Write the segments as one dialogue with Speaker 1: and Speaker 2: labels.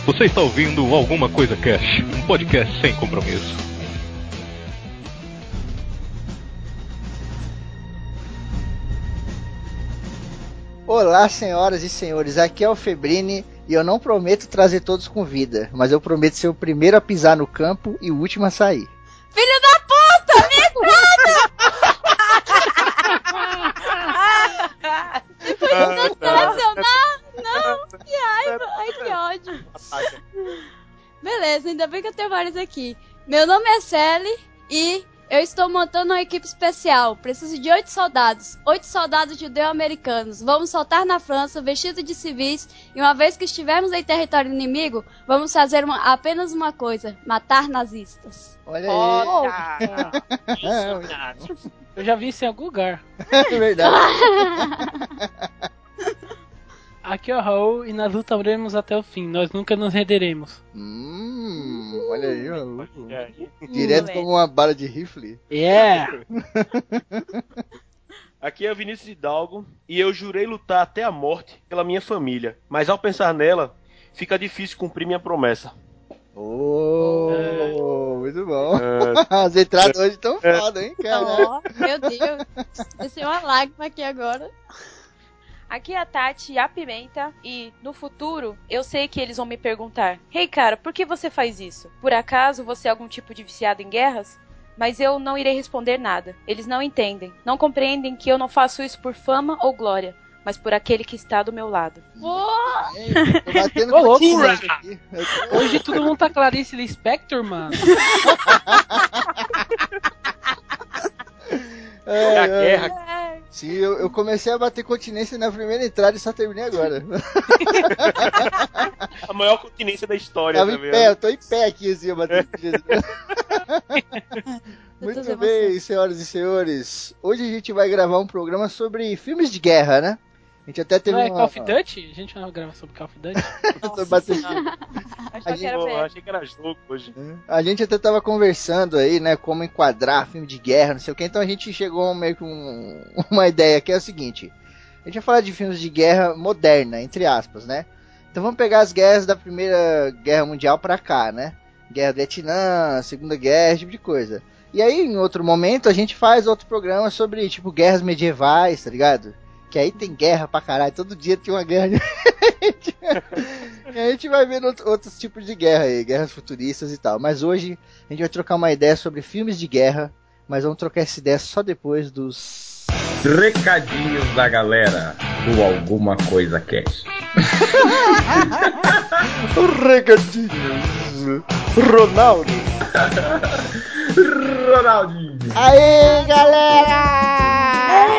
Speaker 1: Você está ouvindo Alguma Coisa Cash, um podcast sem compromisso.
Speaker 2: Olá, senhoras e senhores, aqui é o Febrini e eu não prometo trazer todos com vida, mas eu prometo ser o primeiro a pisar no campo e o último a sair.
Speaker 3: Filho da puta, me entrada! Depois de tanto selecionar, não, que raiva, ai que ódio. Beleza, ainda bem que eu tenho vários aqui. Meu nome é Sally e eu estou montando uma equipe especial. Preciso de 8 soldados. 8 soldados judeu-americanos. Vamos soltar na França, vestidos de civis. E uma vez que estivermos em território inimigo, vamos fazer apenas uma coisa. Matar nazistas.
Speaker 2: Olha aí.
Speaker 4: Eu já vi isso em algum lugar.
Speaker 2: É verdade.
Speaker 4: Aqui é o Raul e nós lutaremos até o fim. Nós nunca nos renderemos.
Speaker 2: Olha aí, maluco. Direto como uma bala de rifle.
Speaker 4: Yeah!
Speaker 5: Aqui é o Vinícius Hidalgo e eu jurei lutar até a morte pela minha família. Mas ao pensar nela, fica difícil cumprir minha promessa.
Speaker 2: Muito bom. As entradas hoje estão foda, hein, cara?
Speaker 3: Oh, meu Deus. Desceu uma lágrima aqui agora.
Speaker 6: Aqui é a Tati e a Pimenta, e no futuro eu sei que eles vão me perguntar: "Hey cara, por que você faz isso? Por acaso você é algum tipo de viciado em guerras?" Mas eu não irei responder nada. Eles não entendem, não compreendem que eu não faço isso por fama ou glória, mas por aquele que está do meu lado.
Speaker 2: Tô batendo
Speaker 4: Ô, louco,
Speaker 2: continência aqui.
Speaker 4: Hoje todo mundo tá Clarice Lispector, mano.
Speaker 5: É a guerra.
Speaker 2: Sim, eu comecei a bater continência na primeira entrada e só terminei agora.
Speaker 5: A maior continência da história.
Speaker 2: Tava em pé, eu tô em pé aqui assim, eu batendo continência. Muito bem, senhoras e senhores. Hoje a gente vai gravar um programa sobre filmes de guerra, né? A gente até teve
Speaker 4: Não é Call of Duty? A gente não grava sobre Call of Duty?
Speaker 2: Eu tô batendo.
Speaker 5: Achei que era jogo hoje.
Speaker 2: A gente até tava conversando aí, né, como enquadrar filme de guerra, não sei o que, então a gente chegou meio que uma ideia que é o seguinte: a gente vai falar de filmes de guerra moderna, entre aspas, né? Então vamos pegar as guerras da Primeira Guerra Mundial pra cá, né? Guerra do Vietnã, Segunda Guerra, esse tipo de coisa. E aí, em outro momento, a gente faz outro programa sobre, tipo, guerras medievais, tá ligado? Que aí tem guerra pra caralho, todo dia tem uma guerra. E a gente vai vendo outros tipos de guerra aí, guerras futuristas e tal. Mas hoje a gente vai trocar uma ideia sobre filmes de guerra, mas vamos trocar essa ideia só depois dos
Speaker 7: recadinhos da galera do Alguma Coisa Cash.
Speaker 2: recadinhos. Ronaldinho. Aê, galera!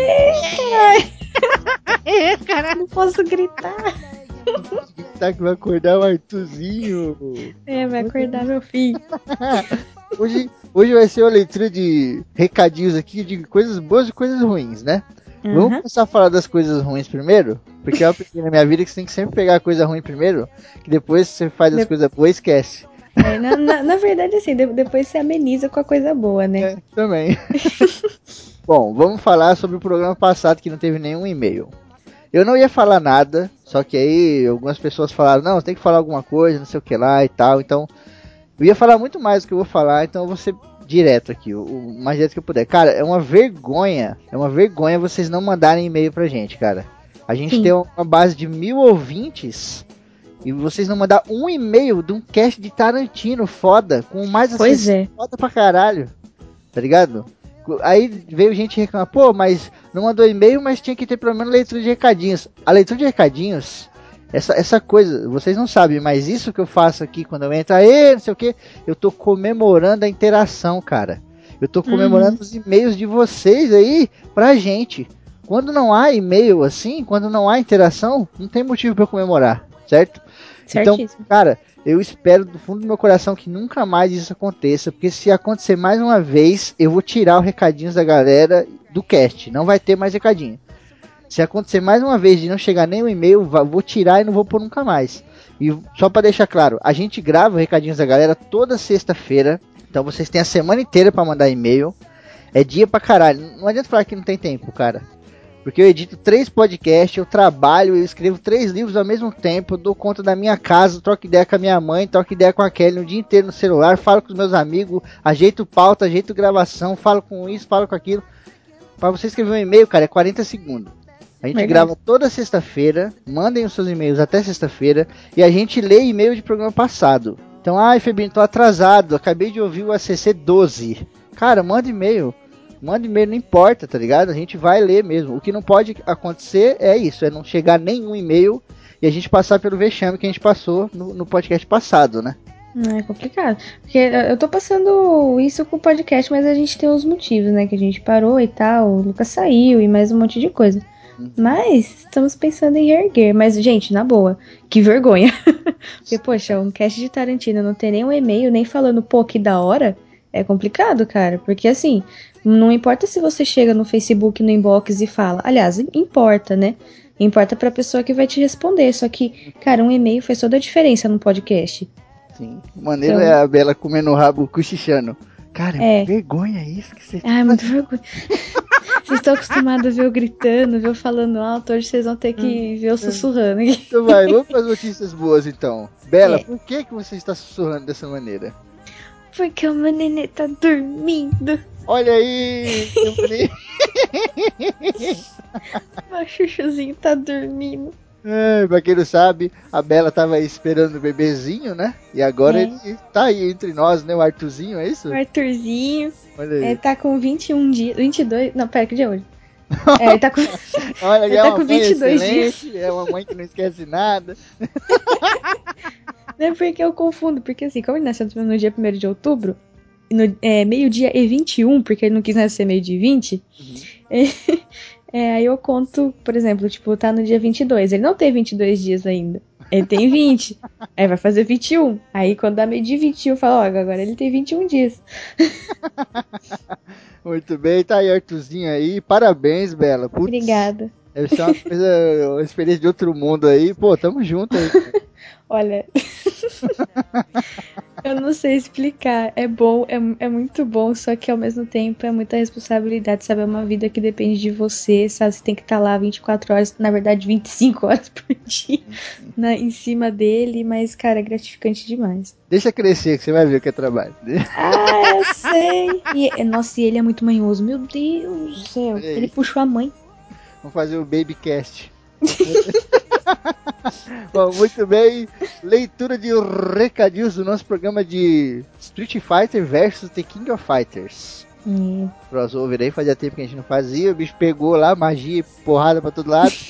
Speaker 8: Cara, não posso gritar.
Speaker 2: Tá que vai acordar o Arthurzinho.
Speaker 8: Vai acordar meu filho.
Speaker 2: Hoje vai ser uma leitura de recadinhos aqui de coisas boas e coisas ruins, né? Vamos começar a falar das coisas ruins primeiro? Porque eu aprendi na minha vida que você tem que sempre pegar a coisa ruim primeiro, que depois você faz as coisas boas e esquece.
Speaker 8: Na verdade, assim, depois você ameniza com a coisa boa, né?
Speaker 2: Também. Bom, vamos falar sobre o programa passado que não teve nenhum e-mail. Eu não ia falar nada, só que aí algumas pessoas falaram, não, tem que falar alguma coisa, não sei o que lá e tal, então eu ia falar muito mais do que eu vou falar, então eu vou ser direto aqui, o mais direto que eu puder. Cara, é uma vergonha vocês não mandarem e-mail pra gente, cara. A gente tem uma base de 1000 ouvintes e vocês não mandaram um e-mail de um cast de Tarantino foda, com mais foda pra caralho, tá ligado? Aí veio gente reclamar, pô, mas não mandou e-mail, mas tinha que ter pelo menos leitura de recadinhos. A leitura de recadinhos, essa coisa, vocês não sabem, mas isso que eu faço aqui quando eu entro, não sei o que, eu tô comemorando a interação, cara. Eu tô comemorando os e-mails de vocês aí pra gente. Quando não há e-mail assim, quando não há interação, não tem motivo pra eu comemorar, certo?
Speaker 8: Certíssimo.
Speaker 2: Então, cara, eu espero do fundo do meu coração que nunca mais isso aconteça, porque se acontecer mais uma vez, eu vou tirar os recadinhos da galera do cast, não vai ter mais recadinho. Se acontecer mais uma vez de não chegar nenhum e-mail, vou tirar e não vou pôr nunca mais. E só pra deixar claro, a gente grava os recadinhos da galera toda sexta-feira, então vocês têm a semana inteira pra mandar e-mail, é dia pra caralho, não adianta falar que não tem tempo, cara. Porque eu edito 3 podcasts, eu trabalho, eu escrevo 3 livros ao mesmo tempo, eu dou conta da minha casa, troco ideia com a minha mãe, troco ideia com a Kelly o dia inteiro no celular, falo com os meus amigos, ajeito pauta, ajeito gravação, falo com isso, falo com aquilo. Pra você escrever um e-mail, cara, é 40 segundos. A gente grava toda sexta-feira, mandem os seus e-mails até sexta-feira, e a gente lê e-mail de programa passado. Então, ai, Febinho, tô atrasado, acabei de ouvir o ACC 12. Cara, manda e-mail, não importa, tá ligado? A gente vai ler mesmo. O que não pode acontecer é isso, é não chegar nenhum e-mail e a gente passar pelo vexame que a gente passou no podcast passado, né?
Speaker 8: É complicado. Porque eu tô passando isso com o podcast, mas a gente tem os motivos, né? Que a gente parou e tal, o Lucas saiu e mais um monte de coisa. Mas estamos pensando em reerguer. Mas, gente, na boa, que vergonha. Porque, poxa, um cast de Tarantino não tem nem um e-mail, nem falando, pô, que da hora, é complicado, cara. Porque, assim, não importa se você chega no Facebook, no inbox e fala. Aliás, importa, né? Importa pra pessoa que vai te responder. Só que, cara, um e-mail faz toda a diferença no podcast.
Speaker 2: Sim. Maneiro é a Bela comendo o rabo cochichando. Cara, vergonha isso que você...
Speaker 8: Ai, muito vergonha. Vocês estão acostumados a ver eu gritando, ver eu falando alto, hoje vocês vão ter que ver eu sussurrando.
Speaker 2: Então vai, vamos para as notícias boas então. Bela, por que você está sussurrando dessa maneira?
Speaker 8: Porque o meu nenê tá dormindo.
Speaker 2: Olha aí, meu nenê.
Speaker 8: O chuchuzinho tá dormindo.
Speaker 2: Pra quem não sabe, a Bela tava aí esperando o bebezinho, né? E agora ele tá aí entre nós, né? O Arthurzinho, é isso?
Speaker 8: O Arthurzinho.
Speaker 2: Olha aí.
Speaker 8: Ele tá com 21 dias. 22. Não, pera, que dia é hoje? Ele tá com.
Speaker 2: Olha,
Speaker 8: ele tá com 22 dias.
Speaker 2: É uma mãe que não esquece nada.
Speaker 8: Não é porque eu confundo, porque assim, como ele nasceu no dia 1º de outubro, no meio-dia e 21, porque ele não quis nascer meio-dia e 20. Aí eu conto, por exemplo, tipo, tá no dia 22. Ele não tem 22 dias ainda. Ele tem 20. Aí vai fazer 21. Aí quando dá meio-dia e 21, eu falo, ó, agora ele tem 21 dias.
Speaker 2: Muito bem, tá aí Arthurzinho aí. Parabéns, Bela. Putz,
Speaker 8: obrigada.
Speaker 2: Deve ser uma experiência de outro mundo aí. Pô, tamo junto aí.
Speaker 8: Olha, eu não sei explicar. É bom, é muito bom, só que ao mesmo tempo é muita responsabilidade, sabe? É uma vida que depende de você, sabe? Você tem que estar lá 24 horas, na verdade 25 horas por dia, em cima dele, mas, cara, é gratificante demais.
Speaker 2: Deixa crescer que você vai ver o que é trabalho.
Speaker 8: Ah, eu sei. Nossa, e ele é muito manhoso. Meu Deus do céu. Ele puxou a mãe.
Speaker 2: Vamos fazer o Babycast. Bom, muito bem. Leitura de recadinhos do nosso programa de Street Fighter vs The King of Fighters. Crossover aí, fazia tempo que a gente não fazia. O bicho pegou lá, magia, porrada pra todo lado.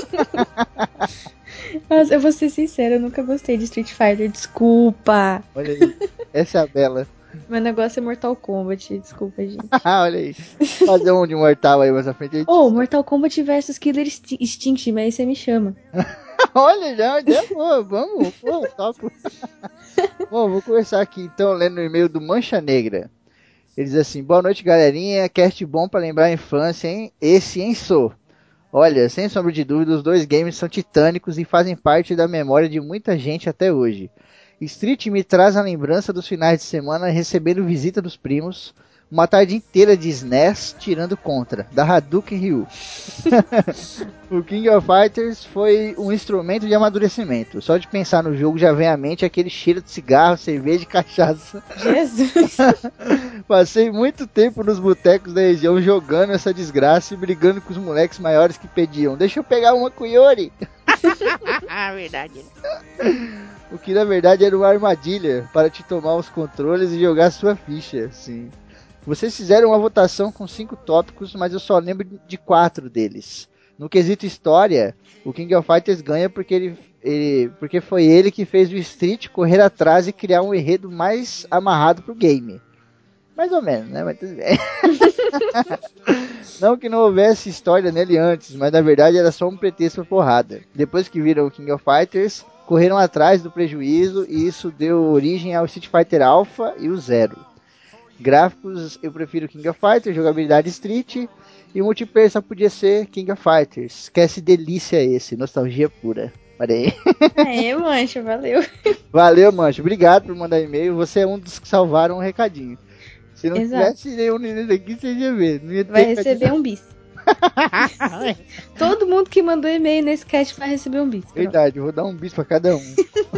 Speaker 8: Mas eu vou ser sincera, eu nunca gostei de Street Fighter, desculpa.
Speaker 2: Olha aí, essa é a Bela.
Speaker 8: Meu negócio é Mortal Kombat, desculpa, gente.
Speaker 2: Olha aí, fazer um de Mortal aí mais à frente.
Speaker 8: Mortal Kombat vs Killer Instinct, mas aí você me chama.
Speaker 2: Olha, já, vamos, pô, top. Bom, vou começar aqui então, lendo o e-mail do Mancha Negra. Ele diz assim, boa noite galerinha, cast bom pra lembrar a infância, hein? Esse, hein, sou. Olha, sem sombra de dúvida, os dois games são titânicos e fazem parte da memória de muita gente até hoje. Street me traz a lembrança dos finais de semana recebendo visita dos primos, uma tarde inteira de SNES tirando contra, da Hadouken Ryu. O King of Fighters foi um instrumento de amadurecimento. Só de pensar no jogo já vem à mente aquele cheiro de cigarro, cerveja e cachaça.
Speaker 8: Jesus!
Speaker 2: Passei muito tempo nos botecos da região jogando essa desgraça e brigando com os moleques maiores que pediam, deixa eu pegar uma com Yori.
Speaker 8: Verdade.
Speaker 2: O que na verdade era uma armadilha para te tomar os controles e jogar sua ficha, sim. Vocês fizeram uma votação com 5 tópicos, mas eu só lembro de 4 deles. No quesito história, o King of Fighters ganha porque porque foi ele que fez o Street correr atrás e criar um enredo mais amarrado pro game. Mais ou menos, né? Mas tudo bem. Não que não houvesse história nele antes, mas na verdade era só um pretexto pra porrada. Depois que viram o King of Fighters, correram atrás do prejuízo e isso deu origem ao Street Fighter Alpha e o Zero. Gráficos, eu prefiro King of Fighters, jogabilidade Street e multiplayer só podia ser King of Fighters. Esquece delícia esse, nostalgia pura. Olha aí.
Speaker 8: Mancha, valeu.
Speaker 2: Valeu, Mancha. Obrigado por mandar e-mail. Você é um dos que salvaram um recadinho. Se não tivesse nenhum menino aqui, você ia ver. Não ia ter
Speaker 8: vai receber um bis. Todo mundo que mandou e-mail nesse cast vai receber um bis.
Speaker 2: Verdade, eu vou dar um bis pra cada um.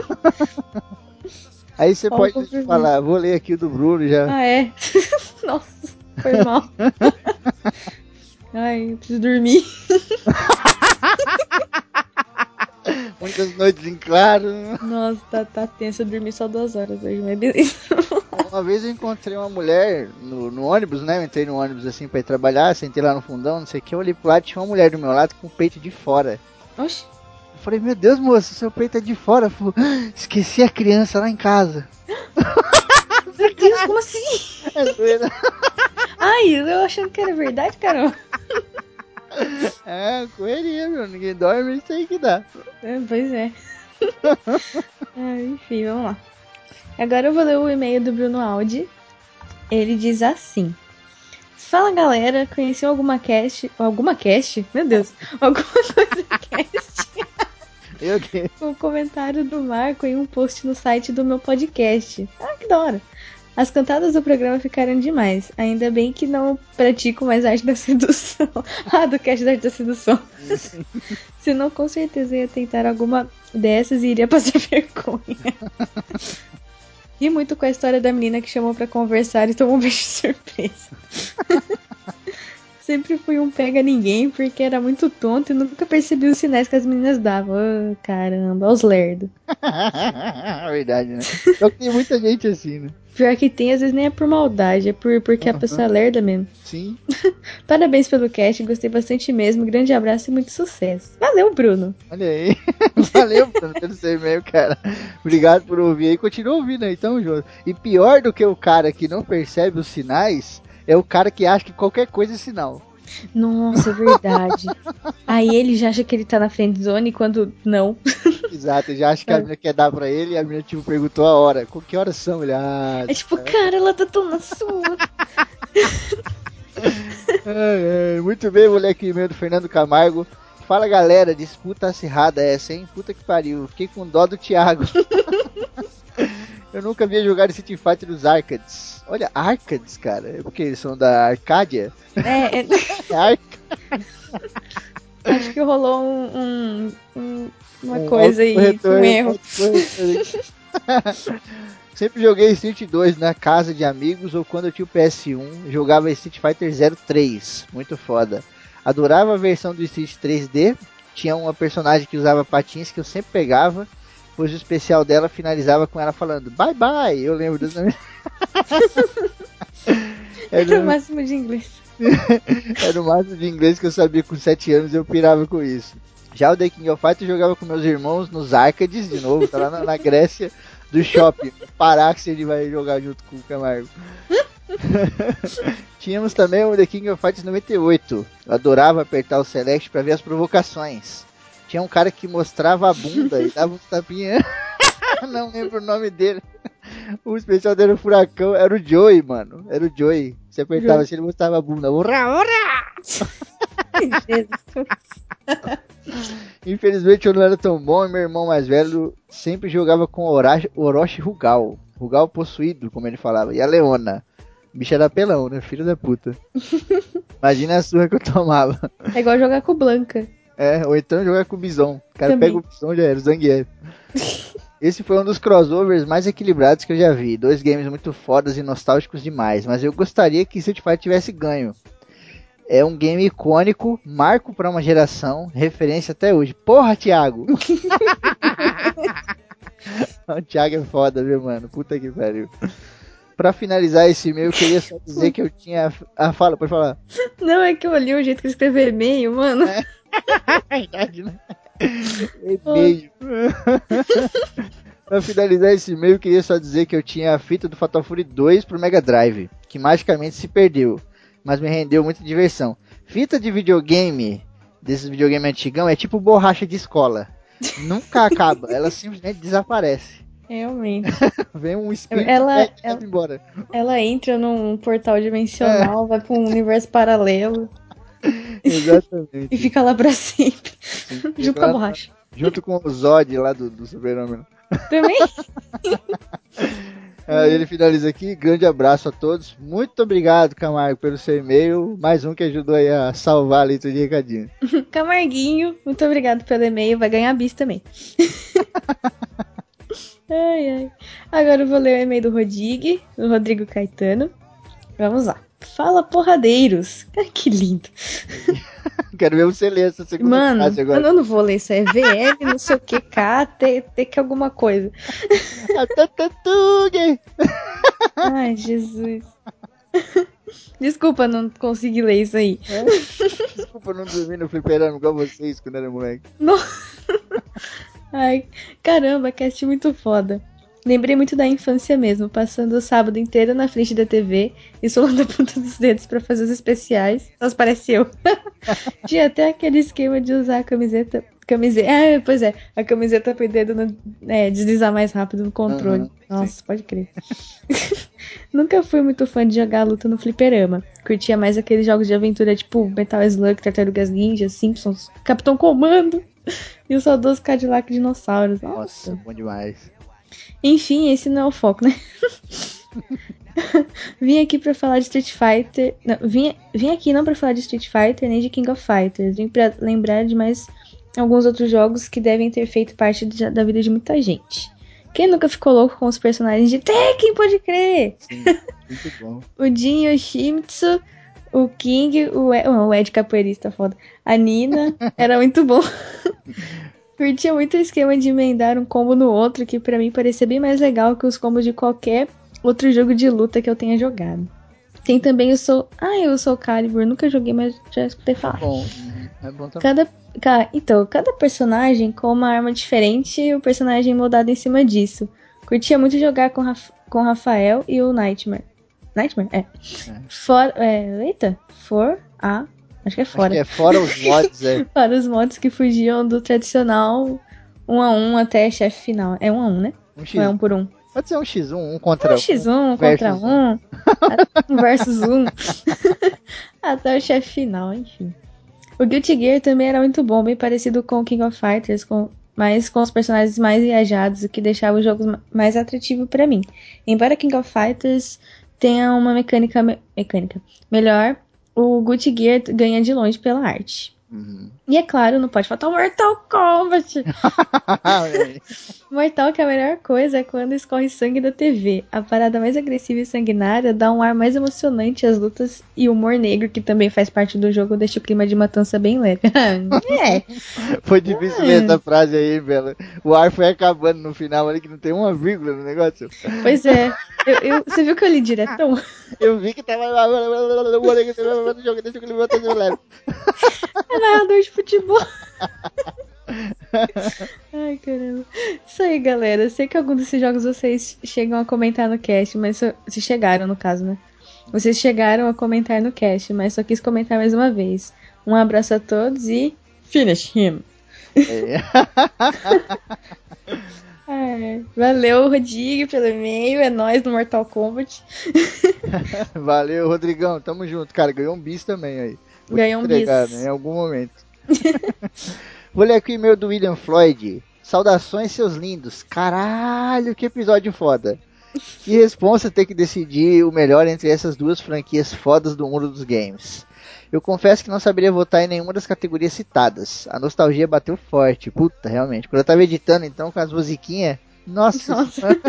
Speaker 2: Aí você pode falar, vou ler aqui o do Bruno já.
Speaker 8: Ah, é? Nossa, foi mal. Ai, eu preciso dormir.
Speaker 2: Muitas noites em claro.
Speaker 8: Nossa, tá tenso. Eu dormi só 2 horas hoje, mas beleza.
Speaker 2: Uma vez eu encontrei uma mulher no ônibus, né? Eu entrei no ônibus assim pra ir trabalhar, sentei lá no fundão, não sei o que. Eu olhei pro lado, tinha uma mulher do meu lado com o peito de fora.
Speaker 8: Oxi.
Speaker 2: Eu falei, meu Deus, moça, seu peito é de fora. Falei, esqueci a criança lá em casa.
Speaker 8: Meu Deus, como assim?
Speaker 2: É doida.
Speaker 8: Ai, eu achando que era verdade, caramba.
Speaker 2: É, correria, meu. Ninguém dorme, isso aí que dá.
Speaker 8: É, pois é. Enfim, vamos lá. Agora eu vou ler o e-mail do Bruno Aldi. Ele diz assim: fala galera, conheci alguma cast? Meu Deus, alguma coisa cast.
Speaker 2: Meu Deus.
Speaker 8: Um comentário do Marco em um post no site do meu podcast. Ah, que da hora. As cantadas do programa ficaram demais. Ainda bem que não pratico mais arte da sedução. Do cast da arte da sedução. Senão com certeza ia tentar alguma dessas e iria passar vergonha. Ri muito com a história da menina que chamou pra conversar e tomou um beijo de surpresa. Sempre fui um pega ninguém porque era muito tonto e nunca percebi os sinais que as meninas davam. Oh, caramba, os lerdos.
Speaker 2: Verdade, né? Só que tem muita gente assim, né?
Speaker 8: Pior que tem, às vezes nem é por maldade, é porque a pessoa é lerda mesmo.
Speaker 2: Sim.
Speaker 8: Parabéns pelo cast, gostei bastante mesmo. Grande abraço e muito sucesso. Valeu, Bruno.
Speaker 2: Olha aí. Valeu, Bruno, pelo seu e-mail, cara. Obrigado por ouvir aí. Continua ouvindo aí, então, João. E pior do que o cara que não percebe os sinais, é o cara que acha que qualquer coisa é sinal.
Speaker 8: Nossa, é verdade. Aí ele já acha que ele tá na friendzone quando não.
Speaker 2: Exato, ele já acha que a menina quer dar pra ele e a menina tipo perguntou a hora. Que horas são? Ele,
Speaker 8: é tipo, cara, ela tá tão na sua.
Speaker 2: Muito bem, moleque, e-mail do Fernando Camargo. Fala galera, disputa acirrada essa, hein? Puta que pariu, fiquei com dó do Thiago. Eu nunca havia jogado Street Fighter nos arcades. Olha, arcades, cara, é porque eles são da Arcadia?
Speaker 8: É acho que rolou uma coisa aí, um erro.
Speaker 2: Sempre joguei Street 2 na casa de amigos ou quando eu tinha o PS1, jogava Street Fighter 03, muito foda. Adorava a versão do Street 3D, tinha uma personagem que usava patins que eu sempre pegava, pois o especial dela finalizava com ela falando bye bye, eu lembro disso.
Speaker 8: Era o máximo de inglês.
Speaker 2: Era o máximo de inglês que eu sabia com 7 anos e eu pirava com isso. Já o The King of Fighters eu jogava com meus irmãos nos arcades, de novo, tá lá na Grécia, do shopping. Parar que ele vai jogar junto com o Camargo. Tínhamos também o The King of Fighters 98. Eu adorava apertar o Select pra ver as provocações. Tinha um cara que mostrava a bunda e dava um tapinha. Não lembro o nome dele. O especial dele era o Furacão. Era o Joey, mano. Era o Joey. Você apertava assim, ele mostrava a bunda. Ura, ura! Infelizmente eu não era tão bom e meu irmão mais velho sempre jogava com Orochi Rugal. Rugal possuído, como ele falava. E a Leona. O bicho era pelão, né? Filho da puta. Imagina a surra que eu tomava.
Speaker 8: É igual jogar com Blanca.
Speaker 2: Ou então jogar com o Bison. O cara
Speaker 8: também.
Speaker 2: pega o Bison, já era, o Zangief. Esse foi um dos crossovers mais equilibrados que eu já vi. 2 games muito fodas e nostálgicos demais. Mas eu gostaria que Street Fighter tivesse ganho. É um game icônico, marco para uma geração, referência até hoje. Porra, Thiago! O Thiago é foda, viu, mano? Puta que pariu. Pra finalizar esse e-mail, eu queria só dizer que eu tinha... fala, pode falar.
Speaker 8: Não, é que eu olhei o jeito que ele escreveu e-mail, mano.
Speaker 2: Verdade, né? E-mail. Pra finalizar esse e-mail, eu queria só dizer que eu tinha a fita do Fatal Fury 2 pro Mega Drive, que magicamente se perdeu, mas me rendeu muita diversão. Fita de videogame, desses videogame antigão, é tipo borracha de escola. Nunca acaba, ela simplesmente desaparece.
Speaker 8: Realmente.
Speaker 2: Vem um espírito
Speaker 8: e vai
Speaker 2: embora.
Speaker 8: Ela entra num portal dimensional, vai pra um universo paralelo.
Speaker 2: Exatamente.
Speaker 8: E fica lá pra sempre. Junto com a borracha.
Speaker 2: Junto com o Zod lá do Super-Homem.
Speaker 8: Também?
Speaker 2: Ele finaliza aqui, grande abraço a todos. Muito obrigado, Camargo, pelo seu e-mail. Mais um que ajudou aí a salvar a leitura de recadinho.
Speaker 8: Camarguinho, muito obrigado pelo e-mail. Vai ganhar bis também. Ai, ai. Agora eu vou ler o e-mail do Rodrigo Caetano. Vamos lá. Fala, porradeiros. Ai, que lindo.
Speaker 2: Quero ver você ler essa segunda frase agora.
Speaker 8: Eu não vou ler isso. É VM, não sei o que, K, T que alguma coisa. Ai, Jesus. Desculpa não conseguir ler isso aí.
Speaker 2: Desculpa não dormir no fliperama igual vocês quando era moleque.
Speaker 8: Ai, caramba, cast muito foda. Lembrei muito da infância mesmo, passando o sábado inteiro na frente da TV e solando a ponta dos dedos pra fazer os especiais. Nossa, parece eu. Tinha até aquele esquema de usar a camiseta. Ah, pois é, a camiseta pro dedo deslizar mais rápido no controle. Nossa, sim. Pode crer. Nunca fui muito fã de jogar luta no fliperama. Curtia mais aqueles jogos de aventura tipo Metal Slug, Tartarugas Ninja, Simpsons, Capitão Comando e o saudoso Cadillac Dinossauros.
Speaker 2: Nossa, bom demais.
Speaker 8: Enfim, esse não é o foco, né? Vim aqui pra falar de Street Fighter. Não, vim aqui não pra falar de Street Fighter nem de King of Fighters. Vim pra lembrar de mais alguns outros jogos que devem ter feito parte da vida de muita gente. Quem nunca ficou louco com os personagens de Tekken, pode crer?
Speaker 2: Sim, muito bom.
Speaker 8: O Jin Yoshimitsu, o King, o Ed capoeirista, foda. A Nina, era muito bom. Curtia muito o esquema de emendar um combo no outro, que pra mim parecia bem mais legal que os combos de qualquer outro jogo de luta que eu tenha jogado. Tem também o Soul Calibur, nunca joguei, mas já escutei falar.
Speaker 2: É bom também.
Speaker 8: Cada personagem com uma arma diferente e o personagem moldado em cima disso. Curtia muito jogar com o Rafael e o Nightmare. Nightmare? É. Acho que é fora.
Speaker 2: Acho que é fora os mods,
Speaker 8: Fora os mods que fugiam do tradicional 1x1 até chefe final. É 1x1, né? Ou é 1 por 1?
Speaker 2: Pode ser um x1, um contra 1.
Speaker 8: Um x1, um contra 1. Um versus 1. Até o chefe final, enfim. O Guilty Gear também era muito bom, bem parecido com o King of Fighters, mas com os personagens mais viajados, o que deixava o jogo mais atrativo pra mim. Embora King of Fighters tenha uma mecânica melhor, o Guilty Gear ganha de longe pela arte.
Speaker 2: Uhum.
Speaker 8: E é claro, não pode faltar o Mortal Kombat. Mortal, que é a melhor coisa é quando escorre sangue da TV. A parada mais agressiva e sanguinária dá um ar mais emocionante às lutas, e o humor negro, que também faz parte do jogo, deixa o clima de matança bem leve.
Speaker 2: Foi difícil ler essa frase aí, Bela. O ar foi acabando no final ali, que não tem uma vírgula no negócio.
Speaker 8: Pois é. Você viu que eu li diretão?
Speaker 2: Eu vi que tava
Speaker 8: É narrador de futebol. Ai, caramba. Isso aí, galera. Eu sei que alguns desses jogos vocês chegam a comentar no cast, mas se chegaram, no caso, né? Vocês chegaram a comentar no cast, mas só quis comentar mais uma vez. Um abraço a todos e finish him. Valeu, Rodrigo, pelo e-mail. É nóis no Mortal Kombat.
Speaker 2: Valeu, Rodrigão. Tamo junto, cara. Ganhou um bis também aí.
Speaker 8: Ganhou um bis.
Speaker 2: Né, em algum momento. Vou ler aqui o e-mail do William Floyd. Saudações, seus lindos. Caralho, que episódio foda. Que responsa ter que decidir o melhor entre essas duas franquias fodas do mundo dos games. Eu confesso que não saberia votar em nenhuma das categorias citadas. A nostalgia bateu forte. Puta, realmente. Quando eu tava editando, então, com as musiquinhas... Nossa.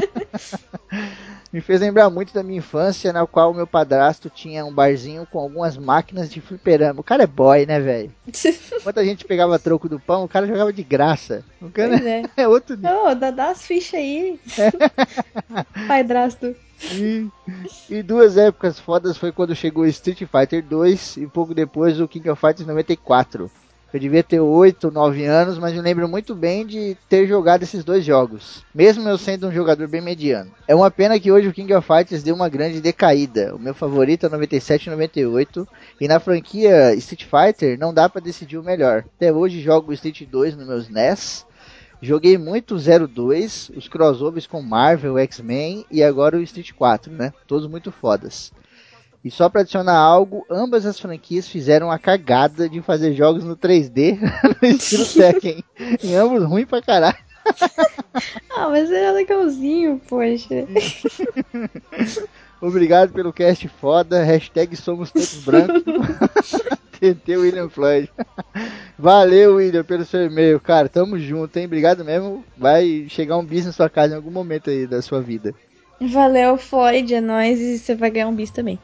Speaker 2: Me fez lembrar muito da minha infância, na qual o meu padrasto tinha um barzinho com algumas máquinas de fliperama. O cara é boy, né, velho? Enquanto a gente pegava troco do pão, o cara jogava de graça. O cara é outro nível.
Speaker 8: Dá as fichas aí. Padrasto.
Speaker 2: E duas épocas fodas foi quando chegou o Street Fighter 2 e pouco depois o King of Fighters 94. Eu devia ter 8 ou 9 anos, mas me lembro muito bem de ter jogado esses dois jogos, mesmo eu sendo um jogador bem mediano. É uma pena que hoje o King of Fighters deu uma grande decaída. O meu favorito é 97 e 98, e na franquia Street Fighter não dá pra decidir o melhor. Até hoje jogo o Street 2 no meus NES, joguei muito o 02, os crossovers com Marvel, X-Men e agora o Street 4, né? Todos muito fodas. E só pra adicionar algo, ambas as franquias fizeram a cagada de fazer jogos no 3D no estilo Tekken. E ambos ruim pra caralho.
Speaker 8: Ah, mas era legalzinho, poxa.
Speaker 2: Obrigado pelo cast foda. Hashtag somos todos brancos. TT William Floyd. Valeu, William, pelo seu e-mail. Cara, tamo junto, hein? Obrigado mesmo. Vai chegar um bis na sua casa em algum momento aí da sua vida.
Speaker 8: Valeu, Floyd, é nóis. E você vai ganhar um bis também.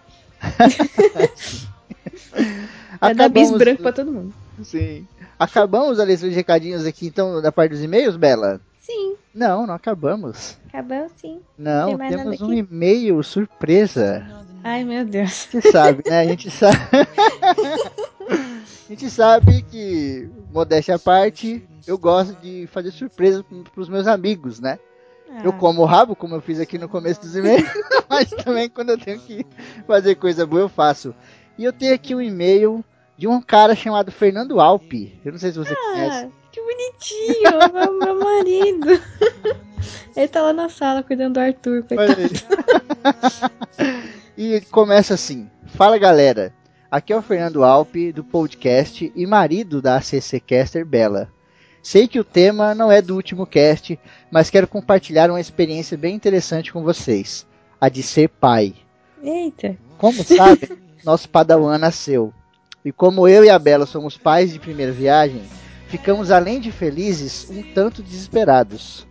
Speaker 8: Vai dar bis branco pra todo mundo.
Speaker 2: Sim. Acabamos a leitura de recadinhos aqui, então, da parte dos e-mails, Bela?
Speaker 8: Sim.
Speaker 2: Não acabamos.
Speaker 8: Acabamos sim.
Speaker 2: Não, temos um e-mail surpresa.
Speaker 8: Ai, meu Deus.
Speaker 2: Você sabe, né? A gente sabe. A gente sabe que, modéstia à parte, eu gosto de fazer surpresa pros meus amigos, né? Eu como o rabo, como eu fiz aqui no começo dos e-mails, mas também quando eu tenho que fazer coisa boa eu faço. E eu tenho aqui um e-mail de um cara chamado Fernando Alpe. Eu não sei se você conhece.
Speaker 8: Que bonitinho, meu marido. Ele tá lá na sala cuidando do Arthur, coitado.
Speaker 2: E começa assim: fala galera, aqui é o Fernando Alpe do podcast e marido da ACC Caster Bela. Sei que o tema não é do último cast, mas quero compartilhar uma experiência bem interessante com vocês, a de ser pai.
Speaker 8: Eita.
Speaker 2: Como sabe, nosso padawan nasceu. E como eu e a Bela somos pais de primeira viagem, ficamos além de felizes, um tanto desesperados.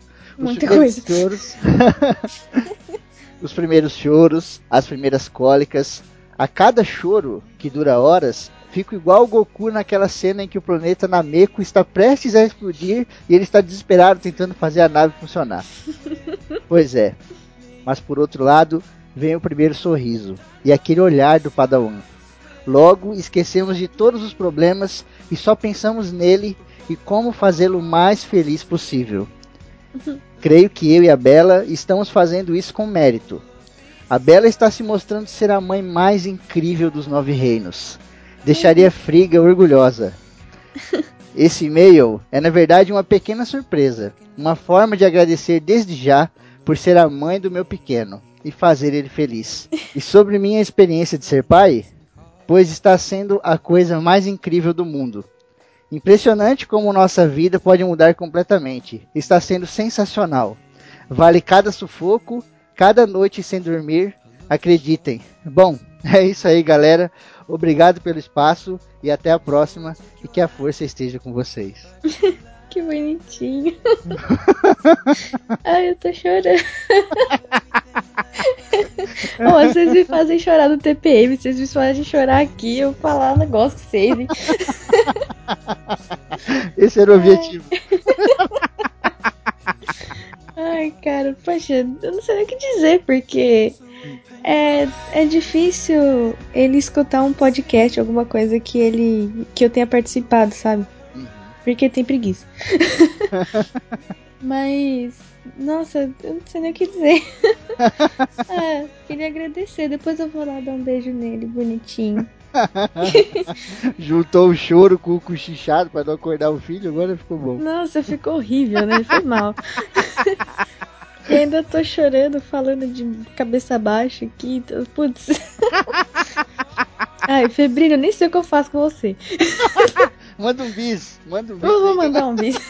Speaker 2: Os primeiros choros, as primeiras cólicas, a cada choro, que dura horas, fico igual o Goku naquela cena em que o planeta Nameco está prestes a explodir e ele está desesperado tentando fazer a nave funcionar. Pois é, mas por outro lado, vem o primeiro sorriso e aquele olhar do padawan. Logo, esquecemos de todos os problemas e só pensamos nele e como fazê-lo o mais feliz possível. Creio que eu e a Bela estamos fazendo isso com mérito. A Bela está se mostrando ser a mãe mais incrível dos 9 reinos. Deixaria Frigga orgulhosa. Esse e-mail é na verdade uma pequena surpresa, uma forma de agradecer desde já por ser a mãe do meu pequeno e fazer ele feliz. E sobre minha experiência de ser pai, pois está sendo a coisa mais incrível do mundo. Impressionante como nossa vida pode mudar completamente. Está sendo sensacional. Vale cada sufoco, cada noite sem dormir. Acreditem. Bom, é isso aí, galera. Obrigado pelo espaço e até a próxima. E que a força esteja com vocês.
Speaker 8: Que bonitinho. Ai, eu tô chorando. Vocês me fazem chorar no TPM, vocês me fazem chorar aqui, eu falar um negócio com vocês, hein?
Speaker 2: Esse era o objetivo.
Speaker 8: Ai, cara, poxa, eu não sei nem o que dizer, porque é difícil ele escutar um podcast, alguma coisa que eu tenha participado, sabe? Porque tem preguiça. Mas, nossa, eu não sei nem o que dizer. Queria agradecer. Depois eu vou lá dar um beijo nele, bonitinho.
Speaker 2: Juntou o choro com o cochichado pra não acordar o filho, agora ficou bom.
Speaker 8: Nossa, ficou horrível, né? Foi mal. E ainda tô chorando, falando de cabeça baixa aqui. Putz. Ai, Febrino, eu nem sei o que eu faço com você.
Speaker 2: Manda um bis. Eu
Speaker 8: vou mandar um bis.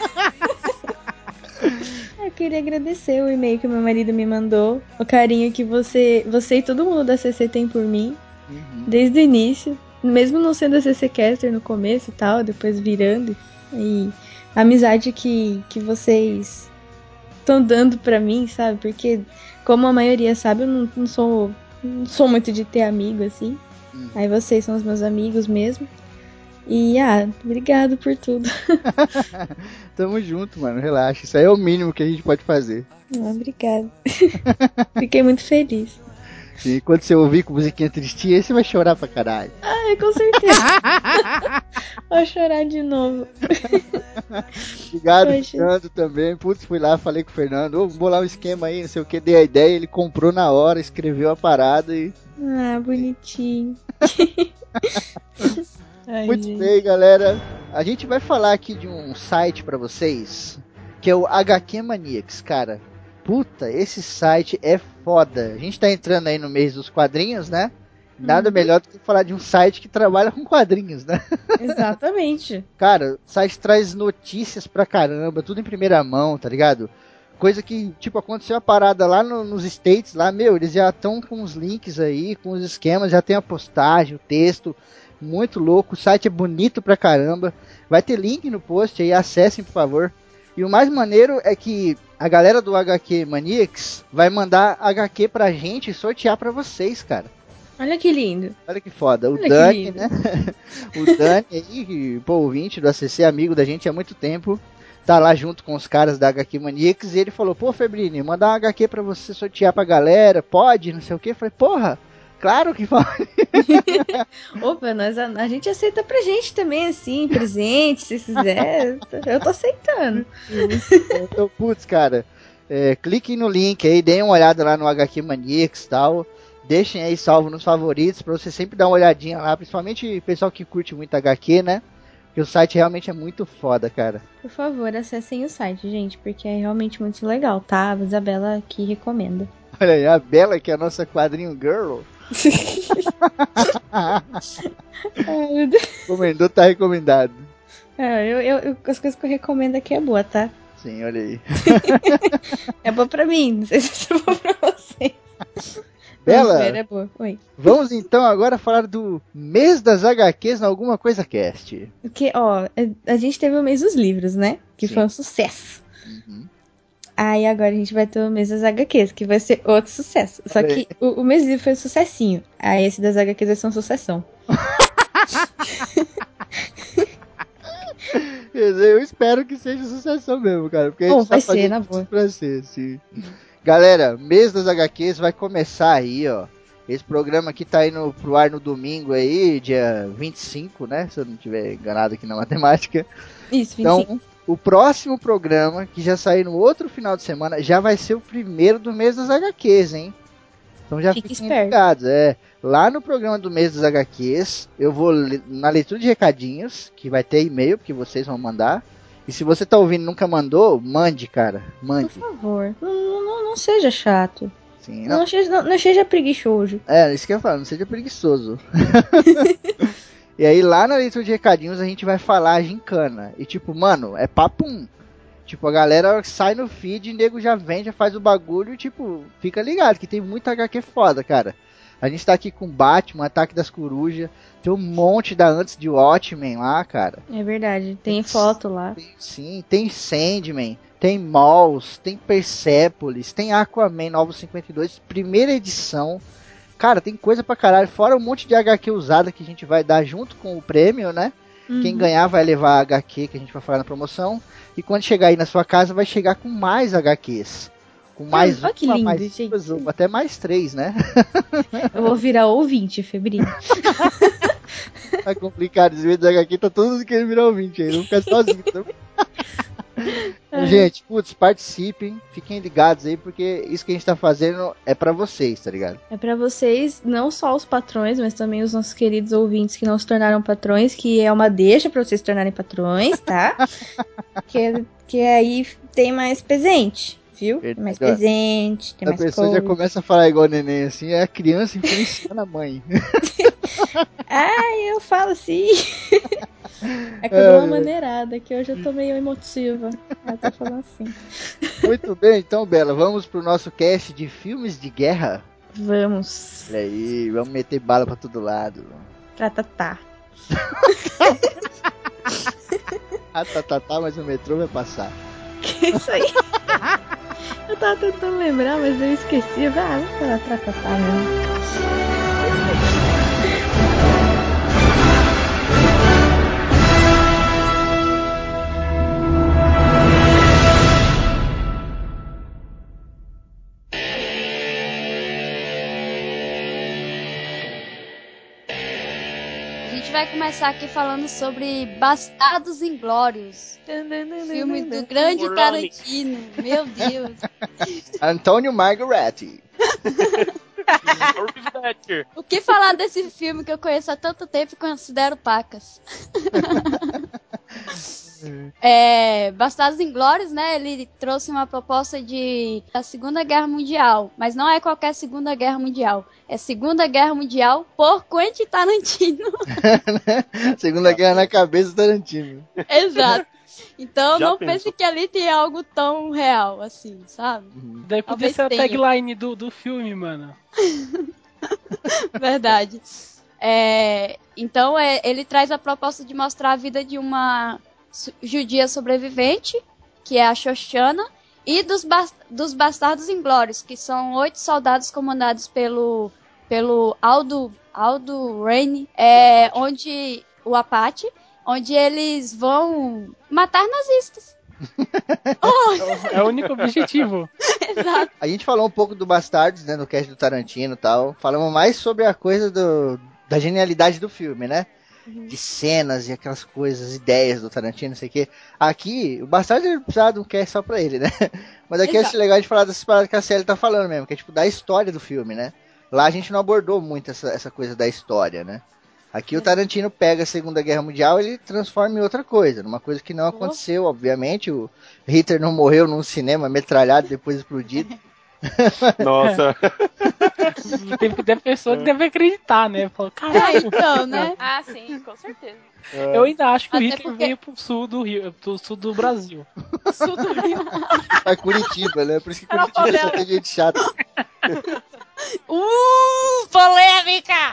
Speaker 8: Eu queria agradecer o e-mail que meu marido me mandou, o carinho que você e todo mundo da CC tem por mim, desde o início, mesmo não sendo a CC Caster no começo e tal, depois virando, e a amizade que vocês estão dando pra mim, sabe? Porque, como a maioria sabe, eu não sou muito de ter amigo, assim. Aí vocês são os meus amigos mesmo. E, obrigado por tudo.
Speaker 2: Tamo junto, mano, relaxa. Isso aí é o mínimo que a gente pode fazer.
Speaker 8: Obrigado. Fiquei muito feliz.
Speaker 2: Sim, quando você ouvir com musiquinha tristinha, aí você vai chorar pra caralho.
Speaker 8: Com certeza. Vou chorar de novo.
Speaker 2: Obrigado, Fernando, também. Putz, fui lá, falei com o Fernando. Vou bolar um esquema aí, não sei o que, dei a ideia. Ele comprou na hora, escreveu a parada e...
Speaker 8: bonitinho.
Speaker 2: Muito bem, galera. A gente vai falar aqui de um site pra vocês, que é o HQ Maniacs, cara. Puta, esse site é foda. A gente tá entrando aí no mês dos quadrinhos, né? Nada melhor do que falar de um site que trabalha com quadrinhos, né?
Speaker 8: Exatamente.
Speaker 2: Cara, o site traz notícias pra caramba, tudo em primeira mão, tá ligado? Coisa que, tipo, aconteceu a parada lá nos States, lá, meu, eles já estão com os links aí, com os esquemas, já tem a postagem, o texto, muito louco, o site é bonito pra caramba, vai ter link no post aí, acessem, por favor. E o mais maneiro é que a galera do HQ Maniacs vai mandar HQ pra gente e sortear pra vocês, cara.
Speaker 8: Olha que lindo.
Speaker 2: Olha que foda. O
Speaker 8: Olha
Speaker 2: Dani, né? O Dani aí, pô, ouvinte do ACC, amigo da gente há muito tempo, tá lá junto com os caras da HQ Maniacs, e ele falou, pô, Febrini, mandar uma HQ pra você sortear pra galera, pode, não sei o que. Eu falei, porra, claro que pode.
Speaker 8: Opa, a gente aceita pra gente também, assim, presente, se quiser. Eu tô aceitando.
Speaker 2: Então, putz, cara, cliquem no link aí, deem uma olhada lá no HQ Maniacs e tal. Deixem aí salvo nos favoritos pra você sempre dar uma olhadinha lá, principalmente o pessoal que curte muito HQ, né? Porque o site realmente é muito foda, cara.
Speaker 8: Por favor, acessem o site, gente, porque é realmente muito legal, tá? A Isabela aqui recomenda.
Speaker 2: Olha aí, a Bela, que é a nossa quadrinho girl.
Speaker 8: Ai, meu Deus.
Speaker 2: Recomendou, tá recomendado.
Speaker 8: As coisas que eu recomendo aqui é boa, tá?
Speaker 2: Sim, olha aí.
Speaker 8: É boa pra mim, não sei se é boa pra vocês.
Speaker 2: Bela,
Speaker 8: É boa. Oi.
Speaker 2: Vamos então agora falar do mês das HQs na Alguma Coisa Cast.
Speaker 8: Porque, ó, a gente teve o mês dos livros, né? Que
Speaker 2: Sim.
Speaker 8: foi um sucesso.
Speaker 2: Uhum.
Speaker 8: Aí agora a gente vai ter o mês das HQs, que vai ser outro sucesso. Só que o mês do livro foi um sucessinho. Aí esse das HQs vai ser uma sucessão.
Speaker 2: Eu espero que seja sucessão mesmo, cara. Porque
Speaker 8: Bom,
Speaker 2: a gente
Speaker 8: vai
Speaker 2: tá
Speaker 8: ser,
Speaker 2: fazendo
Speaker 8: na
Speaker 2: isso
Speaker 8: boa.
Speaker 2: pra ser, sim. Galera, mês das HQs vai começar aí, ó. Esse programa aqui tá indo pro ar no domingo aí, dia 25, né? Se eu não tiver enganado aqui na matemática.
Speaker 8: Isso, 25.
Speaker 2: Então, o próximo programa, que já sair no outro final de semana, já vai ser o primeiro do mês das HQs, hein? Então já
Speaker 8: Fique
Speaker 2: fiquem
Speaker 8: esperto.
Speaker 2: ligados. Lá no programa do mês das HQs, eu vou na leitura de recadinhos, que vai ter e-mail, porque vocês vão mandar. E se você tá ouvindo e nunca mandou, mande, cara. Mande.
Speaker 8: Por favor, não seja chato.
Speaker 2: Sim,
Speaker 8: Não seja preguiçoso.
Speaker 2: isso que eu falo, não seja preguiçoso. E aí lá na leitura de recadinhos a gente vai falar a gincana. E tipo, mano, é papum. Tipo, a galera sai no feed, o nego já vem, já faz o bagulho e tipo, fica ligado que tem muita HQ foda, cara. A gente tá aqui com Batman, Ataque das Corujas, tem um monte da antes de Watchmen lá, cara.
Speaker 8: É verdade, tem foto lá.
Speaker 2: Sim, tem Sandman, tem Malls, tem Persepolis, tem Aquaman Novo 52, primeira edição. Cara, tem coisa pra caralho, fora um monte de HQ usada que a gente vai dar junto com o prêmio, né?
Speaker 8: Uhum.
Speaker 2: Quem ganhar vai levar a HQ que a gente vai falar na promoção. E quando chegar aí na sua casa, vai chegar com mais HQs. Com mais
Speaker 8: olha que
Speaker 2: uma,
Speaker 8: lindo,
Speaker 2: mais
Speaker 8: gente.
Speaker 2: duas, ou até mais 3, né?
Speaker 8: Eu vou virar ouvinte, Febrinho.
Speaker 2: Tá complicado, esse vídeo da HQ tá todos querendo virar ouvinte aí, não ficar sozinho. Então. Gente, putz, participem, fiquem ligados aí, porque isso que a gente tá fazendo é pra vocês, tá ligado?
Speaker 8: É pra vocês, não só os patrões, mas também os nossos queridos ouvintes que não se tornaram patrões, que é uma deixa pra vocês se tornarem patrões, tá? que aí tem mais presente, viu? Tem mais presente, tem mais
Speaker 2: coisa. A pessoa já começa a falar igual o neném, assim, é a criança influenciando a mãe.
Speaker 8: Eu falo assim. É que eu dou uma maneirada, que hoje eu tô meio emotiva. Eu tô falando assim.
Speaker 2: Muito bem, então, Bela, vamos pro nosso cast de filmes de guerra?
Speaker 8: Vamos.
Speaker 2: Olha aí, vamos meter bala pra todo lado.
Speaker 8: Tratatá.
Speaker 2: Mas o metrô vai passar.
Speaker 8: Que isso aí? Eu tava tentando lembrar, mas eu esqueci. Vamos falar tratatá mesmo.
Speaker 3: A gente vai começar aqui falando sobre Bastardos Inglórios. Filme do grande Tarantino. Meu Deus.
Speaker 2: Antônio Margaretti.
Speaker 3: O que falar desse filme que eu conheço há tanto tempo e considero pacas? Bastardos Inglórios, né? Ele trouxe uma proposta da Segunda Guerra Mundial, mas não é qualquer Segunda Guerra Mundial. É Segunda Guerra Mundial por Quentin Tarantino.
Speaker 2: Segunda Guerra na cabeça do Tarantino.
Speaker 3: Exato. Então
Speaker 5: Já
Speaker 3: não
Speaker 5: pensou?
Speaker 3: pense que ali tem algo tão real, assim, sabe?
Speaker 4: Daí podia
Speaker 3: Talvez
Speaker 4: ser a
Speaker 3: tenha.
Speaker 4: tagline do filme, mano.
Speaker 3: Verdade. Então ele traz a proposta de mostrar a vida de uma judia sobrevivente, que é a Shoshana, e dos Bastardos Inglórios, que são 8 soldados comandados pelo Aldo Raine, o Apache, onde eles vão matar nazistas.
Speaker 4: É o único objetivo.
Speaker 3: Exato.
Speaker 2: A gente falou um pouco do Bastardos, né, no cast do Tarantino e tal. Falamos mais sobre a coisa da genialidade do filme, né? De cenas e aquelas coisas, ideias do Tarantino, não sei o quê. Aqui, o Bastardos ele precisava de um cast só pra ele, né? Mas aqui eu acho legal de falar dessas paradas que a série tá falando mesmo, que é tipo da história do filme, né? Lá a gente não abordou muito essa coisa da história, né? Aqui o Tarantino pega a Segunda Guerra Mundial e ele transforma em outra coisa, numa coisa que não aconteceu, obviamente. O Hitler não morreu num cinema metralhado depois explodido.
Speaker 5: Nossa.
Speaker 4: Tem pessoa que deve acreditar, né? Fala, caralho.
Speaker 3: Então, né?
Speaker 6: Ah, sim, com certeza.
Speaker 4: Eu ainda acho que o
Speaker 3: Até
Speaker 4: Hitler
Speaker 3: porque-
Speaker 4: veio pro sul do Rio, pro sul do Brasil.
Speaker 3: Sul do Rio.
Speaker 2: Vai Curitiba, né? Por isso que
Speaker 6: Era
Speaker 2: Curitiba só
Speaker 6: favela.
Speaker 2: tem gente chata.
Speaker 6: Polêmica!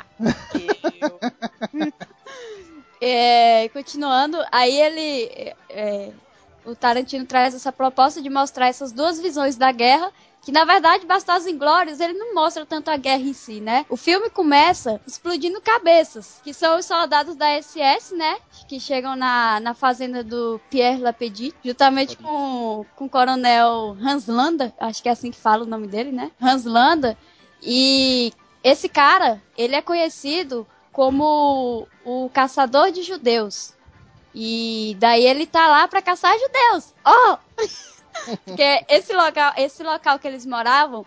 Speaker 3: Continuando, aí o Tarantino traz essa proposta de mostrar essas duas visões da guerra, que na verdade Bastardos Inglórios ele não mostra tanto a guerra em si, né? O filme começa explodindo cabeças, que são os soldados da SS, né? Que chegam na fazenda do Pierre Lapédit, juntamente com o coronel Hans Landa, acho que é assim que fala o nome dele, né? Hans Landa. E esse cara, ele é conhecido como o caçador de judeus. E daí ele tá lá pra caçar judeus. Oh! Porque esse local que eles moravam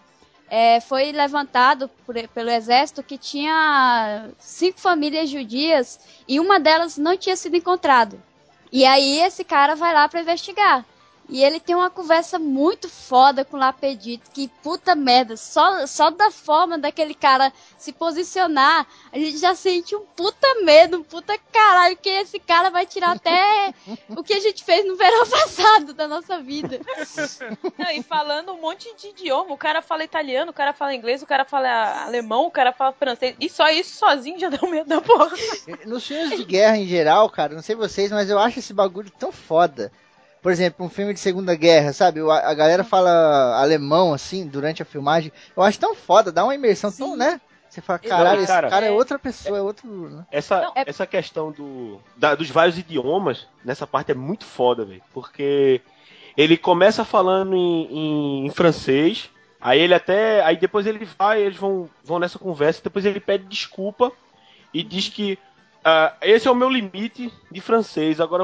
Speaker 3: foi levantado pelo exército, que tinha 5 famílias judias e uma delas não tinha sido encontrada. E aí esse cara vai lá pra investigar. E ele tem uma conversa muito foda com o Lapédit, que puta merda, só da forma daquele cara se posicionar, a gente já sente um puta medo, um puta caralho, que esse cara vai tirar até o que a gente fez no verão passado da nossa vida.
Speaker 6: Não, e falando um monte de idioma, o cara fala italiano, o cara fala inglês, o cara fala alemão, o cara fala francês, e só isso sozinho já deu medo da porra.
Speaker 2: Nos filmes de guerra em geral, cara, não sei vocês, mas eu acho esse bagulho tão foda. Por exemplo, um filme de Segunda Guerra, sabe? A galera fala alemão, assim, durante a filmagem. Eu acho tão foda, dá uma imersão tão, né? Você fala, caralho, esse cara é outra pessoa, é outro... Né?
Speaker 5: Essa questão dos vários idiomas, nessa parte é muito foda, velho. Porque ele começa falando em francês, aí depois eles vão nessa conversa, depois ele pede desculpa e diz que esse é o meu limite de francês, agora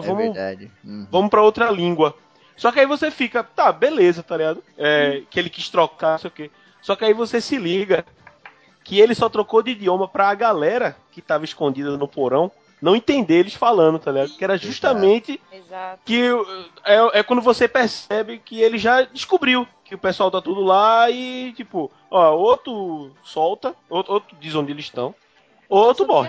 Speaker 5: vamos pra outra língua. Só que aí você fica, tá, beleza, tá ligado? Que ele quis trocar, não sei o quê. Só que aí você se liga que ele só trocou de idioma pra a galera que tava escondida no porão não entender eles falando, tá ligado? Que era justamente
Speaker 6: Exato.
Speaker 5: que é quando você percebe que ele já descobriu que o pessoal tá tudo lá e, tipo, outro solta, outro diz onde eles estão, outro morre.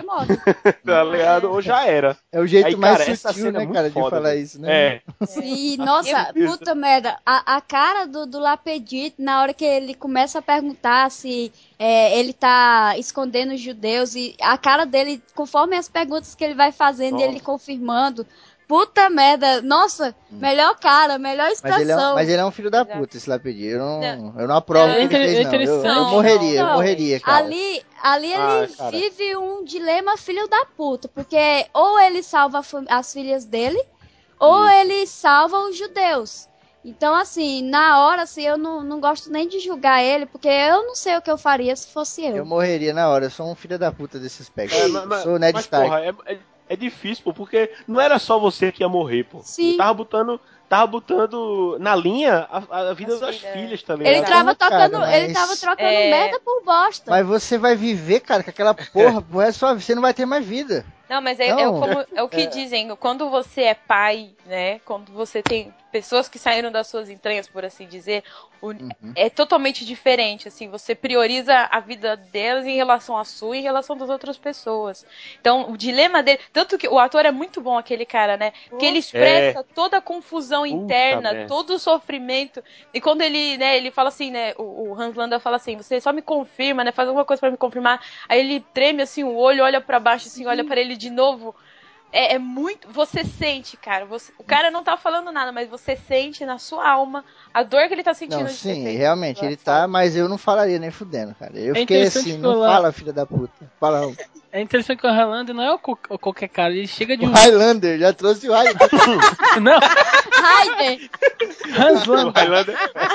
Speaker 5: Tá ligado? Ou já era.
Speaker 2: É o jeito
Speaker 5: Aí,
Speaker 2: mais
Speaker 5: cara, essa
Speaker 2: sutil,
Speaker 5: cena
Speaker 2: né,
Speaker 5: é muito
Speaker 2: cara, de
Speaker 5: foda,
Speaker 2: falar
Speaker 5: velho.
Speaker 2: isso, né?
Speaker 3: Sim, nossa, puta merda. A cara do Lapédit, na hora que ele começa a perguntar se ele tá escondendo os judeus, e a cara dele, conforme as perguntas que ele vai fazendo, e ele confirmando. Puta merda, nossa, melhor cara, melhor expressão.
Speaker 2: Mas ele é um filho da puta, esse Lapédit. Eu não aprovo o que ele fez, não. Eu morreria, cara.
Speaker 3: Ali ele vive um dilema filho da puta, porque ou ele salva as filhas dele, ou ele salva os judeus. Então, assim, na hora, assim, eu não gosto nem de julgar ele, porque eu não sei o que eu faria se fosse eu.
Speaker 2: Eu morreria na hora, eu sou um filho da puta desse aspecto. Sou Ned Stark.
Speaker 5: Porra, é difícil, pô, porque não era só você que ia morrer, pô.
Speaker 3: Sim.
Speaker 5: Tava botando tava botando na linha a vida
Speaker 6: As
Speaker 5: das
Speaker 6: filhas.
Speaker 5: filhas, tá ligado?
Speaker 3: Ele tava
Speaker 2: Cara,
Speaker 3: tocando,
Speaker 2: mas-
Speaker 3: ele tava trocando
Speaker 6: É.
Speaker 3: merda por bosta.
Speaker 2: Mas você vai viver, cara, com aquela porra pro resto da sua vida, você não vai ter mais vida.
Speaker 6: Não, mas
Speaker 2: Não.
Speaker 6: é o que dizem. Quando você é pai, né? Quando você tem pessoas que saíram das suas entranhas, por assim dizer, é totalmente diferente. Assim, você prioriza a vida delas em relação à sua e em relação das outras pessoas. Então, o dilema dele. Tanto que o ator é muito bom, aquele cara, né? Que ele expressa toda a confusão interna,
Speaker 5: merda.
Speaker 6: todo o sofrimento. E quando ele, né, ele fala assim, né? O Hans Landa fala assim: você só me confirma, né? Faz alguma coisa pra me confirmar. Aí ele treme assim o olho, olha pra baixo, assim, olha pra ele de novo. É muito. Você sente, cara. O cara não tá falando nada, mas você sente na sua alma a dor que ele tá sentindo.
Speaker 2: Não,
Speaker 6: de ter
Speaker 2: sim,
Speaker 6: feito
Speaker 2: realmente,
Speaker 6: aquilo.
Speaker 2: ele tá, mas eu não falaria nem fudendo, cara. Eu
Speaker 4: É
Speaker 2: fiquei
Speaker 4: interessante
Speaker 2: assim, não
Speaker 4: falar-
Speaker 2: fala, filha da puta. Fala,
Speaker 4: É interessante que o Highlander não é o qualquer cara, ele chega de
Speaker 2: o
Speaker 4: um.
Speaker 2: Highlander, já trouxe o Highlander.
Speaker 4: Não,
Speaker 3: Raider!
Speaker 4: Hans
Speaker 5: O
Speaker 4: Landa.
Speaker 5: Highlander.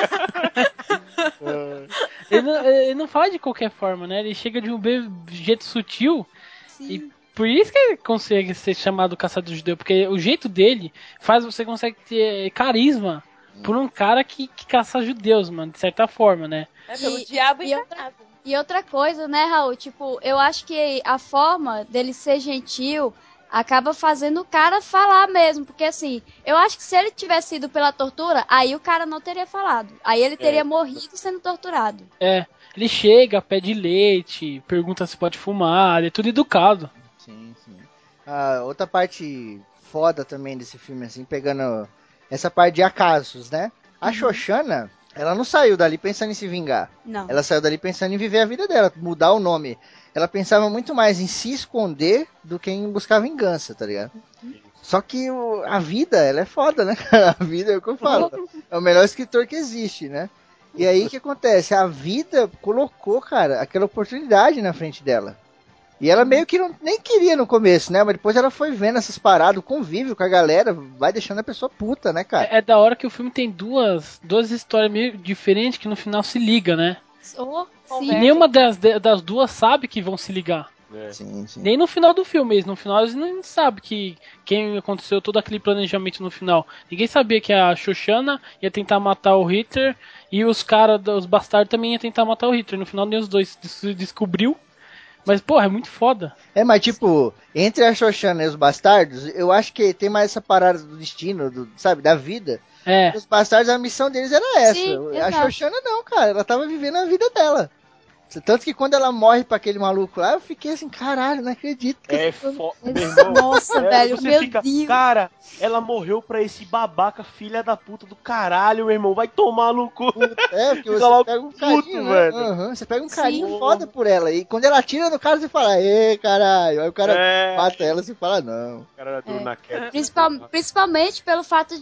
Speaker 4: Ele não fala de qualquer forma, né? Ele chega de um jeito sutil.
Speaker 3: Sim.
Speaker 4: E por isso que ele consegue ser chamado caçador judeu, porque o jeito dele faz você consegue ter carisma por um cara que caça judeus, mano, de certa forma, né?
Speaker 6: É pelo
Speaker 3: E-
Speaker 6: diabo
Speaker 3: e
Speaker 6: encarnado.
Speaker 3: E outra coisa, né, Raul? Tipo, eu acho que a forma dele ser gentil acaba fazendo o cara falar mesmo. Porque, assim, eu acho que se ele tivesse ido pela tortura, aí o cara não teria falado. Aí ele teria morrido sendo torturado.
Speaker 4: É, ele chega, pede leite, pergunta se pode fumar, ele é tudo educado.
Speaker 2: Sim, sim. Outra parte foda também desse filme, assim, pegando essa parte de acasos, né? A Xoxana, ela não saiu dali pensando em se vingar.
Speaker 3: Não.
Speaker 2: Ela saiu dali pensando em viver a vida dela, mudar o nome. Ela pensava muito mais em se esconder do que em buscar vingança, tá ligado? Só que a vida, ela é foda, né, cara? A vida é o que eu falo. É o melhor escritor que existe, né? E aí o que acontece? A vida colocou, cara, aquela oportunidade na frente dela. E ela meio que nem queria no começo, né? Mas depois ela foi vendo essas paradas, o convívio com a galera, vai deixando a pessoa puta, né, cara?
Speaker 4: É da hora que o filme tem duas histórias meio diferentes que no final se liga, né?
Speaker 3: Oh,
Speaker 4: E
Speaker 3: sim.
Speaker 4: nenhuma das duas sabe que vão se ligar.
Speaker 2: Sim, sim.
Speaker 4: Nem no final do filme, no final eles não sabem que quem aconteceu todo aquele planejamento no final. Ninguém sabia que a Xoxana ia tentar matar o Hitler e os caras, os bastardos também iam tentar matar o Hitler. No final nem os dois descobriu. Mas, porra, é muito foda.
Speaker 2: Mas tipo, entre a Xoxana e os bastardos, eu acho que tem mais essa parada do destino, sabe, da vida.
Speaker 4: É.
Speaker 2: Os bastardos, a missão deles era essa.
Speaker 3: Sim,
Speaker 2: A
Speaker 3: exato.
Speaker 2: Xoxana não, cara, ela tava vivendo a vida dela. Tanto que quando ela morre pra aquele maluco lá, eu fiquei assim, caralho, não acredito. Que
Speaker 5: É
Speaker 2: essa-
Speaker 5: foda, meu irmão.
Speaker 3: Nossa, velho,
Speaker 5: você
Speaker 3: meu
Speaker 5: fica,
Speaker 3: Deus.
Speaker 5: cara, ela morreu pra esse babaca, filha da puta do caralho, meu irmão. Vai tomar no cu.
Speaker 2: É, porque
Speaker 5: Fica
Speaker 2: você
Speaker 5: logo
Speaker 2: pega um
Speaker 5: puto,
Speaker 2: carinho, né?
Speaker 5: velho.
Speaker 2: Aham, você pega um carinho
Speaker 3: Sim.
Speaker 2: foda por ela. E quando ela atira no cara, você fala, ê, caralho. Aí o cara
Speaker 5: É.
Speaker 2: mata ela e você fala, não.
Speaker 5: O cara era duro na queda.
Speaker 3: Principalmente pelo fato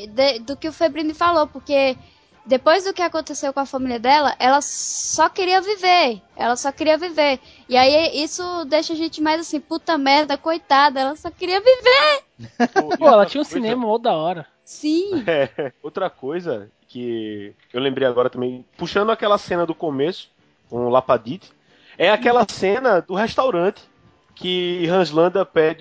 Speaker 3: do que o Febrini falou, porque depois do que aconteceu com a família dela, ela só queria viver. Ela só queria viver. E aí isso deixa a gente mais assim, puta merda, coitada, ela só queria viver.
Speaker 4: Pô, ela tinha um cinema mó da hora.
Speaker 3: Sim.
Speaker 5: Outra coisa que eu lembrei agora também, puxando aquela cena do começo, com o Lapadite, é aquela cena do restaurante que Hans Landa pede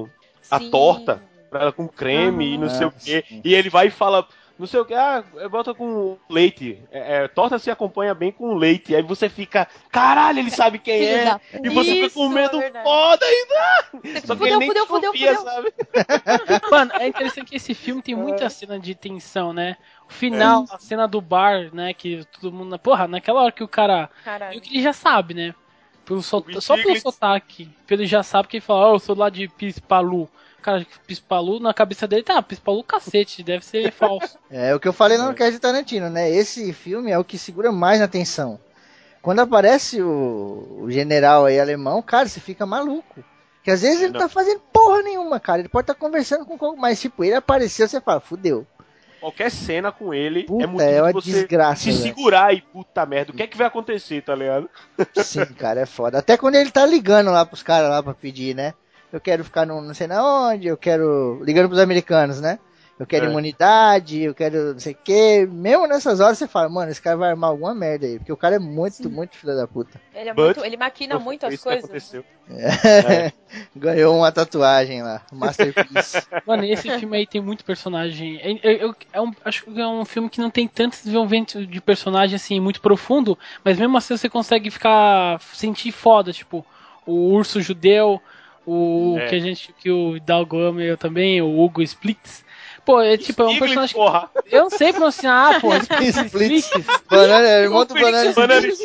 Speaker 5: a
Speaker 6: Sim.
Speaker 5: torta pra ela com creme e não sei o quê.
Speaker 2: sim.
Speaker 5: E ele vai e fala, não sei o que, bota com leite. Torta se acompanha bem com leite. Aí você fica, caralho, ele sabe quem
Speaker 3: Filho
Speaker 5: é.
Speaker 3: da
Speaker 5: E você fica com
Speaker 6: Isso,
Speaker 5: medo
Speaker 6: é verdade.
Speaker 5: foda ainda. Só que ele nem
Speaker 6: Fudeu.
Speaker 5: desconfia, sabe?
Speaker 4: Mano, é interessante que esse filme tem muita cena de tensão, né? O final, a cena do bar, né? Que todo mundo. Porra, naquela hora que o cara.
Speaker 6: Caralho.
Speaker 4: Viu que ele já sabe, né? Só pelo
Speaker 5: Stiglitz.
Speaker 4: sotaque. Ele já sabe que ele fala, eu sou lá de Pispalu. Cara, Pispalu, na cabeça dele, tá, Pispalu cacete, deve ser falso.
Speaker 2: É o que eu falei lá no cast de Tarantino, né? Esse filme é o que segura mais na atenção. Quando aparece o general aí alemão, cara, você fica maluco. Porque às vezes ele não tá fazendo porra nenhuma, cara. Ele pode estar conversando com mas tipo, ele apareceu, você fala, fudeu.
Speaker 5: Qualquer cena com ele
Speaker 2: Puta,
Speaker 5: é motivo
Speaker 2: é uma
Speaker 5: de você
Speaker 2: desgraça,
Speaker 5: se
Speaker 2: velho.
Speaker 5: segurar e puta merda. O que é que vai acontecer, tá ligado?
Speaker 2: Sim, cara, é foda. Até quando ele tá ligando lá pros caras lá pra pedir, né? Eu quero ficar não sei na onde, eu quero... Ligando pros americanos, né? eu quero imunidade, eu quero não sei o que. Mesmo nessas horas você fala, mano, esse cara vai armar alguma merda aí, porque o cara é muito, muito filho da puta.
Speaker 6: Ele maquina muito as coisas.
Speaker 2: Ganhou uma tatuagem lá, Masterpiece.
Speaker 4: Mano, esse filme aí tem muito personagem. Acho que é um filme que não tem tanto desenvolvimento de personagem assim, muito profundo, mas mesmo assim você consegue sentir foda, tipo, o urso judeu, que o Hidalgo ama eu também, o Hugo Splitz. Pô, é tipo, é um personagem
Speaker 5: porra.
Speaker 4: que eu não sei pronunciar, pô.
Speaker 2: Splitz. Irmão do Banana Splitz.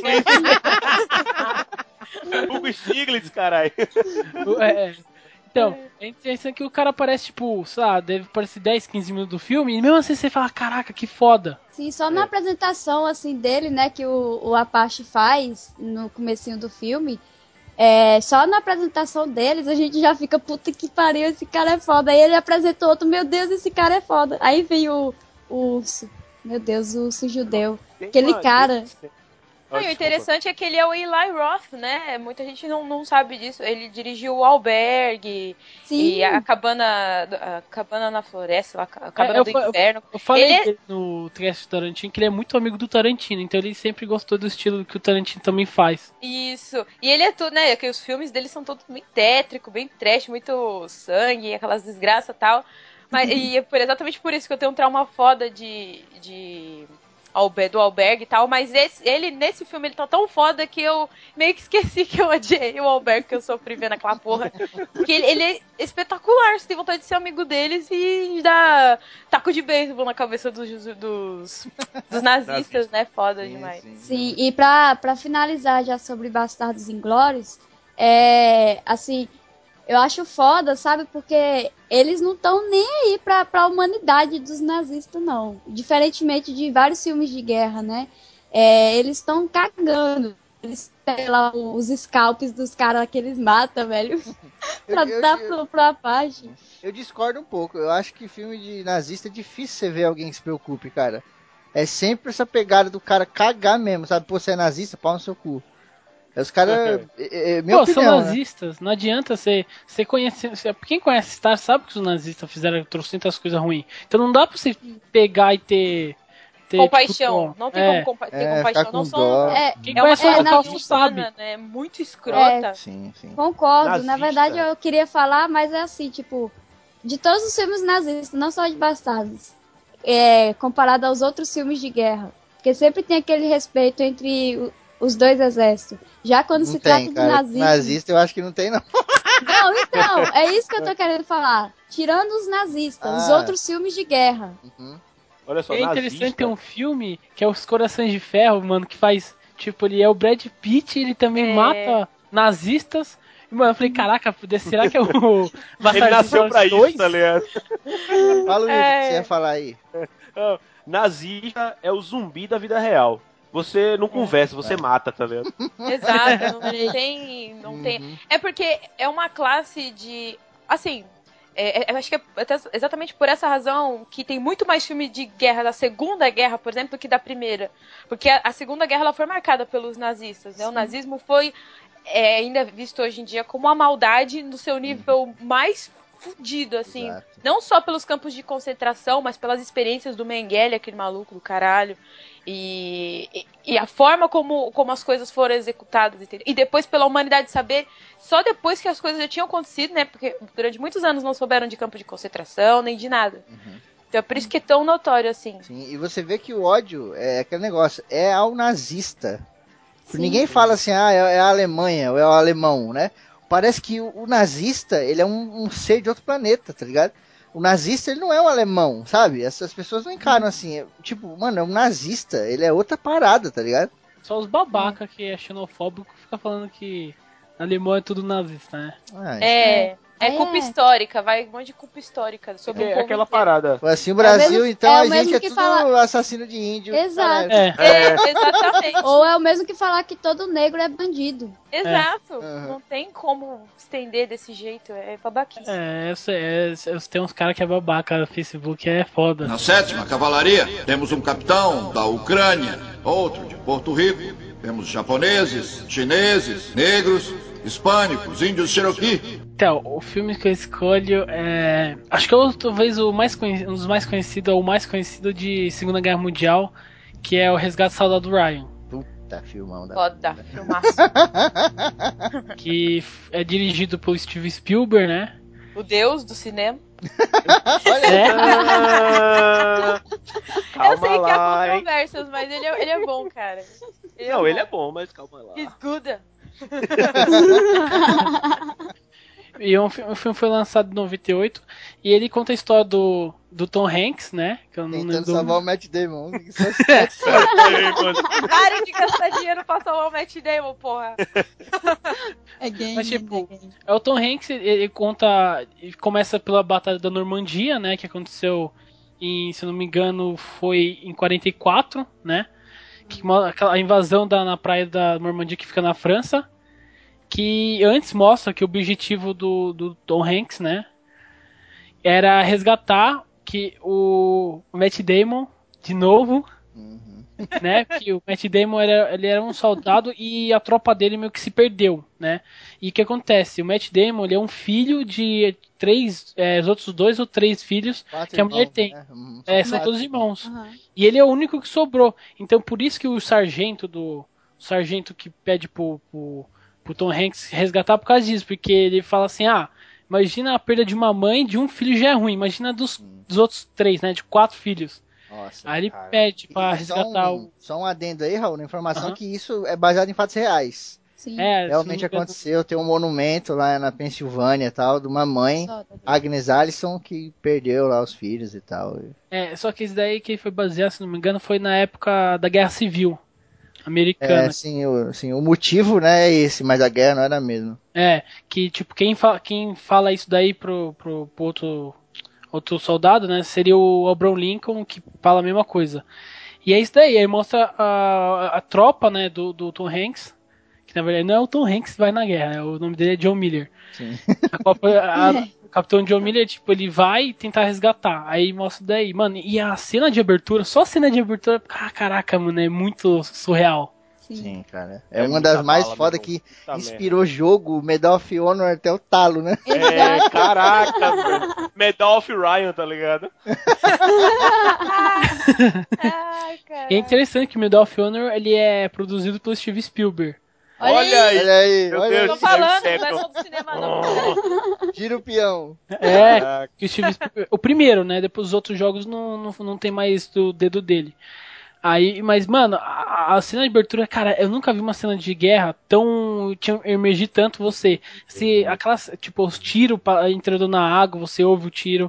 Speaker 5: Hugo Stiglitz, caralho.
Speaker 4: Então, é interessante que o cara aparece, tipo, sei lá, deve aparecer 10, 15 minutos do filme, e mesmo assim você fala, caraca, que foda.
Speaker 3: Sim, só na apresentação, assim, dele, né, que o Apache faz no comecinho do filme, só na apresentação deles a gente já fica, puta que pariu, esse cara é foda. Aí ele apresentou outro, meu Deus, esse cara é foda. Aí vem o urso, meu Deus, o urso judeu, aquele cara...
Speaker 6: E o interessante é que ele é o Eli Roth, né? Muita gente não sabe disso. Ele dirigiu o Albergue e a Cabana na Floresta, a Cabana do Inferno.
Speaker 4: Eu falei no Teste do Tarantino que ele é muito amigo do Tarantino, então ele sempre gostou do estilo que o Tarantino também faz.
Speaker 6: Isso. E ele é tudo, né? Que os filmes dele são todos bem tétrico, bem trash, muito sangue, aquelas desgraças e tal. Mas, e é exatamente por isso que eu tenho um trauma foda do Albergue e tal, mas ele nesse filme ele tá tão foda que eu meio que esqueci que eu odiei o Albergue, que eu sofri vendo aquela porra. Porque ele é espetacular, você tem vontade de ser amigo deles e dar taco de beisebol na cabeça dos nazistas, né? Foda demais.
Speaker 3: Sim, e pra finalizar já sobre Bastardos Inglórios, assim, eu acho foda, sabe? Porque eles não estão nem aí pra humanidade dos nazistas, não. Diferentemente de vários filmes de guerra, né? Eles estão cagando. Eles têm lá os scalps dos caras que eles matam, velho. pra dar pro Apache.
Speaker 2: Eu discordo um pouco. Eu acho que filme de nazista é difícil você ver alguém que se preocupe, cara. É sempre essa pegada do cara cagar mesmo, sabe? Pô, você é nazista, pau no seu cu. Os caras. Minha opinião,
Speaker 4: são nazistas, né? Não adianta você conhecer. Quem conhece Star sabe que os nazistas fizeram trocentas coisas ruins. Então não dá pra você pegar e ter
Speaker 6: compaixão.
Speaker 4: Tipo,
Speaker 6: não tem como ter compaixão. Não são.
Speaker 4: Quem conhece o Holocausto sabe.
Speaker 6: É muito escrota.
Speaker 2: Sim.
Speaker 3: Concordo.
Speaker 5: Nazista.
Speaker 3: Na verdade, eu queria falar, mas é assim, tipo, de todos os filmes nazistas, não só de Bastardos, comparado aos outros filmes de guerra. Porque sempre tem aquele respeito entre os dois exércitos. Já quando se trata de nazismo...
Speaker 2: Nazista eu acho que não tem, não.
Speaker 3: Não, então, é isso que eu tô querendo falar. Tirando os nazistas, os outros filmes de guerra.
Speaker 5: Olha só,
Speaker 4: é interessante ter um filme que é Os Corações de Ferro, mano, que faz... Tipo, ele é o Brad Pitt, ele também mata nazistas. E, mano, eu falei, caraca, será que é o...
Speaker 5: Ele nasceu pra 2? Isso, tá ligado?
Speaker 2: Fala o que você ia falar aí.
Speaker 5: Nazista é o zumbi da vida real. Você não conversa, você mata, tá vendo?
Speaker 6: Exato, não tem. É porque é uma classe de. Assim, eu acho que é exatamente por essa razão que tem muito mais filme de guerra da Segunda Guerra, por exemplo, do que da Primeira. Porque a Segunda Guerra ela foi marcada pelos nazistas, né? O nazismo foi ainda visto hoje em dia como a maldade no seu nível mais fudido, assim. Exato. Não só pelos campos de concentração, mas pelas experiências do Mengele, aquele maluco do caralho. E a forma como as coisas foram executadas, entendeu? E depois pela humanidade saber, só depois que as coisas já tinham acontecido, né? Porque durante muitos anos não souberam de campo de concentração, nem de nada. Então é por isso que é tão notório, assim.
Speaker 2: Sim, e você vê que o ódio é aquele negócio, é ao nazista. Ninguém fala assim, é a Alemanha, ou é o alemão, né? Parece que o nazista, ele é um ser de outro planeta, tá ligado? O nazista, ele não é um alemão, sabe? Essas pessoas não encaram assim. Tipo, mano, é um nazista. Ele é outra parada, tá ligado?
Speaker 4: Só os babaca que é xenofóbico fica falando que alemão é tudo nazista, né?
Speaker 6: É culpa histórica, vai um monte de culpa histórica sobre o
Speaker 5: aquela parada.
Speaker 2: Assim, o Brasil, então, a gente é tudo
Speaker 3: fala...
Speaker 2: assassino de índio.
Speaker 3: Exato.
Speaker 6: Exatamente.
Speaker 3: Ou é o mesmo que falar que todo negro é bandido.
Speaker 6: Exato. Não tem como estender desse jeito, é babaquice.
Speaker 4: Tem uns caras que é babaca no Facebook, é foda.
Speaker 9: Na 7ª Cavalaria, temos um capitão da Ucrânia, outro de Porto Rico, temos japoneses, chineses, negros, hispânicos, índios Cherokee.
Speaker 4: Então, o filme que eu escolho é. Acho que é talvez um dos mais conhecidos, ou o mais conhecido de Segunda Guerra Mundial, que é o Resgate do Soldado Ryan.
Speaker 2: Puta, filmão da.
Speaker 6: Foda, filmaço.
Speaker 4: Que é dirigido pelo Steven Spielberg, né?
Speaker 6: O deus do cinema.
Speaker 5: Calma
Speaker 6: Eu sei que
Speaker 5: lá,
Speaker 6: há
Speaker 5: hein?
Speaker 6: controvérsias, mas ele é bom, cara.
Speaker 5: Ele é bom, mas calma lá.
Speaker 6: He's good.
Speaker 4: E o filme foi lançado em 98 e ele conta a história do Tom Hanks, né? Que eu não
Speaker 2: Tentando
Speaker 4: lembro.
Speaker 2: salvar o Matt Damon.
Speaker 6: Parem de gastar dinheiro pra salvar o Matt Damon, porra.
Speaker 3: É game,
Speaker 4: Mas, tipo,
Speaker 3: é game.
Speaker 4: é o Tom Hanks, ele conta. Ele começa pela Batalha da Normandia, né? Que aconteceu se eu não me engano, foi em 44, né? A invasão na praia da Normandia que fica na França. Que antes mostra que o objetivo do Tom Hanks, né? Era resgatar que o Matt Damon, de novo, né? Que o Matt Damon ele era um soldado e a tropa dele meio que se perdeu, né? E o que acontece? O Matt Damon ele é um filho de os outros 2 ou 3 filhos
Speaker 2: 4
Speaker 4: que a mulher
Speaker 2: irmãos,
Speaker 4: tem.
Speaker 2: né?
Speaker 4: São todos irmãos.
Speaker 3: Uhum.
Speaker 4: E ele é o único que sobrou. Então por isso que o sargento que pede pro Tom Hanks resgatar por causa disso, porque ele fala assim, imagina a perda de uma mãe, de um filho já é ruim, imagina dos outros 3, né, de 4 filhos.
Speaker 2: Nossa,
Speaker 4: Aí ele
Speaker 2: cara.
Speaker 4: pede pra
Speaker 2: E
Speaker 4: resgatar
Speaker 2: só um adendo aí, Raul, na informação que isso é baseado em fatos reais.
Speaker 3: Sim.
Speaker 2: Realmente aconteceu, tem um monumento lá na Pensilvânia e tal, de uma mãe, Agnes Allison, que perdeu lá os filhos e tal.
Speaker 4: Só que isso daí que foi baseado, se não me engano, foi na época da Guerra Civil Americana.
Speaker 2: Sim, o motivo, né, é esse, mas a guerra não era mesmo.
Speaker 4: Que tipo, quem fala isso daí pro outro soldado, né, seria o Abraham Lincoln, que fala a mesma coisa. E é isso daí, aí mostra a tropa, né, do Tom Hanks, que na verdade não é o Tom Hanks que vai na guerra, o nome dele é John Miller.
Speaker 2: Sim.
Speaker 4: O capitão John Miller, tipo, ele vai tentar resgatar, aí mostra daí, mano, e a cena de abertura, só a cena de abertura, caraca, mano, é muito surreal.
Speaker 2: Sim, cara. É uma das mais foda que
Speaker 5: Puta
Speaker 2: inspirou jogo, Medal of Honor até o talo, né?
Speaker 5: Caraca, velho. Medal of Ryan, tá ligado?
Speaker 6: Ai, cara.
Speaker 4: E é interessante que o Medal of Honor, ele é produzido pelo Steven Spielberg.
Speaker 5: Olha aí.
Speaker 2: Olha aí,
Speaker 5: Meu
Speaker 2: olha
Speaker 5: Deus
Speaker 2: aí.
Speaker 6: Tô falando, não é só do cinema, não.
Speaker 2: Gira o peão.
Speaker 4: Que o Steven Spielberg, o primeiro, né? Depois os outros jogos não tem mais do dedo dele. Aí, mas, mano, a cena de abertura, cara, eu nunca vi uma cena de guerra tão. Emergir tanto você. Tipo, os tiros entrando na água, você ouve o tiro.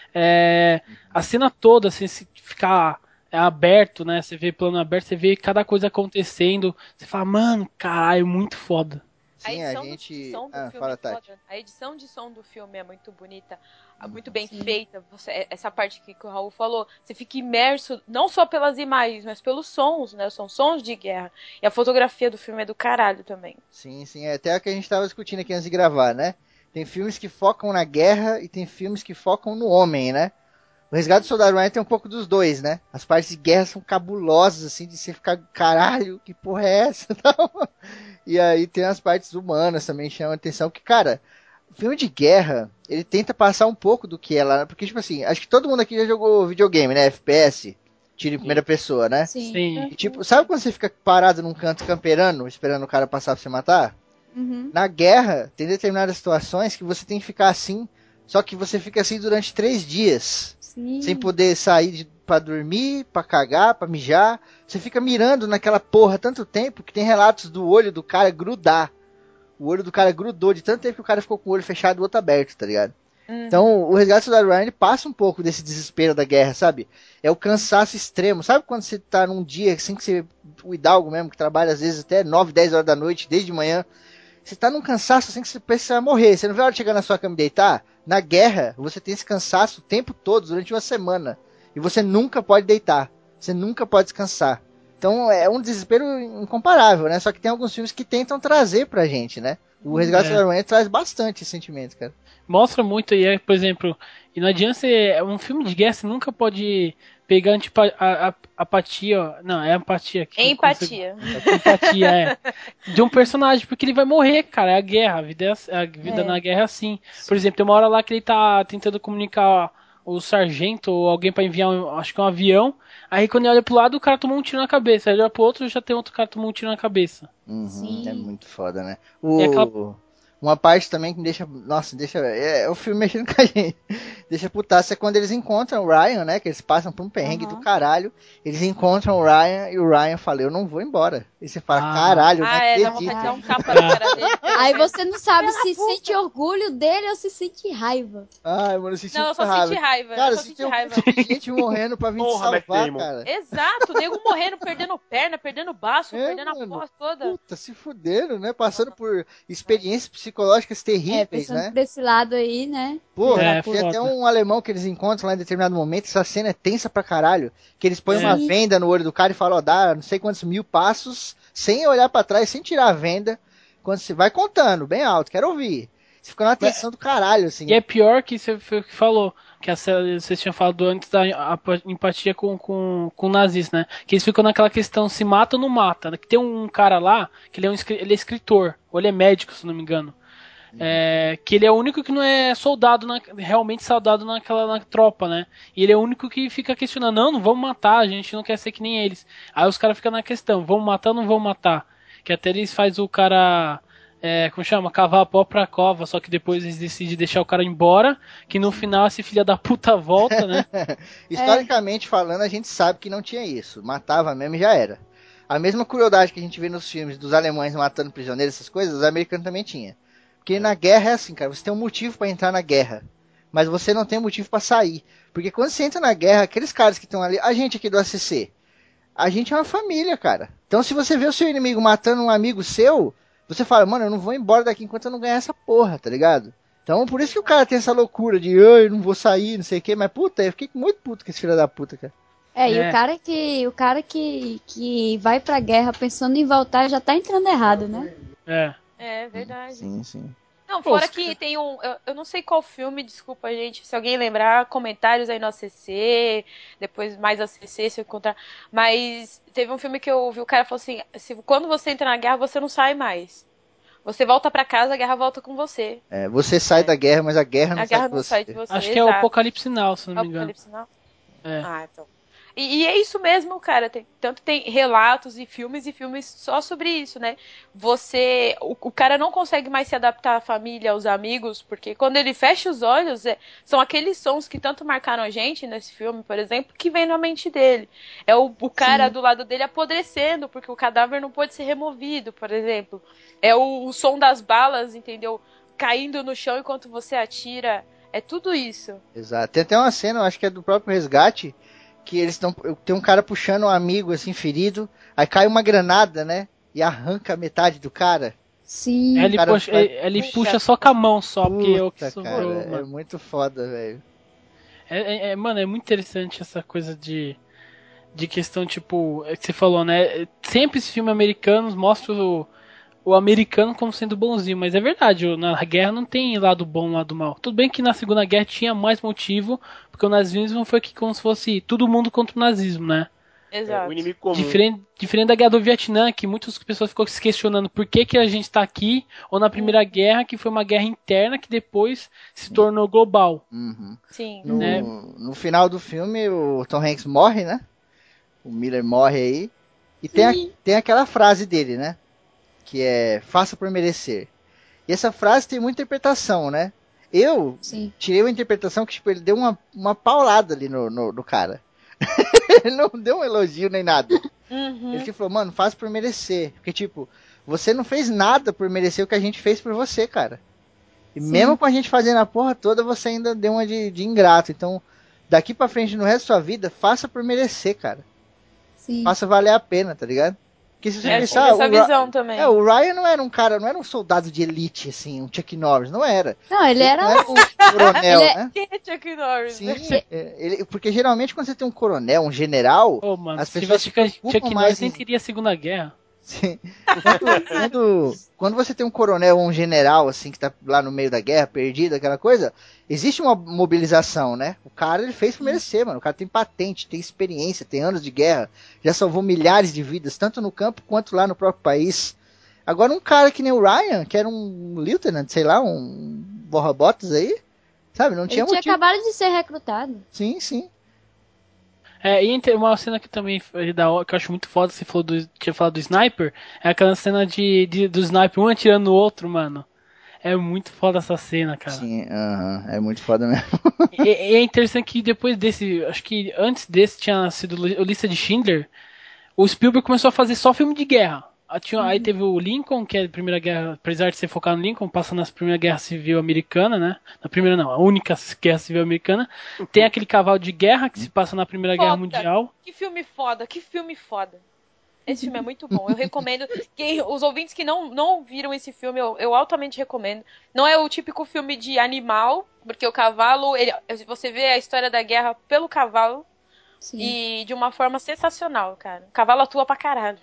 Speaker 4: A cena toda, assim, se ficar aberto, né? Você vê plano aberto, você vê cada coisa acontecendo. Você fala, mano, caralho, muito foda.
Speaker 2: Sim,
Speaker 6: A
Speaker 2: a
Speaker 6: edição
Speaker 2: gente.
Speaker 6: de som do filme
Speaker 2: Fala,
Speaker 6: é
Speaker 2: Tati.
Speaker 6: foda. A edição de som do filme é muito bonita, muito bem feita. Essa parte que o Raul falou, você fica imerso não só pelas imagens, mas pelos sons, né? São sons de guerra. E a fotografia do filme é do caralho também.
Speaker 2: Sim, até o que a gente tava discutindo aqui antes de gravar, né? Tem filmes que focam na guerra e tem filmes que focam no homem, né? O Resgate do Soldado Ryan tem um pouco dos dois, né? As partes de guerra são cabulosas, assim, de você ficar, caralho, que porra é essa? E aí tem as partes humanas também que chamam a atenção, porque, cara, o filme de guerra, ele tenta passar um pouco do que é lá, porque, tipo assim, acho que todo mundo aqui já jogou videogame, né? FPS, tiro em primeira pessoa, né?
Speaker 4: Sim.
Speaker 2: E, tipo, sabe quando você fica parado num canto camperando, esperando o cara passar pra você matar?
Speaker 3: Uhum.
Speaker 2: Na guerra, tem determinadas situações que você tem que ficar assim, só que você fica assim durante 3 dias.
Speaker 3: Sim.
Speaker 2: Sem poder sair pra dormir, pra cagar, pra mijar. Você fica mirando naquela porra tanto tempo que tem relatos do olho do cara grudar. O olho do cara grudou de tanto tempo que o cara ficou com o olho fechado e o outro aberto, tá ligado? Então, o Resgate do Soldado Ryan passa um pouco desse desespero da guerra, sabe? É o cansaço extremo. Sabe quando você tá num dia, assim que você... O Hidalgo mesmo, que trabalha às vezes até 9, 10 horas da noite, desde de manhã. Você tá num cansaço assim que você pensa que você vai morrer. Você não vê a hora de chegar na sua cama e deitar? Na guerra, você tem esse cansaço o tempo todo, durante uma semana. E você nunca pode deitar. Você nunca pode descansar. Então é um desespero incomparável, né? Só que tem alguns filmes que tentam trazer pra gente, né? O Resgate do Soldado Ryan traz bastante esse sentimento, cara.
Speaker 4: Mostra muito, por exemplo, E não adianta ser. Um filme de guerra, você nunca pode pegar apatia. Ó. Não, é apatia.
Speaker 6: Empatia.
Speaker 4: Empatia, é. De um personagem, porque ele vai morrer, cara. É a guerra. A vida na guerra é assim. Por exemplo, tem uma hora lá que ele tá tentando comunicar o sargento ou alguém pra enviar, acho que um avião. Aí quando ele olha pro lado, o cara tomou um tiro na cabeça. Aí ele olha pro outro, já tem outro cara que tomou um tiro na cabeça.
Speaker 2: Uhum, é muito foda, né? Uma parte também que me deixa. Nossa, deixa. É o filme mexendo com a gente. Deixa putaça é quando eles encontram o Ryan, né? Que eles passam por um perrengue do caralho. Eles encontram o Ryan e o Ryan fala, eu não vou embora. E você fala, caralho, né?
Speaker 6: Dá vontade de dar um tapa na cara dele.
Speaker 3: Aí você não sabe se sente orgulho dele ou se sente raiva.
Speaker 2: Ai, mano, eu senti
Speaker 6: Não, eu só senti raiva.
Speaker 2: Cara, se tem gente morrendo pra vir te salvar, cara.
Speaker 6: Exato, nego morrendo, perdendo perna, perdendo baço, perdendo a voz toda.
Speaker 2: Puta, se fuderam, né? Passando por experiências psicológicas terríveis,
Speaker 3: pensando
Speaker 2: né?
Speaker 3: por esse lado aí, né?
Speaker 2: Porra, tem até um alemão que eles encontram lá em determinado momento, essa cena é tensa pra caralho, que eles põem uma venda no olho do cara e falam, ó, dá não sei quantos 1000 passos, sem olhar pra trás, sem tirar a venda, quando você vai contando, bem alto, quero ouvir. Você fica na atenção do caralho, assim.
Speaker 4: E é pior que você falou, que vocês tinham falado antes da empatia com nazis, né? Que eles ficam naquela questão, se mata ou não mata, né? Que tem um cara lá, que ele é escritor, ou ele é médico, se não me engano. Que ele é o único que não é soldado, realmente soldado na tropa, né? E ele é o único que fica questionando, não vamos matar, a gente não quer ser que nem eles. Aí os caras ficam na questão, vamos matar ou não vamos matar? Que até eles fazem o cara, como chama? Cavar a própria cova, só que depois eles decidem deixar o cara embora, que no final esse filho da puta volta, né?
Speaker 2: Historicamente falando, a gente sabe que não tinha isso. Matava mesmo e já era. A mesma crueldade que a gente vê nos filmes dos alemães matando prisioneiros, essas coisas, os americanos também tinham. Porque na guerra é assim, cara, você tem um motivo pra entrar na guerra, mas você não tem motivo pra sair. Porque quando você entra na guerra, aqueles caras que estão ali, a gente aqui do ACC, a gente é uma família, cara. Então se você vê o seu inimigo matando um amigo seu, você fala, mano, eu não vou embora daqui enquanto eu não ganhar essa porra, tá ligado? Então por isso que o cara tem essa loucura de, eu não vou sair, não sei o que, mas puta, eu fiquei muito puto com esse filho da puta, cara.
Speaker 3: E o cara que vai pra guerra pensando em voltar já tá entrando errado, né?
Speaker 6: É verdade.
Speaker 2: Sim.
Speaker 6: Não, fora que tem um... Eu não sei qual filme, desculpa, gente. Se alguém lembrar, comentários aí no ACC, depois mais ACC, se eu encontrar. Mas teve um filme que eu vi, o cara falou assim, quando você entra na guerra, você não sai mais. Você volta pra casa, a guerra volta com você.
Speaker 2: Você sai da guerra, mas a guerra não
Speaker 6: sai de você.
Speaker 4: Acho que é o Apocalipse Now, se não me engano.
Speaker 6: Apocalipse Now? Então. E é isso mesmo, cara. Tem relatos e filmes só sobre isso, né? O cara não consegue mais se adaptar à família, aos amigos, porque quando ele fecha os olhos, são aqueles sons que tanto marcaram a gente nesse filme, por exemplo, que vem na mente dele. É o cara do lado dele apodrecendo, porque o cadáver não pode ser removido, por exemplo. É o som das balas, entendeu? Caindo no chão enquanto você atira. É tudo isso.
Speaker 2: Exato. Tem até uma cena, eu acho que é do próprio Resgate, que eles tem um cara puxando um amigo assim ferido, aí cai uma granada, né? E arranca metade do cara.
Speaker 3: Sim.
Speaker 4: Ele puxa só com a mão só, porque é o que sobrou,
Speaker 2: cara, é muito foda, velho.
Speaker 4: Mano, é muito interessante essa coisa de questão, tipo, que você falou, né? Sempre esses filmes americanos mostram o americano como sendo bonzinho, mas é verdade, na guerra não tem lado bom, lado mal. Tudo bem que na Segunda Guerra tinha mais motivo, porque o nazismo foi que como se fosse todo mundo contra o nazismo, né?
Speaker 6: Exato.
Speaker 5: O inimigo comum.
Speaker 4: Diferente da Guerra do Vietnã, que muitas pessoas ficam se questionando por que a gente está aqui, ou na Primeira Guerra, que foi uma guerra interna que depois se tornou global.
Speaker 2: Uhum.
Speaker 6: Sim.
Speaker 2: No final do filme, o Tom Hanks morre, né? O Miller morre aí. E tem aquela frase dele, né? Que é, faça por merecer. E essa frase tem muita interpretação, né? Eu tirei uma interpretação que, tipo, ele deu uma paulada ali no cara. Ele não deu um elogio nem nada.
Speaker 6: Uhum.
Speaker 2: Ele que falou, mano, faz por merecer. Porque, tipo, você não fez nada por merecer o que a gente fez por você, cara. E mesmo com a gente fazendo a porra toda, você ainda deu uma de ingrato. Então, daqui pra frente, no resto da sua vida, faça por merecer, cara.
Speaker 3: Sim.
Speaker 2: Faça valer a pena, tá ligado? Porque se você pensar,
Speaker 6: essa visão também.
Speaker 2: O Ryan não era um cara, não era um soldado de elite, assim, um Chuck Norris, não era.
Speaker 3: Não, ele era
Speaker 2: um coronel, né?
Speaker 6: Quem é Chuck Norris?
Speaker 2: Sim, porque geralmente quando você tem um coronel, um general,
Speaker 4: Mano,
Speaker 2: as pessoas
Speaker 4: se tivesse
Speaker 2: se preocupam
Speaker 4: Chuck
Speaker 2: mais
Speaker 4: Norris nem teria a Segunda Guerra.
Speaker 2: Sim. Quando você tem um coronel ou um general, assim, que tá lá no meio da guerra, perdido, aquela coisa, existe uma mobilização, né? O cara, ele fez por merecer, mano. O cara tem patente, tem experiência, tem anos de guerra, já salvou milhares de vidas, tanto no campo quanto lá no próprio país. Agora, um cara que nem o Ryan, que era um lieutenant, sei lá, um borra-botas aí, sabe? Não tinha
Speaker 3: Ele tinha
Speaker 2: motivo.
Speaker 3: acabado de ser recrutado.
Speaker 2: Sim, sim.
Speaker 4: E uma cena que também que eu acho muito foda, você falou tinha falado do sniper, é aquela cena do sniper um atirando no outro, mano. É muito foda essa cena, cara.
Speaker 2: Sim, é muito foda mesmo.
Speaker 4: E é interessante que depois desse, acho que antes desse tinha sido o Lista de Schindler, o Spielberg começou a fazer só filme de guerra. Aí teve o Lincoln, que é a Primeira Guerra, apesar de ser focado no Lincoln, passa na Primeira Guerra Civil Americana, né? Na primeira não, a única Guerra Civil Americana. Tem aquele Cavalo de Guerra, que se passa na Primeira Guerra Mundial.
Speaker 6: Que filme foda, que filme foda. Esse filme é muito bom, eu recomendo. Os ouvintes que não viram esse filme, eu altamente recomendo. Não é o típico filme de animal, porque o cavalo, você vê a história da guerra pelo cavalo. Sim. E de uma forma sensacional, cara. O cavalo atua pra caralho.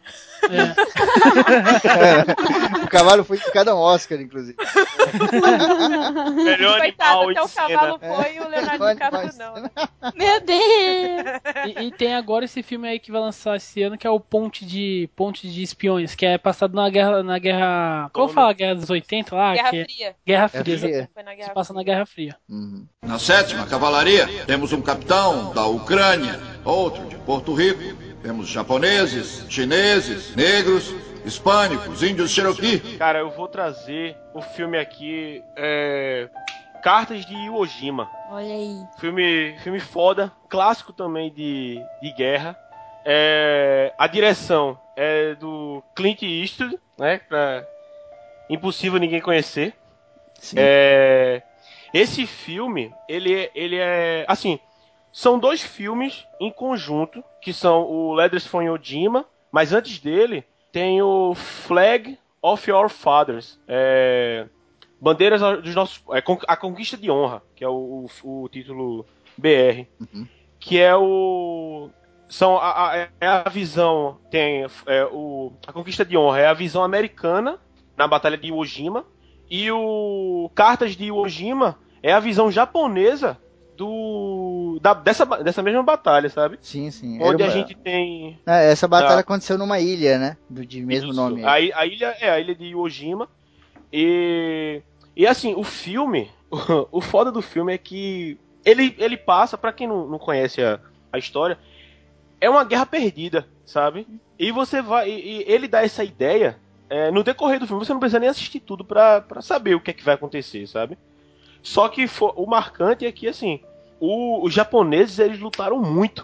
Speaker 2: O cavalo foi indicado a um Oscar, inclusive.
Speaker 5: Melhor
Speaker 6: coitado,
Speaker 5: animal
Speaker 6: até o cavalo foi e o Leonardo DiCaprio não. Né?
Speaker 3: Meu Deus!
Speaker 4: E tem agora esse filme aí que vai lançar esse ano, que é o Ponte de Espiões, que é passado na guerra... Como fala? Guerra dos 80 lá?
Speaker 6: Guerra Fria.
Speaker 4: Guerra Fria. Se passa na Guerra Fria.
Speaker 2: Uhum.
Speaker 9: Na 7ª Cavalaria, temos um capitão da Ucrânia, outro de Porto Rico. Temos japoneses, chineses, negros, hispânicos, índios Cherokee.
Speaker 5: Cara, eu vou trazer o filme aqui, Cartas de Iwo Jima.
Speaker 3: Olha aí.
Speaker 5: Filme foda, clássico também de guerra. A direção é do Clint Eastwood, né? Impossível ninguém conhecer.
Speaker 2: Sim.
Speaker 5: Esse filme, ele é... Assim, são dois filmes em conjunto, que são o Letters from Iwo Jima, mas antes dele tem o Flag of Our Fathers, Bandeiras dos Nossos... A Conquista de Honra, que é o título BR, que é o... é a visão... a Conquista de Honra é a visão americana na Batalha de Iwo Jima, e o Cartas de Iwo Jima é a visão japonesa dessa mesma batalha, sabe?
Speaker 2: Sim, sim.
Speaker 5: Onde a gente tem...
Speaker 2: essa batalha aconteceu numa ilha, né? De mesmo
Speaker 5: Isso.
Speaker 2: nome.
Speaker 5: A ilha é a ilha de Iwo Jima. E assim, o filme... O foda do filme é que ele passa, pra quem não conhece a história, é uma guerra perdida, sabe? E você vai... E ele dá essa ideia... no decorrer do filme, você não precisa nem assistir tudo pra saber o que é que vai acontecer, sabe? Só que o marcante é que, assim, os japoneses, eles lutaram muito.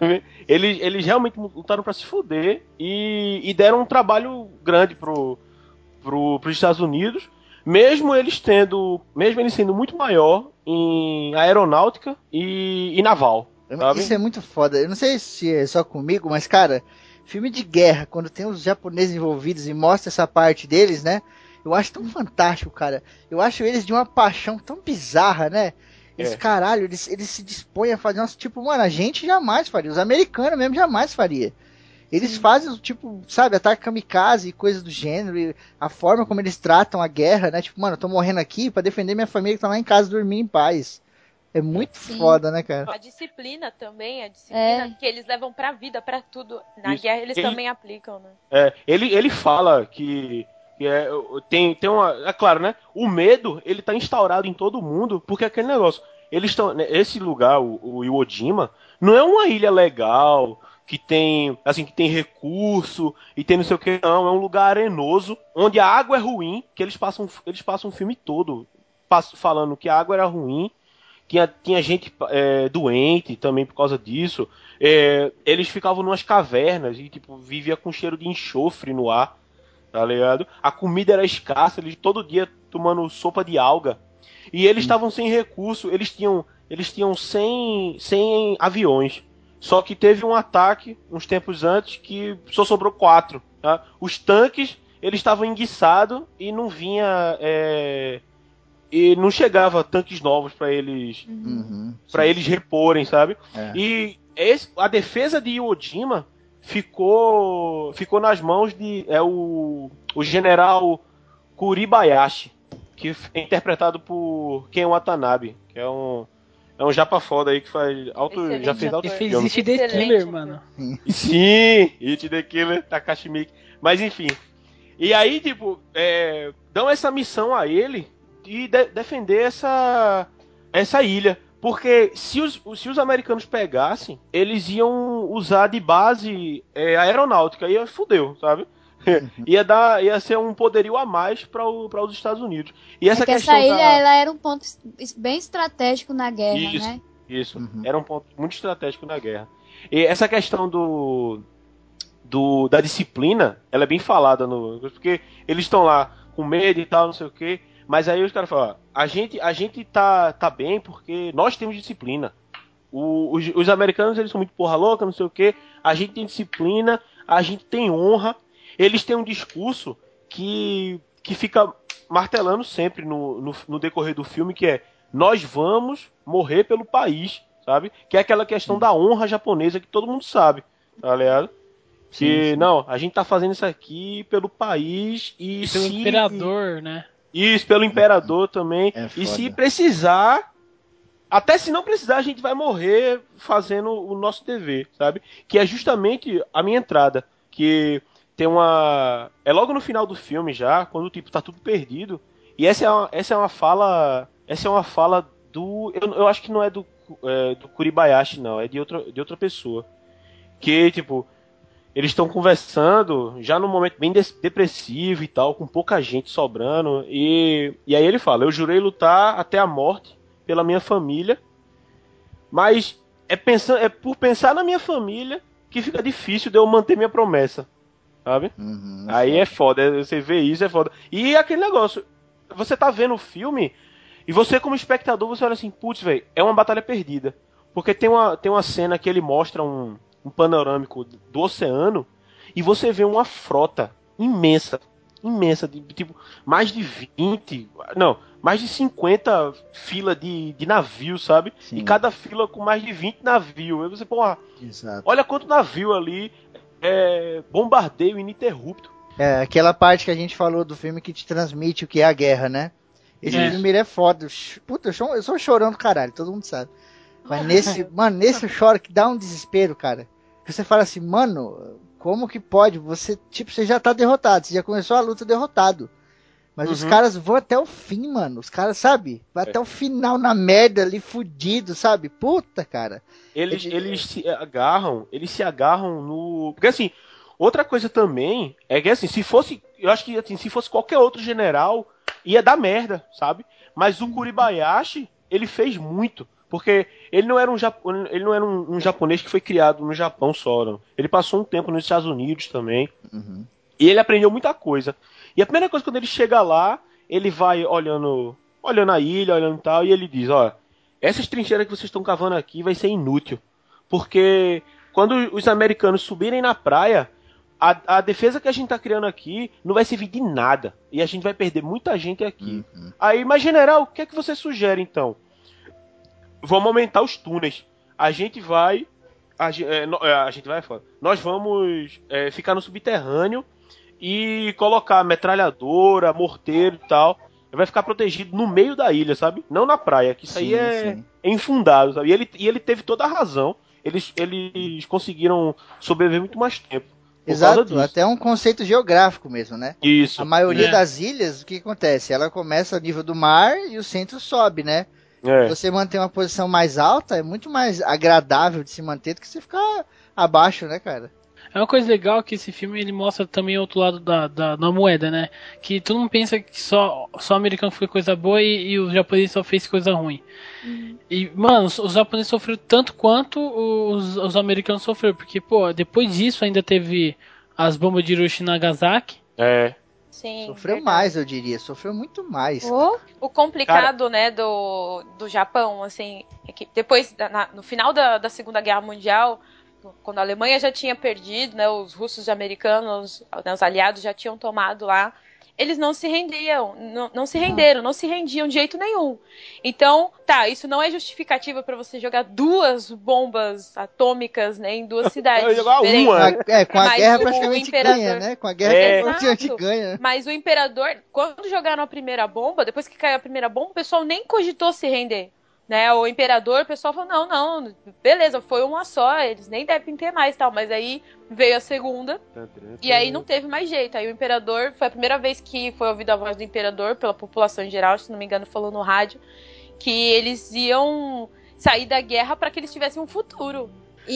Speaker 5: eles realmente lutaram pra se fuder e deram um trabalho grande pros Estados Unidos, mesmo eles sendo muito maior em aeronáutica e naval. Sabe?
Speaker 2: Isso é muito foda. Eu não sei se é só comigo, mas, cara, filme de guerra, quando tem os japoneses envolvidos e mostra essa parte deles, né? Eu acho tão fantástico, cara. Eu acho eles de uma paixão tão bizarra, né? Eles, caralho, eles se dispõem a fazer... Nossa, tipo, mano, a gente jamais faria. Os americanos mesmo jamais faria. Eles fazem, tipo, sabe, ataque kamikaze e coisas do gênero. E a forma como eles tratam a guerra, né? Tipo, mano, eu tô morrendo aqui pra defender minha família que tá lá em casa dormindo em paz. É muito foda, né, cara?
Speaker 6: A disciplina também, que eles levam pra vida, pra tudo. Na guerra eles também aplicam, né?
Speaker 5: Ele fala que tem uma... É claro, né? O medo, ele tá instaurado em todo mundo, porque aquele negócio... Eles estão... Esse lugar, o Iwo Jima, não é uma ilha legal, que tem recurso, e tem não sei o que, não. É um lugar arenoso, onde a água é ruim, que eles passam o filme todo falando que a água era ruim, tinha gente doente também por causa disso. Eles ficavam numas cavernas e, tipo, vivia com cheiro de enxofre no ar. Tá ligado? A comida era escassa, eles todo dia tomando sopa de alga. E eles estavam sem recurso, eles tinham 100 aviões. Só que teve um ataque uns tempos antes que só sobrou 4. Tá? Os tanques, eles estavam enguiçados e não vinha... E não chegava tanques novos para eles eles reporem, sabe? E a defesa de Iwo Jima ficou nas mãos de o general Kuribayashi, que é interpretado por Ken Watanabe, que é um japa foda aí que já fez alto
Speaker 4: Ele fez
Speaker 5: filme.
Speaker 4: It the Killer, mano.
Speaker 5: Sim, It the Killer, Takashi Miike. Mas enfim. E aí, tipo, dão essa missão a ele de defender essa ilha. Porque se os americanos pegassem, eles iam usar de base aeronáutica. E fudeu, sabe? Ia ser um poderio a mais para os Estados Unidos. E essa questão
Speaker 3: essa ilha ela era um ponto bem estratégico na guerra, né?
Speaker 5: Isso, era um ponto muito estratégico na guerra. E essa questão da disciplina, ela é bem falada porque eles estão lá com medo e tal, não sei o quê. Mas aí os caras falam, a gente tá bem porque nós temos disciplina. Os americanos, eles são muito porra louca, não sei o quê. A gente tem disciplina, a gente tem honra. Eles têm um discurso que fica martelando sempre no decorrer do filme, que é: nós vamos morrer pelo país, sabe? Que é aquela questão da honra japonesa que todo mundo sabe, tá ligado? Que, não, a gente tá fazendo isso aqui pelo país e
Speaker 4: pelo imperador, né?
Speaker 5: Isso, pelo imperador também. E se precisar, até se não precisar, a gente vai morrer fazendo o nosso dever, sabe? Que é justamente a minha entrada. Que tem é logo no final do filme já, quando tipo tá tudo perdido. E essa é uma fala do... Eu acho que não é do Kuribayashi, não. É de outra pessoa. Que, tipo... Eles estão conversando, já num momento bem depressivo e tal, com pouca gente sobrando. E aí ele fala: eu jurei lutar até a morte pela minha família, mas é por pensar na minha família que fica difícil de eu manter minha promessa, sabe? Aí é foda, você vê isso, é foda. E aquele negócio, você tá vendo o filme e você como espectador, você olha assim: putz, velho, é uma batalha perdida. Porque tem uma cena que ele mostra um panorâmico do oceano e você vê uma frota imensa, de tipo mais de 50 filas de navios, sabe? Sim. E cada fila com mais de 20 navios. Aí você, porra, olha quanto navio ali, bombardeio ininterrupto.
Speaker 2: Aquela parte que a gente falou do filme que te transmite o que é a guerra, né? Esse filme ele é foda. Puta, eu sou chorando, caralho, todo mundo sabe. Mas nesse choro que dá um desespero, cara. Você fala assim, mano, como que pode? Você já tá derrotado, você já começou a luta derrotado. Mas os caras vão até o fim, mano. Os caras, sabe? Vai até o final na merda ali, fudido, sabe? Puta, cara.
Speaker 5: Eles se agarram no... Porque assim, outra coisa também é que assim, eu acho que assim, se fosse qualquer outro general, ia dar merda, sabe? Mas o Kuribayashi, ele fez muito. Porque ele não era um japonês que foi criado no Japão só, não. Ele passou um tempo nos Estados Unidos também. E ele aprendeu muita coisa. E a primeira coisa, quando ele chega lá, ele vai olhando a ilha, olhando e tal, e ele diz: ó, essas trincheiras que vocês estão cavando aqui vai ser inútil. Porque quando os americanos subirem na praia, a defesa que a gente tá criando aqui não vai servir de nada. E a gente vai perder muita gente aqui. Aí, mas general, o que é que você sugere então? Vamos aumentar os túneis. Nós vamos ficar no subterrâneo e colocar metralhadora, morteiro e tal. Vai ficar protegido no meio da ilha, sabe? Não na praia, que isso aí é infundado, sabe? E ele teve toda a razão. Eles conseguiram sobreviver muito mais tempo.
Speaker 2: Exato, até um conceito geográfico mesmo, né?
Speaker 5: Isso.
Speaker 2: A maioria das ilhas, o que acontece? Ela começa a nível do mar e o centro sobe, né? Você manter uma posição mais alta é muito mais agradável de se manter do que você ficar abaixo, né, cara?
Speaker 4: É uma coisa legal que esse filme ele mostra também o outro lado da moeda, né? Que todo mundo pensa que só o americano foi coisa boa e o japonês só fez coisa ruim. E, mano, os japoneses sofreram tanto quanto os americanos sofreram. Porque, pô, depois disso ainda teve as bombas de Hiroshima e Nagasaki.
Speaker 6: Sim,
Speaker 2: sofreu
Speaker 6: verdade.
Speaker 2: mais, eu diria. Sofreu muito mais.
Speaker 6: O complicado, né, do Japão, assim, é que depois, no final da Segunda Guerra Mundial, quando a Alemanha já tinha perdido, né, os russos e americanos, né, os aliados já tinham tomado lá, eles não se rendiam, não se renderam, não se rendiam de jeito nenhum. Então, isso não é justificativa pra você jogar 2 bombas atômicas, né, em 2 cidades diferentes.
Speaker 2: Com a guerra praticamente ganha, né? Com a guerra praticamente ganha.
Speaker 6: Mas o imperador, quando jogaram a primeira bomba, depois que caiu a primeira bomba, o pessoal nem cogitou se render. Né, o imperador, o pessoal falou, não, beleza, foi uma só, eles nem devem ter mais, tal, mas aí veio a segunda, e aí não teve mais jeito, aí o imperador, foi a primeira vez que foi ouvida a voz do imperador, pela população em geral, se não me engano, falou no rádio, que eles iam sair da guerra para que eles tivessem um futuro.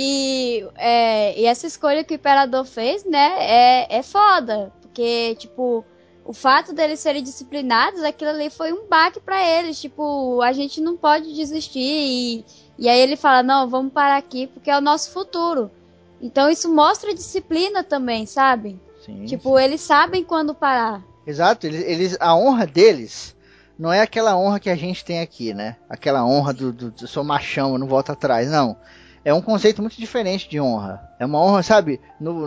Speaker 3: E essa escolha que o imperador fez, né, é foda, porque, tipo... O fato deles serem disciplinados, aquilo ali foi um baque pra eles. Tipo, a gente não pode desistir. E aí ele fala, não, vamos parar aqui porque é o nosso futuro. Então isso mostra disciplina também, sabe?
Speaker 2: Sim,
Speaker 3: tipo, eles sabem quando parar.
Speaker 2: Exato, a honra deles não é aquela honra que a gente tem aqui, né? Aquela honra do sou machão, eu não volto atrás, não. É um conceito muito diferente de honra. É uma honra, sabe?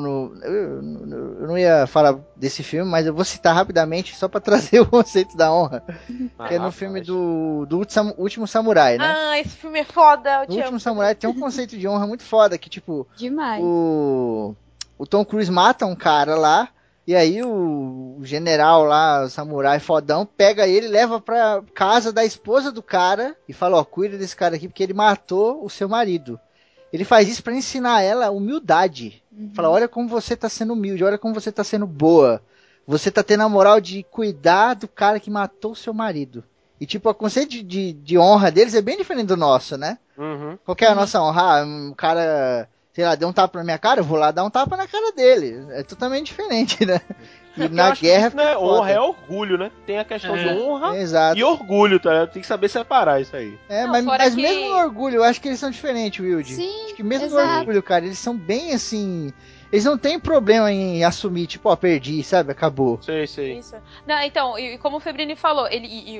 Speaker 2: Eu não ia falar desse filme, mas eu vou citar rapidamente só pra trazer o conceito da honra. Que é no filme do Último Samurai, né?
Speaker 6: Esse filme é foda.
Speaker 2: O Último Samurai tem um conceito de honra muito foda, que tipo...
Speaker 3: Demais.
Speaker 2: O Tom Cruise mata um cara lá, e aí o general lá, o samurai fodão, pega ele, leva pra casa da esposa do cara, e fala, cuida desse cara aqui, porque ele matou o seu marido. Ele faz isso pra ensinar ela humildade. Fala, olha como você tá sendo humilde, olha como você tá sendo boa. Você tá tendo a moral de cuidar do cara que matou o seu marido. E tipo, o conceito de honra deles é bem diferente do nosso, né? Qual que é a nossa honra? O cara, sei lá, deu um tapa na minha cara, eu vou lá dar um tapa na cara dele. É totalmente diferente, né? E na guerra...
Speaker 5: Isso não é honra, é orgulho, né? Tem a questão de honra e orgulho, tá? Tem que saber separar isso aí.
Speaker 2: Mas mesmo no orgulho, eu acho que eles são diferentes, Wilde.
Speaker 3: Sim,
Speaker 2: acho que mesmo no orgulho, cara, eles são bem assim... Eles não têm problema em assumir, tipo, perdi, sabe? Acabou.
Speaker 5: Sei.
Speaker 6: Isso. Não, então, e como o Febrini falou,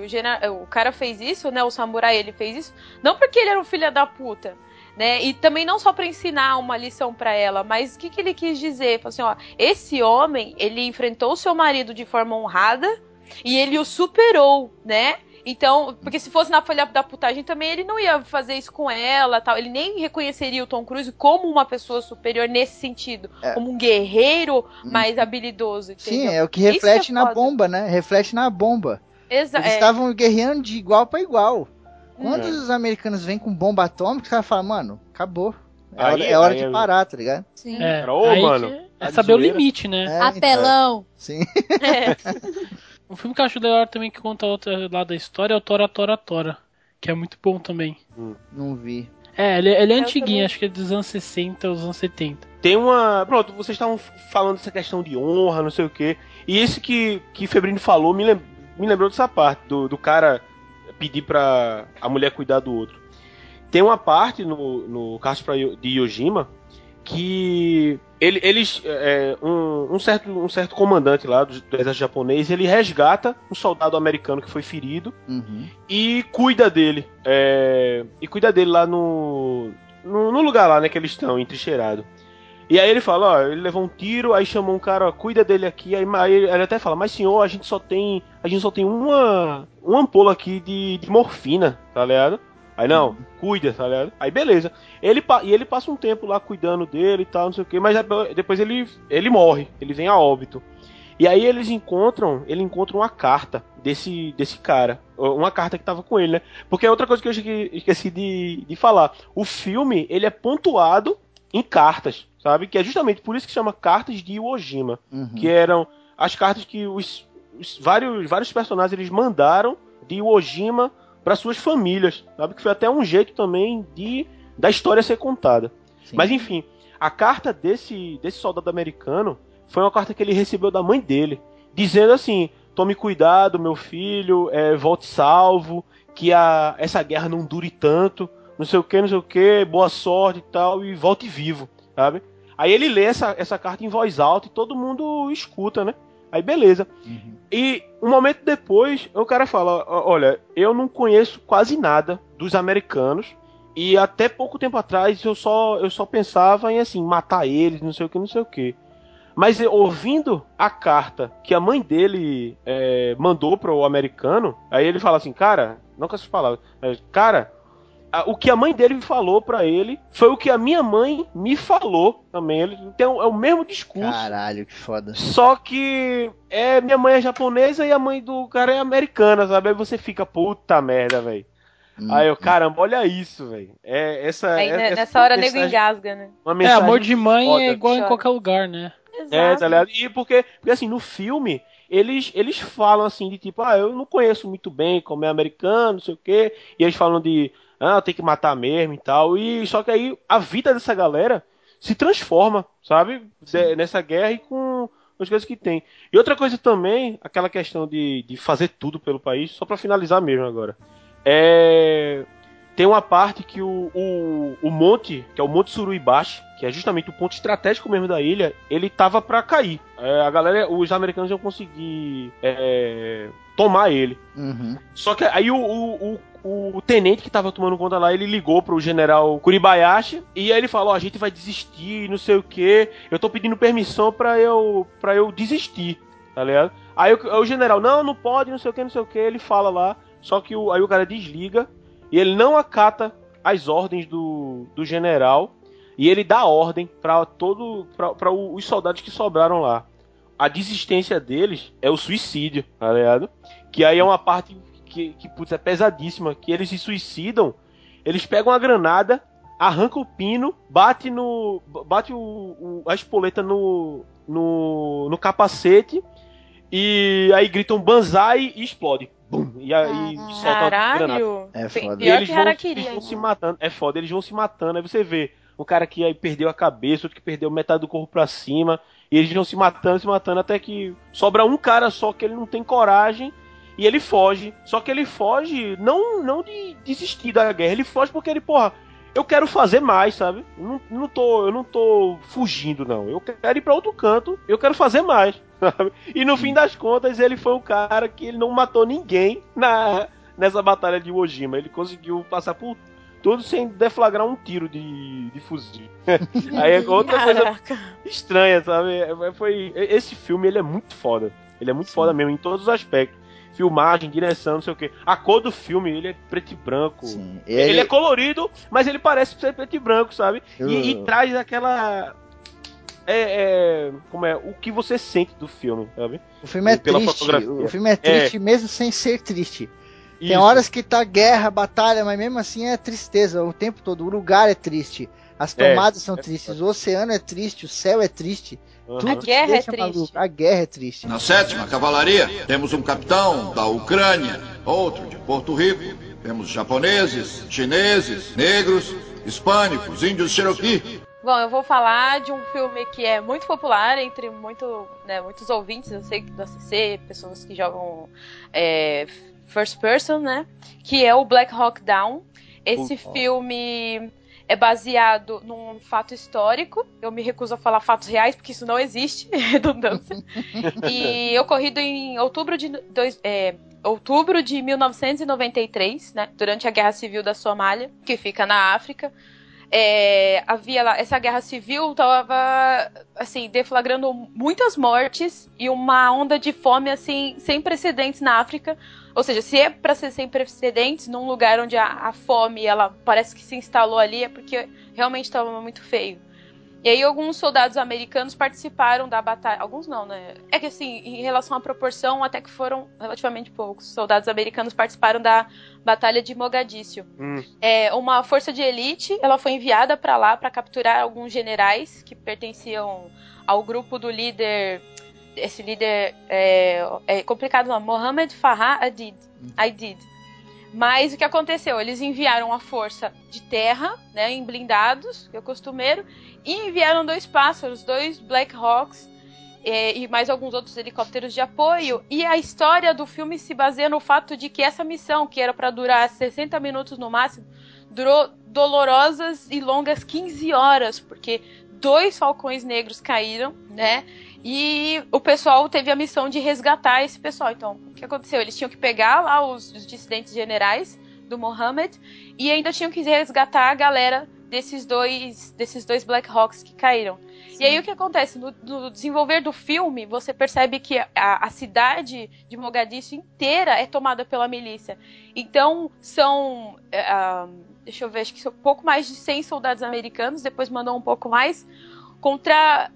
Speaker 6: o cara fez isso, né? O samurai, ele fez isso, não porque ele era um filho da puta, né? E também não só para ensinar uma lição para ela, mas o que ele quis dizer? Falou assim, esse homem, ele enfrentou o seu marido de forma honrada e ele o superou, né? Então, porque se fosse na folha da putagem também, ele não ia fazer isso com ela, tal. Ele nem reconheceria o Tom Cruise como uma pessoa superior nesse sentido, como um guerreiro mais habilidoso. Entendeu?
Speaker 2: Sim, é o que reflete na bomba, né? Reflete na bomba.
Speaker 6: Exato.
Speaker 2: Eles estavam guerreando de igual para igual. Quando os americanos vêm com bomba atômica, os caras falam, mano, acabou. É hora de parar, tá ligado?
Speaker 3: Sim.
Speaker 5: Mano.
Speaker 4: É saber o limite, né?
Speaker 3: Apelão.
Speaker 2: Sim.
Speaker 4: Um filme que eu acho legal também, que conta outro lado da história, é o Tora Tora Tora, que é muito bom também.
Speaker 2: Não vi.
Speaker 4: Ele é antiguinho, acho que é dos anos 60 aos anos 70.
Speaker 5: Tem uma... Pronto, vocês estavam falando dessa questão de honra, não sei o quê. E esse que Febrini falou me lembrou dessa parte, do cara pedir pra a mulher cuidar do outro. Tem uma parte no Castro de Iwo-Jima que um certo comandante lá do exército japonês, ele resgata um soldado americano que foi ferido e cuida dele. E cuida dele lá no lugar lá, né, que eles estão, entrincheirados. E aí ele fala, ele levou um tiro, aí chamou um cara, cuida dele aqui, aí ele até fala, mas senhor, a gente só tem uma ampola aqui de morfina, tá ligado? Aí não, cuida, tá ligado? Aí beleza. Ele passa um tempo lá cuidando dele e tal, não sei o que, mas depois ele morre, ele vem a óbito. E aí ele encontra uma carta desse cara, uma carta que tava com ele, né? Porque é outra coisa que eu esqueci de falar. O filme, ele é pontuado em cartas, sabe? Que é justamente por isso que chama Cartas de Iwo Jima, que eram as cartas que os vários personagens eles mandaram de Iwo Jima para suas famílias, sabe? Que foi até um jeito também da história ser contada. Sim. Mas enfim, a carta desse soldado americano foi uma carta que ele recebeu da mãe dele, dizendo assim, tome cuidado, meu filho, volte salvo, que essa guerra não dure tanto, não sei o que, boa sorte e tal, e volte vivo, sabe? Aí ele lê essa carta em voz alta e todo mundo escuta, né? Aí beleza. E um momento depois, o cara fala, olha, eu não conheço quase nada dos americanos e até pouco tempo atrás eu só pensava em assim, matar eles, não sei o que. Mas ouvindo a carta que a mãe dele mandou pro americano, aí ele fala assim, cara, não com essas palavras, mas, cara, o que a mãe dele falou pra ele foi o que a minha mãe me falou também. Ele tem é o mesmo discurso.
Speaker 2: Caralho, que foda.
Speaker 5: Só que minha mãe é japonesa e a mãe do cara é americana, sabe? Aí você fica, puta merda, velho. Aí eu, caramba, olha isso, velho.
Speaker 6: Nessa hora o nego engasga, né?
Speaker 5: Uma mensagem
Speaker 4: amor de mãe
Speaker 5: foda.
Speaker 4: é igual
Speaker 6: Chora.
Speaker 4: em qualquer lugar, né?
Speaker 6: Exato.
Speaker 5: Tá ligado? E porque assim, no filme, eles falam assim, de tipo, eu não conheço muito bem como é americano, não sei o quê. E eles falam de, tem que matar mesmo e tal. E só que aí a vida dessa galera se transforma, sabe? Nessa guerra e com as coisas que tem. E outra coisa também, aquela questão de fazer tudo pelo país, só pra finalizar mesmo agora. Tem uma parte que o monte, que é o Monte Suruibashi, que é justamente o ponto estratégico mesmo da ilha, ele tava pra cair. Os americanos iam conseguir tomar ele.
Speaker 2: Uhum.
Speaker 5: Só que aí o tenente que tava tomando conta lá, ele ligou pro general Kuribayashi e aí ele falou, a gente vai desistir, não sei o que, eu tô pedindo permissão pra eu desistir, tá ligado? Aí o general, não pode, não sei o que, ele fala lá, só que aí o cara desliga e ele não acata as ordens do general e ele dá ordem pra os soldados que sobraram lá. A desistência deles é o suicídio, tá ligado? Que aí é uma parte que putz, é pesadíssima, que eles se suicidam, eles pegam a granada, arrancam o pino, bate a espoleta no capacete e aí gritam banzai e explode. Bum, e aí soltam a granada.
Speaker 6: Caralho!
Speaker 2: É foda.
Speaker 6: Pior
Speaker 5: Eles
Speaker 6: que Harakiri.
Speaker 5: vão se matando. É foda, eles vão se matando. Aí você vê um cara que aí perdeu a cabeça, outro que perdeu metade do corpo pra cima. E eles vão se matando, até que sobra um cara só que ele não tem coragem. E ele foge. Só que ele foge não de desistir da guerra. Ele foge porque ele, eu quero fazer mais, sabe? Eu não tô fugindo, não. Eu quero ir pra outro canto. Eu quero fazer mais, sabe? E no fim das contas, ele foi um cara que ele não matou ninguém nessa batalha de Iwo Jima. Ele conseguiu passar por tudo sem deflagrar um tiro de fuzil. Aí é outra coisa estranha, sabe? Esse filme, ele é muito foda. Ele é muito foda mesmo, em todos os aspectos. Filmagem, direção, não sei o que. A cor do filme, ele é preto e branco.
Speaker 2: Sim.
Speaker 5: Ele é colorido, mas ele parece ser preto e branco, sabe? E traz aquela... como é? O que você sente do filme, sabe?
Speaker 2: O filme é
Speaker 5: Pela
Speaker 2: triste.
Speaker 5: fotografia.
Speaker 2: O filme é triste mesmo sem ser triste. Tem
Speaker 5: Isso.
Speaker 2: horas que tá guerra, batalha, mas mesmo assim é tristeza o tempo todo. O lugar é triste. As tomadas são tristes. O oceano é triste. O céu é triste.
Speaker 5: Uhum.
Speaker 6: A guerra é triste.
Speaker 2: Maluco. A guerra é triste.
Speaker 9: Na 7ª Cavalaria, temos um capitão da Ucrânia, outro de Porto Rico. Temos japoneses, chineses, negros, hispânicos, índios Cherokee.
Speaker 6: Bom, eu vou falar de um filme que é muito popular entre muitos ouvintes, eu sei que do ACC, pessoas que jogam first person, né? Que é o Black Hawk Down. Esse filme é baseado num fato histórico. Eu me recuso a falar fatos reais, porque isso não existe, redundância. E ocorrido em outubro de 1993, né? Durante a Guerra Civil da Somália, que fica na África. Havia lá, essa guerra civil estava assim, deflagrando muitas mortes e uma onda de fome assim, sem precedentes na África. Ou seja, se é para ser sem precedentes num lugar onde a fome ela parece que se instalou ali, é porque realmente estava muito feio. E aí alguns soldados americanos participaram da batalha. Alguns não, né? É que assim, em relação à proporção, até que foram relativamente poucos soldados americanos participaram da Batalha de Mogadíscio. Uma força de elite, ela foi enviada para lá para capturar alguns generais que pertenciam ao grupo do líder... Esse líder é complicado, não. Mohammed Farah Aidid. Mas o que aconteceu? Eles enviaram a força de terra, né, em blindados, que é o costumeiro, e enviaram 2 pássaros, 2 Black Hawks e mais alguns outros helicópteros de apoio. E a história do filme se baseia no fato de que essa missão, que era para durar 60 minutos no máximo, durou dolorosas e longas 15 horas, porque 2 falcões negros caíram, né? E o pessoal teve a missão de resgatar esse pessoal. Então, o que aconteceu? Eles tinham que pegar lá os dissidentes generais do Mohammed e ainda tinham que resgatar a galera desses dois Black Hawks que caíram. Sim. E aí o que acontece? No desenvolver do filme, você percebe que a cidade de Mogadiscio inteira é tomada pela milícia. Então, são... deixa eu ver, acho que são um pouco mais de 100 soldados americanos, depois mandou um pouco mais, contra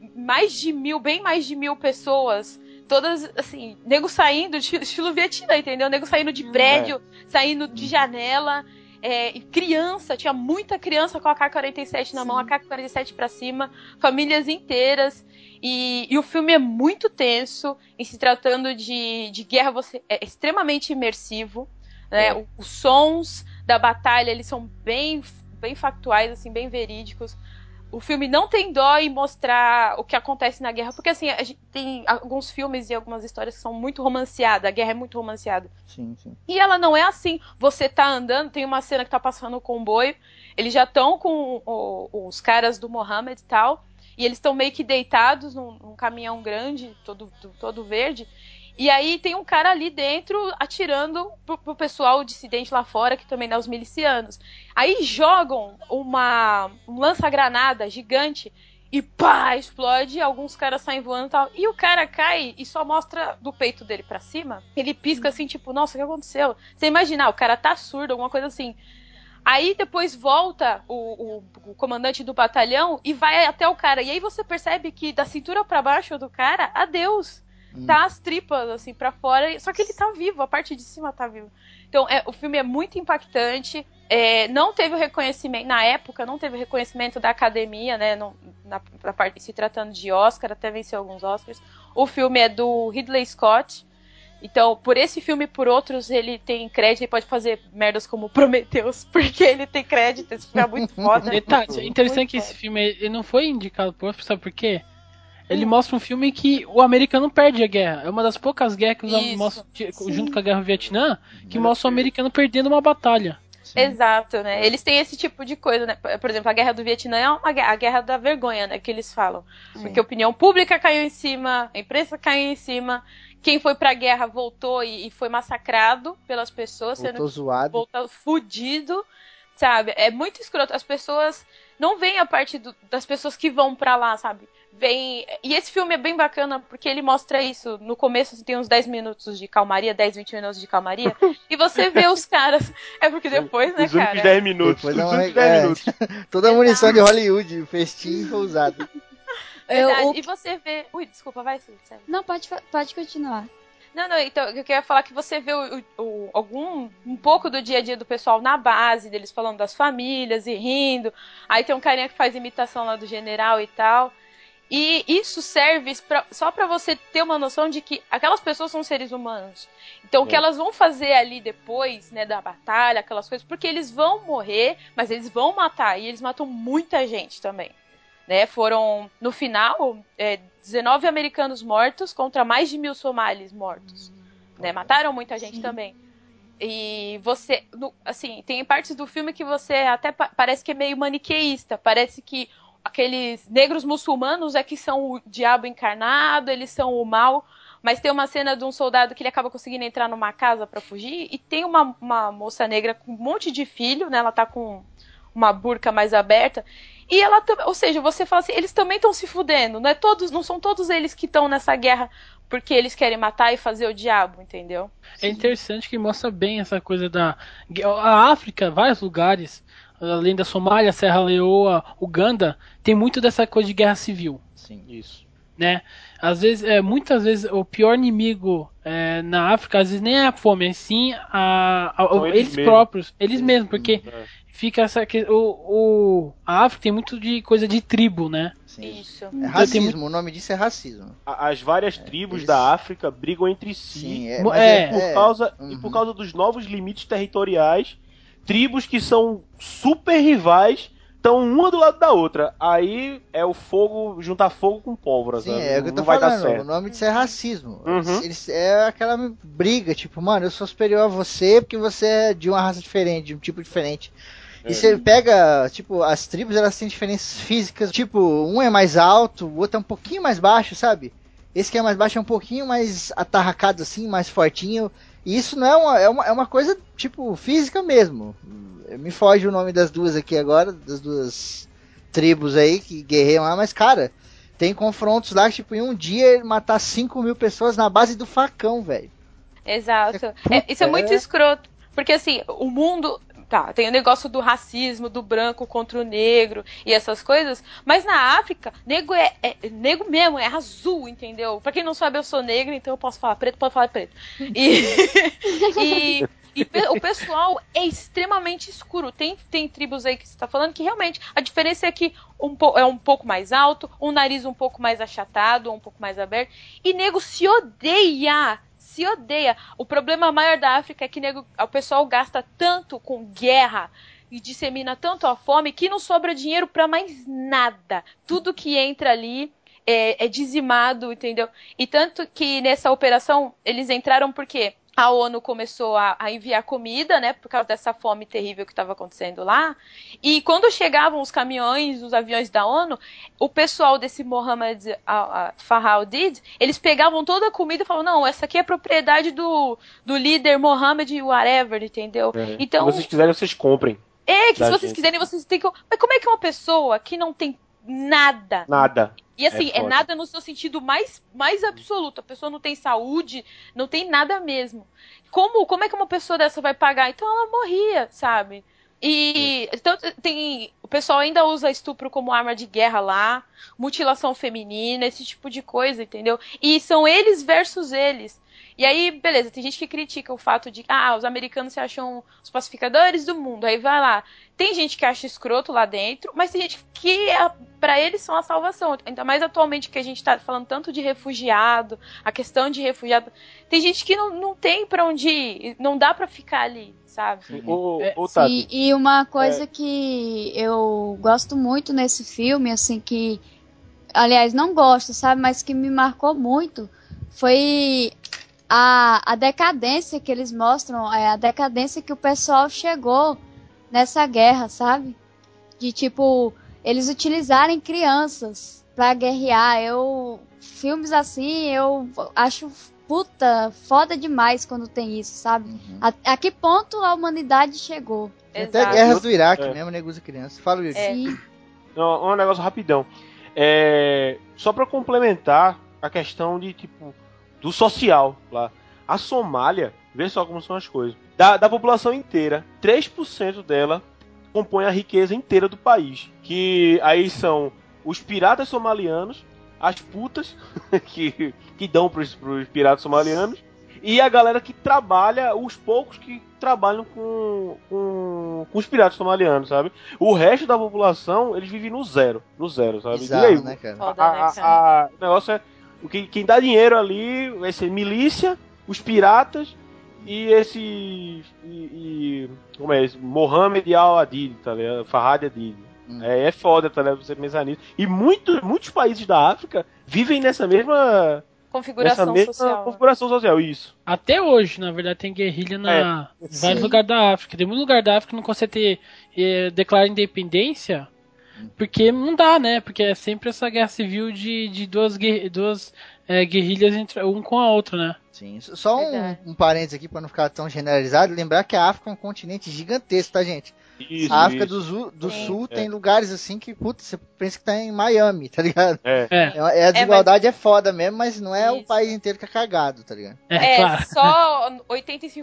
Speaker 6: bem mais de 1.000 pessoas, todas, assim, nego saindo, estilo Vietnã, entendeu? Nego saindo de prédio, saindo de janela, criança, tinha muita criança com a AK-47 na mão, a AK-47 pra cima, famílias inteiras, e o filme é muito tenso, em se tratando de guerra, é extremamente imersivo, né? Os sons da batalha, eles são bem factuais, assim, bem verídicos. O filme não tem dó em mostrar o que acontece na guerra, porque assim, a gente tem alguns filmes e algumas histórias que são muito romanceadas, a guerra é muito romanceada.
Speaker 2: Sim.
Speaker 6: E ela não é assim, você tá andando, tem uma cena que tá passando o comboio, eles já estão com os caras do Mohammed e tal, e eles estão meio que deitados num caminhão grande, todo verde, e aí tem um cara ali dentro atirando pro pessoal dissidente lá fora, que também é os milicianos. Aí jogam um lança-granada gigante e pá, explode, alguns caras saem voando e tal. E o cara cai e só mostra do peito dele pra cima. Ele pisca assim, tipo, nossa, o que aconteceu? Você imagina, o cara tá surdo, alguma coisa assim. Aí depois volta o comandante do batalhão e vai até o cara. E aí você percebe que da cintura pra baixo do cara, adeus. Tá as tripas, assim, pra fora. Só que ele tá vivo, a parte de cima tá viva. Então, o filme é muito impactante. Não teve o reconhecimento, na época, não teve o reconhecimento da academia, né? Na parte, se tratando de Oscar, até venceu alguns Oscars. O filme é do Ridley Scott. Então, por esse filme e por outros, ele tem crédito, ele pode fazer merdas como Prometheus, porque ele tem crédito, esse filme é muito foda.
Speaker 4: É interessante que esse filme ele não foi indicado por Oscar, sabe por quê? Ele mostra um filme que o americano perde a guerra. É uma das poucas guerras que os mostram, junto com a guerra do Vietnã, que mostra o americano perdendo uma batalha.
Speaker 6: Sim. Exato, né? Eles têm esse tipo de coisa, né? Por exemplo, a guerra do Vietnã é a guerra da vergonha, né? Que eles falam. Sim. Porque a opinião pública caiu em cima, a imprensa caiu em cima. Quem foi pra guerra voltou e foi massacrado pelas pessoas.
Speaker 2: Voltou zoado.
Speaker 6: Voltou fudido, sabe? É muito escroto. As pessoas não veem a parte das pessoas que vão pra lá, sabe? E esse filme é bem bacana porque ele mostra isso. No começo você tem uns 10 minutos de calmaria, 10, 20 minutos de calmaria, e você vê os caras. É porque depois, né, cara?
Speaker 5: Os 10 minutos.
Speaker 2: Os 10 minutos. Toda a munição de Hollywood, festim foi usada.
Speaker 6: E você vê. Ui, desculpa, vai, sério.
Speaker 3: Não, pode continuar.
Speaker 6: Não, então, eu queria falar que você vê um pouco do dia a dia do pessoal na base, deles falando das famílias e rindo. Aí tem um carinha que faz imitação lá do general e tal. E isso serve só pra você ter uma noção de que aquelas pessoas são seres humanos. Então, o que elas vão fazer ali depois, né, da batalha, aquelas coisas, porque eles vão morrer, mas eles vão matar. E eles matam muita gente também. Né? Foram, no final, 19 americanos mortos contra mais de 1.000 somalis mortos. Né? Mataram muita gente também. E você, assim, tem partes do filme que você até parece que é meio maniqueísta. Parece que aqueles negros muçulmanos é que são o diabo encarnado, eles são o mal. Mas tem uma cena de um soldado que ele acaba conseguindo entrar numa casa pra fugir. E tem uma moça negra com um monte de filho, né? Ela tá com uma burca mais aberta. E ela também, ou seja, você fala assim, eles também estão se fudendo, não são todos eles que estão nessa guerra porque eles querem matar e fazer o diabo, entendeu?
Speaker 4: É interessante que mostra bem essa coisa a África, vários lugares, além da Somália, Serra Leoa, Uganda, tem muito dessa coisa de guerra civil.
Speaker 2: Sim, isso.
Speaker 4: Né? Às vezes, muitas vezes o pior inimigo na África, às vezes nem é a fome, é sim eles próprios, eles mesmos, porque fica essa a África tem muito de coisa de tribo, né?
Speaker 2: Sim.
Speaker 6: Isso.
Speaker 2: É racismo, o nome disso é racismo.
Speaker 5: As várias tribos da África brigam entre si.
Speaker 2: Sim,
Speaker 5: por causa dos novos limites territoriais, tribos que são super rivais estão uma do lado da outra. Aí é o fogo, juntar fogo com pólvora.
Speaker 2: Sim,
Speaker 5: sabe?
Speaker 2: é o que eu tô
Speaker 5: Não vai dar
Speaker 2: falando.
Speaker 5: certo.
Speaker 2: O nome disso é racismo. É aquela briga, tipo, mano, eu sou superior a você porque você é de uma raça diferente, de um tipo diferente. E você pega, tipo, as tribos, elas têm diferenças físicas. Tipo, um é mais alto, o outro é um pouquinho mais baixo, sabe? Esse que é mais baixo é um pouquinho mais atarracado assim, mais fortinho. E isso não é uma coisa, tipo, física mesmo. Me foge o nome das duas aqui agora, das duas tribos aí que guerreiam lá, mas, cara, tem confrontos lá que, tipo, em um dia matar 5.000 pessoas na base do facão, velho.
Speaker 6: Exato. Isso é muito escroto. Porque, assim, o mundo... Tá, tem o negócio do racismo, do branco contra o negro e essas coisas, mas na África, nego nego mesmo, é azul, entendeu? Pra quem não sabe, eu sou negra, então eu posso falar preto, pode falar preto. E o pessoal é extremamente escuro. Tem tribos aí que você tá falando que realmente a diferença é que é um pouco mais alto, um nariz um pouco mais achatado, um pouco mais aberto, e nego se odeia. Se odeia. O problema maior da África é que o pessoal gasta tanto com guerra e dissemina tanto a fome que não sobra dinheiro pra mais nada. Tudo que entra ali é dizimado, entendeu? E tanto que nessa operação eles entraram porque a ONU começou a enviar comida, né, por causa dessa fome terrível que estava acontecendo lá. E quando chegavam os caminhões, os aviões da ONU, o pessoal desse Mohammed Farhaldid, eles pegavam toda a comida e falavam, não, essa aqui é propriedade do líder Mohammed whatever, entendeu? Então,
Speaker 5: se vocês quiserem, vocês comprem.
Speaker 6: Que se vocês quiserem, vocês têm que... Mas como é que uma pessoa que não tem nada... E assim, é nada no seu sentido mais absoluto. A pessoa não tem saúde, não tem nada mesmo. Como é que uma pessoa dessa vai pagar? Então ela morria, sabe? E então, o pessoal ainda usa estupro como arma de guerra lá, mutilação feminina, esse tipo de coisa, entendeu? E são eles versus eles. E aí, beleza, tem gente que critica o fato de os americanos se acham os pacificadores do mundo. Aí vai lá. Tem gente que acha escroto lá dentro, mas tem gente que, pra eles, são a salvação. Ainda mais atualmente que a gente tá falando tanto de refugiado, a questão de refugiado. Tem gente que não tem pra onde ir, não dá pra ficar ali, sabe?
Speaker 3: Sim, e uma coisa que eu gosto muito nesse filme, assim, que, aliás, não gosto, sabe, mas que me marcou muito, foi... A decadência que eles mostram, a decadência que o pessoal chegou nessa guerra, sabe? De, tipo, eles utilizarem crianças pra guerrear. Filmes assim, eu acho foda demais quando tem isso, sabe? A que ponto a humanidade chegou?
Speaker 2: Até guerras do Iraque mesmo, nego usa criança. Fala, Yuri.
Speaker 3: Sim.
Speaker 5: Um negócio rapidão. Só pra complementar a questão de, tipo, do social lá. A Somália, vê só como são as coisas. Da população inteira, 3% dela compõe a riqueza inteira do país. Que aí são os piratas somalianos, as putas que dão pros piratas somalianos, e a galera que trabalha, os poucos que trabalham com os piratas somalianos, sabe? O resto da população, eles vivem no zero, sabe?
Speaker 2: Bizarro,
Speaker 5: e aí,
Speaker 2: né, cara?
Speaker 5: O negócio é... Quem dá dinheiro ali vai ser milícia, os piratas e esse... como é esse? Mohammed Al-Adid, tá ligado? Farhad Adid. É foda, tá ligado? Você pensar nisso. E muitos países da África vivem nessa mesma...
Speaker 6: configuração
Speaker 5: social, isso.
Speaker 4: Até hoje, na verdade, tem guerrilha em vários lugares da África. Tem muito lugar da África que não consegue declarar independência, porque não dá, né? Porque é sempre essa guerra civil de duas guerrilhas entre um com a outra, né?
Speaker 2: Sim, só um parênteses aqui para não ficar tão generalizado, lembrar que a África é um continente gigantesco, tá, gente? A África do Sul tem lugares assim que, putz, você pensa que tá em Miami, tá ligado? A desigualdade é foda mesmo, mas não é o país inteiro que é cagado, tá ligado?
Speaker 6: Claro. Só 85%.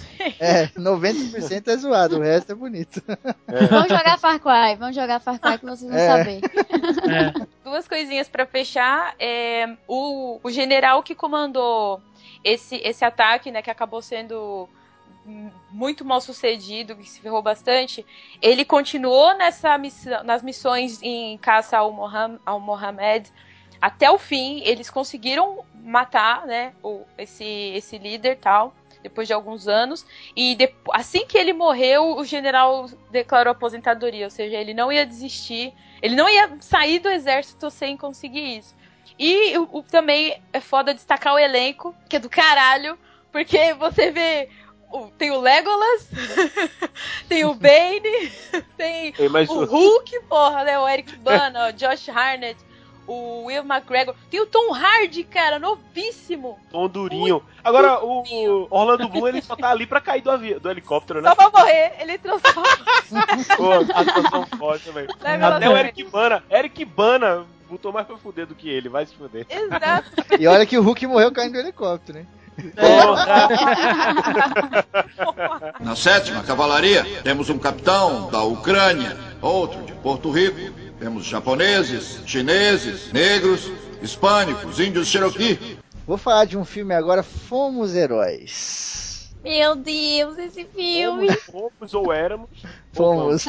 Speaker 2: 90% é zoado, o resto é bonito.
Speaker 3: Vamos jogar Far Cry que vocês vão saber.
Speaker 6: Duas coisinhas pra fechar. O general que comandou esse ataque, né, que acabou sendo muito mal sucedido, que se ferrou bastante, ele continuou nas missões em caça ao Mohammed até o fim. Eles conseguiram matar, né, esse líder tal, depois de alguns anos, e assim que ele morreu, o general declarou aposentadoria, ou seja, ele não ia desistir, ele não ia sair do exército sem conseguir isso. E também é foda destacar o elenco, que é do caralho, porque você vê... Tem o Legolas, tem o Bane, tem o Hulk, porra, né? O Eric Bana, o Josh Hartnett, o Will McGregor. Tem o Tom Hardy, cara, novíssimo.
Speaker 5: Tom durinho. Agora, o Orlando Bloom, ele só tá ali pra cair do helicóptero, né?
Speaker 6: Só pra morrer, ele transforma.
Speaker 5: Pô, a atuação forte, velho. Até o Eric Bana botou mais pra fuder do que ele, vai se fuder.
Speaker 6: Exato.
Speaker 2: E olha que o Hulk morreu caindo do helicóptero, né?
Speaker 9: Na 7ª Cavalaria, temos um capitão da Ucrânia, outro de Porto Rico. Temos japoneses, chineses, negros, hispânicos, índios Cherokee.
Speaker 2: Vou falar de um filme agora, Fomos Heróis.
Speaker 3: Meu Deus, esse filme.
Speaker 5: Fomos ou éramos.
Speaker 2: Fomos.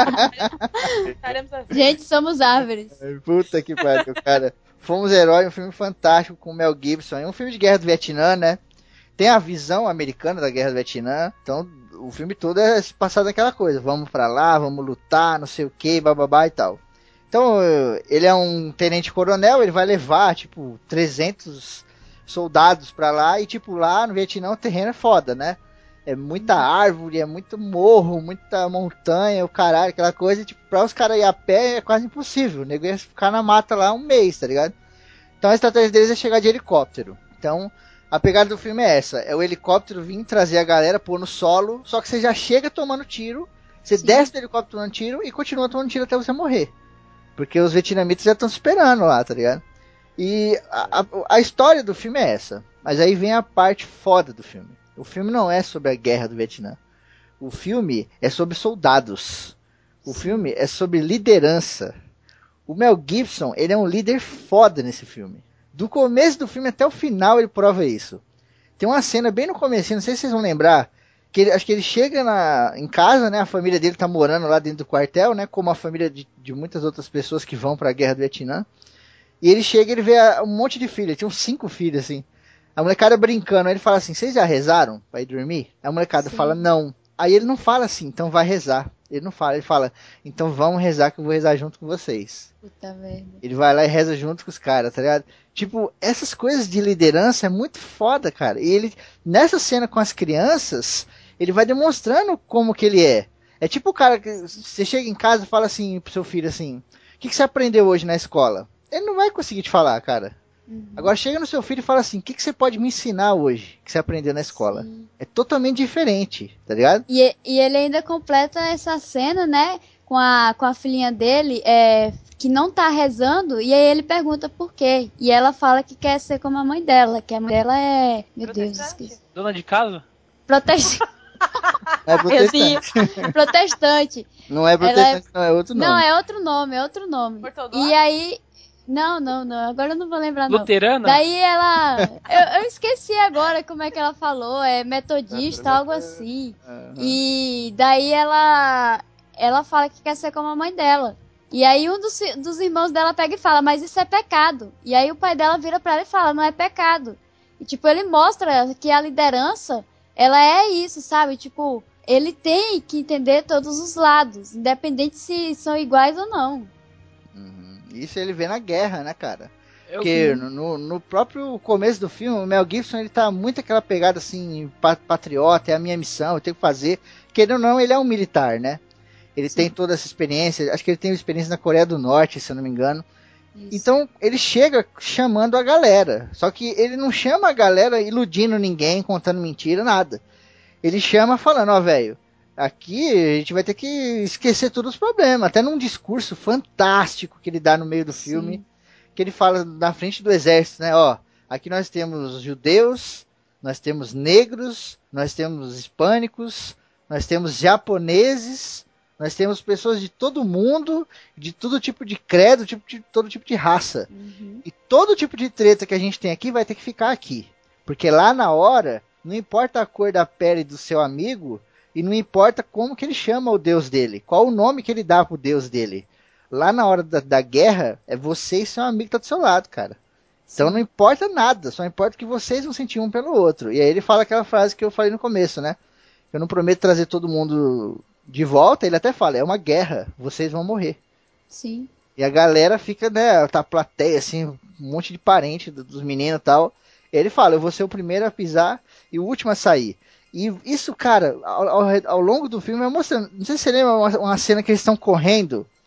Speaker 3: Gente, somos árvores.
Speaker 2: Puta que pariu, cara. Fomos Heróis, um filme fantástico com o Mel Gibson. É um filme de guerra do Vietnã, né? Tem a visão americana da guerra do Vietnã. Então, o filme todo é passado naquela coisa. Vamos pra lá, vamos lutar, não sei o que, bababá e tal. Então, ele é um tenente-coronel, ele vai levar, tipo, 300 soldados pra lá. E, tipo, lá no Vietnã o terreno é foda, né? É muita árvore, é muito morro, muita montanha, o caralho, aquela coisa. E, tipo, pra os caras ir a pé é quase impossível. O nego ia ficar na mata lá um mês, tá ligado? Então a estratégia deles é chegar de helicóptero. Então, a pegada do filme é essa. É o helicóptero vir trazer a galera, pôr no solo. Só que você já chega tomando tiro. Você desce do helicóptero tomando tiro e continua tomando tiro até você morrer. Porque os vietnamitas já estão esperando lá, tá ligado? E a história do filme é essa. Mas aí vem a parte foda do filme. O filme não é sobre a guerra do Vietnã. O filme é sobre soldados. O filme é sobre liderança. O Mel Gibson, ele é um líder foda nesse filme. Do começo do filme até o final ele prova isso. Tem uma cena bem no começo, não sei se vocês vão lembrar, que acho que ele chega em casa, né? A família dele tá morando lá dentro do quartel, né? Como a família de muitas outras pessoas que vão pra guerra do Vietnã. E ele chega e ele vê um monte de filhos. Tinha uns 5 filhos, assim. A molecada brincando, aí ele fala assim, vocês já rezaram pra ir dormir? A molecada fala, não. Aí ele não fala assim, então vai rezar. Ele não fala, ele fala, então vamos rezar que eu vou rezar junto com vocês.
Speaker 3: Puta merda.
Speaker 2: Ele vai lá e reza junto com os caras, tá ligado? Tipo, essas coisas de liderança é muito foda, cara. E ele, nessa cena com as crianças, ele vai demonstrando como que ele é. É tipo o cara que você chega em casa e fala assim pro seu filho assim, o que você aprendeu hoje na escola? Ele não vai conseguir te falar, cara. Agora chega no seu filho e fala assim, o que você pode me ensinar hoje que você aprendeu na escola? Sim. É totalmente diferente, tá ligado?
Speaker 3: E ele ainda completa essa cena, né, com a filhinha dele, que não tá rezando, e aí ele pergunta por quê. E ela fala que quer ser como a mãe dela, que a mãe dela é... Meu Deus, esqueci.
Speaker 4: Dona de casa?
Speaker 3: Protestante.
Speaker 2: É protestante.
Speaker 3: Protestante.
Speaker 2: Não é protestante, não, é outro nome.
Speaker 3: Não, é outro nome.
Speaker 6: Ortodoxo?
Speaker 3: E aí... Não, agora eu não vou lembrar não.
Speaker 4: Luterana?
Speaker 3: Daí ela... eu esqueci agora como é que ela falou, é metodista, algo assim. E daí ela fala que quer ser como a mãe dela. E aí um dos irmãos dela pega e fala, mas isso é pecado. E aí o pai dela vira pra ela e fala, não é pecado. E tipo, ele mostra que a liderança, ela é isso, sabe? Tipo, ele tem que entender todos os lados, independente se são iguais ou não.
Speaker 2: Isso ele vê na guerra, né, cara? Porque no próprio começo do filme, o Mel Gibson, ele tá muito aquela pegada assim, patriota, é a minha missão, eu tenho que fazer. Querendo ou não, ele é um militar, né? Ele tem toda essa experiência, acho que ele tem experiência na Coreia do Norte, se eu não me engano. Isso. Então, ele chega chamando a galera. Só que ele não chama a galera iludindo ninguém, contando mentira, nada. Ele chama falando, ó, velho, aqui a gente vai ter que esquecer todos os problemas. Até num discurso fantástico que ele dá no meio do filme, que ele fala na frente do exército, né? Ó, aqui nós temos judeus, nós temos negros, nós temos hispânicos, nós temos japoneses, nós temos pessoas de todo mundo, de todo tipo de credo, todo tipo de raça. E todo tipo de treta que a gente tem aqui vai ter que ficar aqui. Porque lá na hora, não importa a cor da pele do seu amigo, e não importa como que ele chama o Deus dele, qual o nome que ele dá pro Deus dele. Lá na hora da guerra, é você e seu amigo que tá do seu lado, cara. Então não importa nada, só importa que vocês vão sentir um pelo outro. E aí ele fala aquela frase que eu falei no começo, né? Eu não prometo trazer todo mundo de volta, ele até fala, é uma guerra, vocês vão morrer.
Speaker 3: Sim.
Speaker 2: E a galera fica, né, tá plateia, assim, um monte de parente dos meninos e tal. E ele fala, eu vou ser o primeiro a pisar e o último a sair. E isso, cara, ao longo do filme, eu mostrando, não sei se você lembra uma cena que eles estão correndo,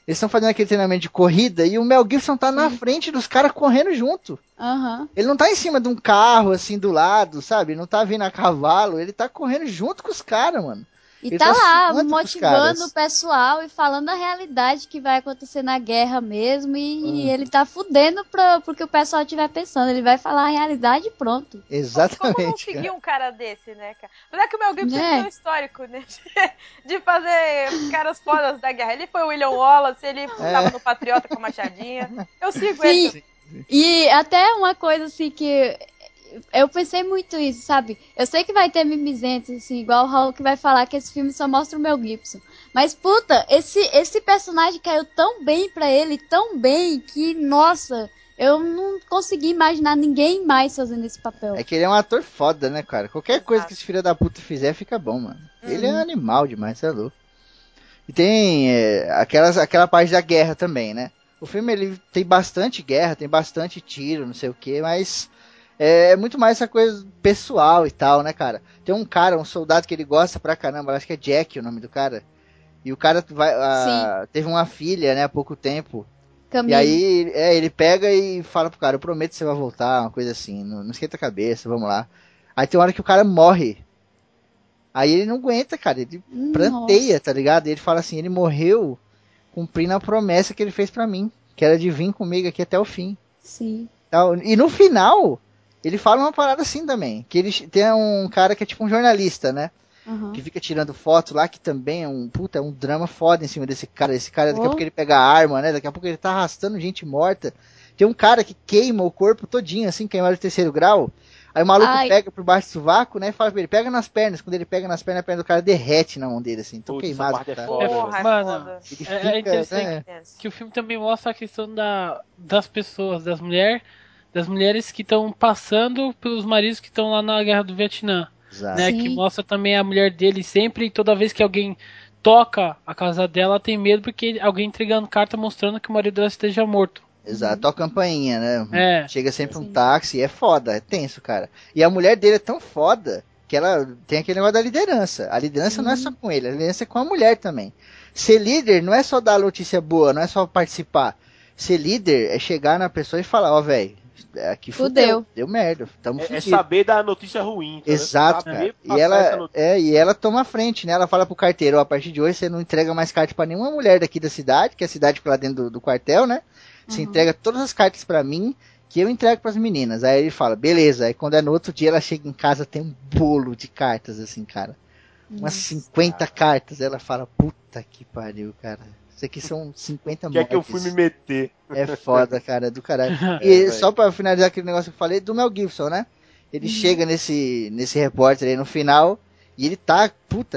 Speaker 2: Eles estão fazendo aquele treinamento de corrida e o Mel Gibson tá na frente dos caras correndo junto.
Speaker 3: Aham.
Speaker 2: Ele não tá em cima de um carro, assim, do lado, sabe? Ele não tá vindo a cavalo, ele tá correndo junto com os caras, mano.
Speaker 3: E
Speaker 2: Ele
Speaker 3: tá lá,
Speaker 2: suando pros
Speaker 3: motivando
Speaker 2: caras.
Speaker 3: o pessoal e falando a realidade que vai acontecer na guerra mesmo. E ele tá fudendo pro que o pessoal estiver pensando. Ele vai falar a realidade e pronto.
Speaker 6: Como não
Speaker 2: Exatamente,
Speaker 6: seguir
Speaker 2: cara.
Speaker 6: um cara desse, né, cara? Mas é que o Mel Gibson
Speaker 3: É.
Speaker 6: tem um histórico, né? De fazer caras fodas da guerra. Ele foi o William Wallace, ele tava no Patriota com a Machadinha. Eu sigo ele.
Speaker 3: Sim. E até uma coisa assim que eu pensei muito isso, sabe? Eu sei que vai ter mimizentos, assim, igual o Raul que vai falar que esse filme só mostra o Mel Gibson. Mas, puta, esse personagem caiu tão bem pra ele, tão bem, que, nossa, eu não consegui imaginar ninguém mais fazendo esse papel.
Speaker 2: É que ele é um ator foda, né, cara? Qualquer coisa que esse filho da puta fizer, fica bom, mano. Ele é animal demais, você é louco. E tem aquela parte da guerra também, né? O filme, ele tem bastante guerra, tem bastante tiro, não sei o que, mas é muito mais essa coisa pessoal e tal, né, cara? Tem um cara, um soldado que ele gosta pra caramba, acho que é Jack o nome do cara. E o cara teve uma filha, né, há pouco tempo.
Speaker 3: Camille.
Speaker 2: E aí ele pega e fala pro cara, eu prometo que você vai voltar, uma coisa assim, não esquenta a cabeça, vamos lá. Aí tem uma hora que o cara morre. Aí ele não aguenta, cara, ele pranteia, tá ligado? E ele fala assim, ele morreu cumprindo a promessa que ele fez pra mim, que era de vir comigo aqui até o fim.
Speaker 3: Sim.
Speaker 2: E no final, ele fala uma parada assim também, que ele tem um cara que é tipo um jornalista, né?
Speaker 3: Uhum.
Speaker 2: Que fica tirando foto lá, que também é um drama foda em cima desse cara. Esse cara, daqui a pouco ele pega a arma, né? Daqui a pouco ele tá arrastando gente morta. Tem um cara que queima o corpo todinho, assim, queimado de 3º grau. Aí o maluco pega por baixo do sovaco, né? E fala pra ele, pega nas pernas. Quando ele pega nas pernas, a perna do cara derrete na mão dele, assim. Tô queimado.
Speaker 5: Tá?
Speaker 4: Mano,
Speaker 2: Ele
Speaker 4: é
Speaker 2: fica,
Speaker 4: interessante
Speaker 2: né?
Speaker 4: que o filme também mostra a questão das pessoas, das mulheres que estão passando pelos maridos que estão lá na guerra do Vietnã.
Speaker 2: Exato.
Speaker 4: Né,
Speaker 3: Sim.
Speaker 4: que mostra também a mulher dele sempre, toda vez que alguém toca a casa dela, ela tem medo porque alguém entregando carta mostrando que o marido dela esteja morto.
Speaker 2: Exato, toca a campainha, né?
Speaker 4: É.
Speaker 2: Chega sempre um táxi, é foda, é tenso, cara. E a mulher dele é tão foda que ela tem aquele negócio da liderança. A liderança não é só com ele, a liderança é com a mulher também. Ser líder não é só dar notícia boa, não é só participar. Ser líder é chegar na pessoa e falar, ó, velho, aqui fudeu, deu merda, tamo
Speaker 5: É
Speaker 2: fudido.
Speaker 5: saber da notícia ruim. Tá,
Speaker 2: Exato,
Speaker 5: né?
Speaker 2: cara.
Speaker 5: Saber
Speaker 2: E ela toma a frente, né? Ela fala pro carteiro, ó, a partir de hoje você não entrega mais carta pra nenhuma mulher daqui da cidade, que é a cidade fica lá dentro do quartel, né? Você entrega todas as cartas pra mim, que eu entrego pras meninas. Aí ele fala, beleza. Aí quando é no outro dia, ela chega em casa, tem um bolo de cartas, assim, cara. Umas 50 cartas. Ela fala, puta que pariu, cara. Isso aqui são 50 mortes.
Speaker 5: Que é que eu fui me meter?
Speaker 2: É foda, cara, do caralho. E só pra finalizar aquele negócio que eu falei, do Mel Gibson, né? Ele chega nesse repórter aí no final, e ele tá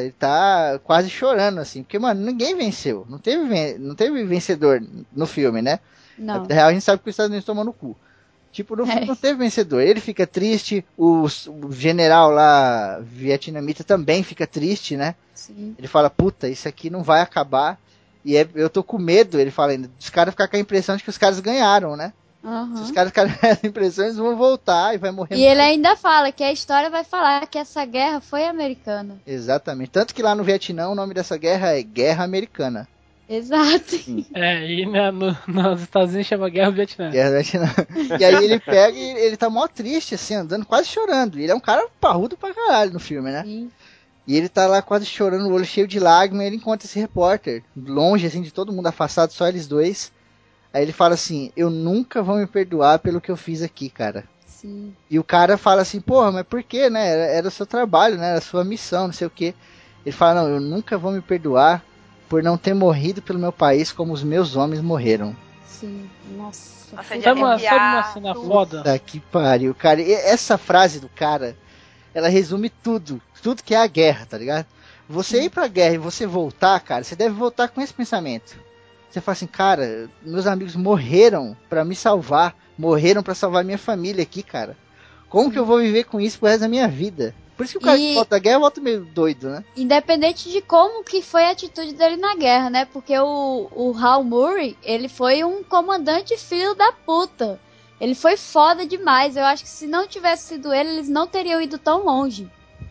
Speaker 2: quase chorando, assim. Porque, mano, ninguém venceu. Não teve vencedor no filme, né?
Speaker 3: Não.
Speaker 2: Na vida real, a gente sabe que os Estados Unidos tomam no cu. Tipo, no filme não teve vencedor. Ele fica triste, o general lá, vietnamita, também fica triste, né?
Speaker 3: Sim.
Speaker 2: Ele fala, puta, isso aqui não vai acabar. E eu tô com medo, ele fala ainda, dos caras ficar com a impressão de que os caras ganharam, né? Se os caras ficarem com essa impressão, eles vão voltar e vai morrer.
Speaker 3: E ele ainda fala que a história vai falar que essa guerra foi americana.
Speaker 2: Exatamente. Tanto que lá no Vietnã o nome dessa guerra é Guerra Americana.
Speaker 3: Exato.
Speaker 4: E nos Estados Unidos chama Guerra do Vietnã.
Speaker 2: Guerra do Vietnã. E aí ele pega e ele tá mó triste, assim, andando, quase chorando. E ele é um cara parrudo pra caralho no filme, né?
Speaker 3: Sim.
Speaker 2: E ele tá lá quase chorando, o olho cheio de lágrimas, e ele encontra esse repórter, longe, assim, de todo mundo afastado, só eles dois. Aí ele fala assim, eu nunca vou me perdoar pelo que eu fiz aqui, cara.
Speaker 3: Sim.
Speaker 2: E o cara fala assim, porra, mas por quê, né? Era o seu trabalho, né? Era a sua missão, não sei o quê. Ele fala, não, eu nunca vou me perdoar por não ter morrido pelo meu país como os meus homens morreram.
Speaker 3: Sim. Nossa.
Speaker 4: Sabe uma cena foda?
Speaker 2: Puta que pariu, cara. E essa frase do cara, ela resume tudo que é a guerra, tá ligado? Você ir pra guerra e você voltar, cara, você deve voltar com esse pensamento. Você fala assim, cara, meus amigos morreram pra me salvar, morreram pra salvar minha família aqui, cara. Como que eu vou viver com isso pro resto da minha vida? Por isso que o cara que volta da guerra volta meio doido, né?
Speaker 3: Independente de como que foi a atitude dele na guerra, né? Porque o Hal Murray, ele foi um comandante filho da puta. Ele foi foda demais. Eu acho que se não tivesse sido ele, eles não teriam ido tão longe.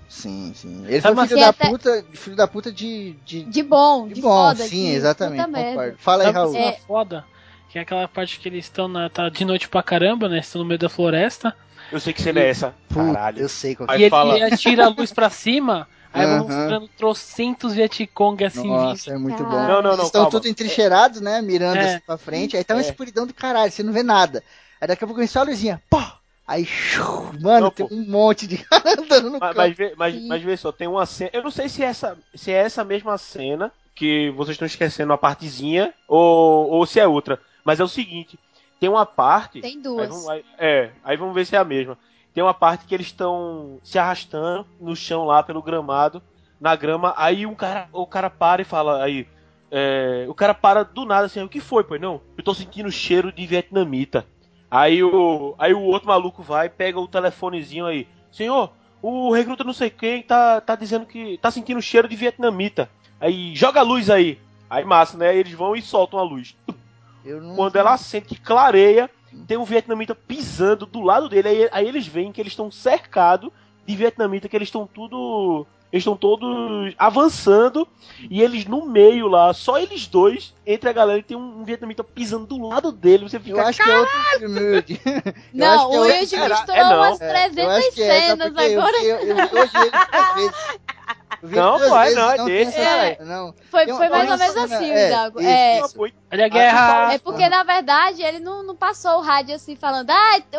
Speaker 2: Sim. Ele
Speaker 4: Sabe
Speaker 2: foi
Speaker 4: uma
Speaker 2: filho da puta de
Speaker 3: bom, de foda.
Speaker 2: sim,
Speaker 3: de
Speaker 2: exatamente,
Speaker 3: puta merda.
Speaker 2: concordo. Fala aí,
Speaker 4: Sabe
Speaker 2: Raul.
Speaker 4: uma cena foda? Que é aquela parte que eles estão tá de noite pra caramba, né? Estão no meio da floresta.
Speaker 5: Eu sei que cena é essa. Caralho.
Speaker 2: Eu sei qual
Speaker 5: Aí
Speaker 4: E ele
Speaker 5: fala-
Speaker 4: atira a luz pra cima, aí vai
Speaker 2: Aham.
Speaker 4: mostrando trocentos Vietcong assim vindo.
Speaker 2: Nossa, é muito bom.
Speaker 3: Não,
Speaker 2: Eles estão
Speaker 5: calma.
Speaker 2: todos entrincheirados, né? Mirando
Speaker 4: É.
Speaker 2: assim pra frente. Aí tá uma
Speaker 5: É.
Speaker 2: escuridão do caralho, você não vê nada. Aí daqui a pouco vem só a luzinha. Pô! Aí, mano,
Speaker 5: Não,
Speaker 2: tem
Speaker 5: pô.
Speaker 2: um monte de cara andando no campo.
Speaker 5: Mas vê só, tem uma cena. Eu não sei se é essa mesma cena que vocês estão esquecendo uma partezinha ou se é outra. Mas é o seguinte: tem uma parte.
Speaker 3: Tem duas.
Speaker 5: Aí vamos ver se é a mesma. Tem uma parte que eles estão se arrastando no chão lá pelo gramado, na grama. Aí o cara para e fala aí. O cara para do nada assim, o que foi, pois não? Eu tô sentindo cheiro de vietnamita. Aí o outro maluco vai, pega o telefonezinho aí. Senhor, o recruta não sei quem tá dizendo que tá sentindo cheiro de vietnamita. Aí joga a luz aí. Aí massa, né? Eles vão e soltam a luz. Quando ela sente que clareia, tem um vietnamita pisando do lado dele. Aí eles veem que eles estão cercados de vietnamita, que eles estão todos avançando. E eles no meio lá, só eles dois, entre a galera, e tem um vietnamita pisando do lado dele. Você fica,
Speaker 2: Eu acho que é outro filme, Wilde.
Speaker 3: Não, o Wilde
Speaker 5: Era-
Speaker 3: misturou
Speaker 5: não.
Speaker 3: umas
Speaker 2: Eu
Speaker 3: 300
Speaker 2: acho que é, sabe
Speaker 3: cenas
Speaker 2: por quê?
Speaker 3: agora.
Speaker 2: Eu vi hoje ele duas vezes. Eu vi ele
Speaker 5: Não,
Speaker 2: duas
Speaker 5: pai,
Speaker 2: vezes,
Speaker 5: não, é
Speaker 2: tem
Speaker 5: desse,
Speaker 2: essa
Speaker 3: é.
Speaker 2: cena, não.
Speaker 3: Foi
Speaker 2: Tem
Speaker 3: mais
Speaker 2: uma
Speaker 3: ou menos
Speaker 2: cena-
Speaker 3: assim,
Speaker 2: é,
Speaker 3: Hidalgo.
Speaker 2: isso.
Speaker 4: Olha a guerra.
Speaker 3: É porque, na verdade, ele não passou o rádio assim falando,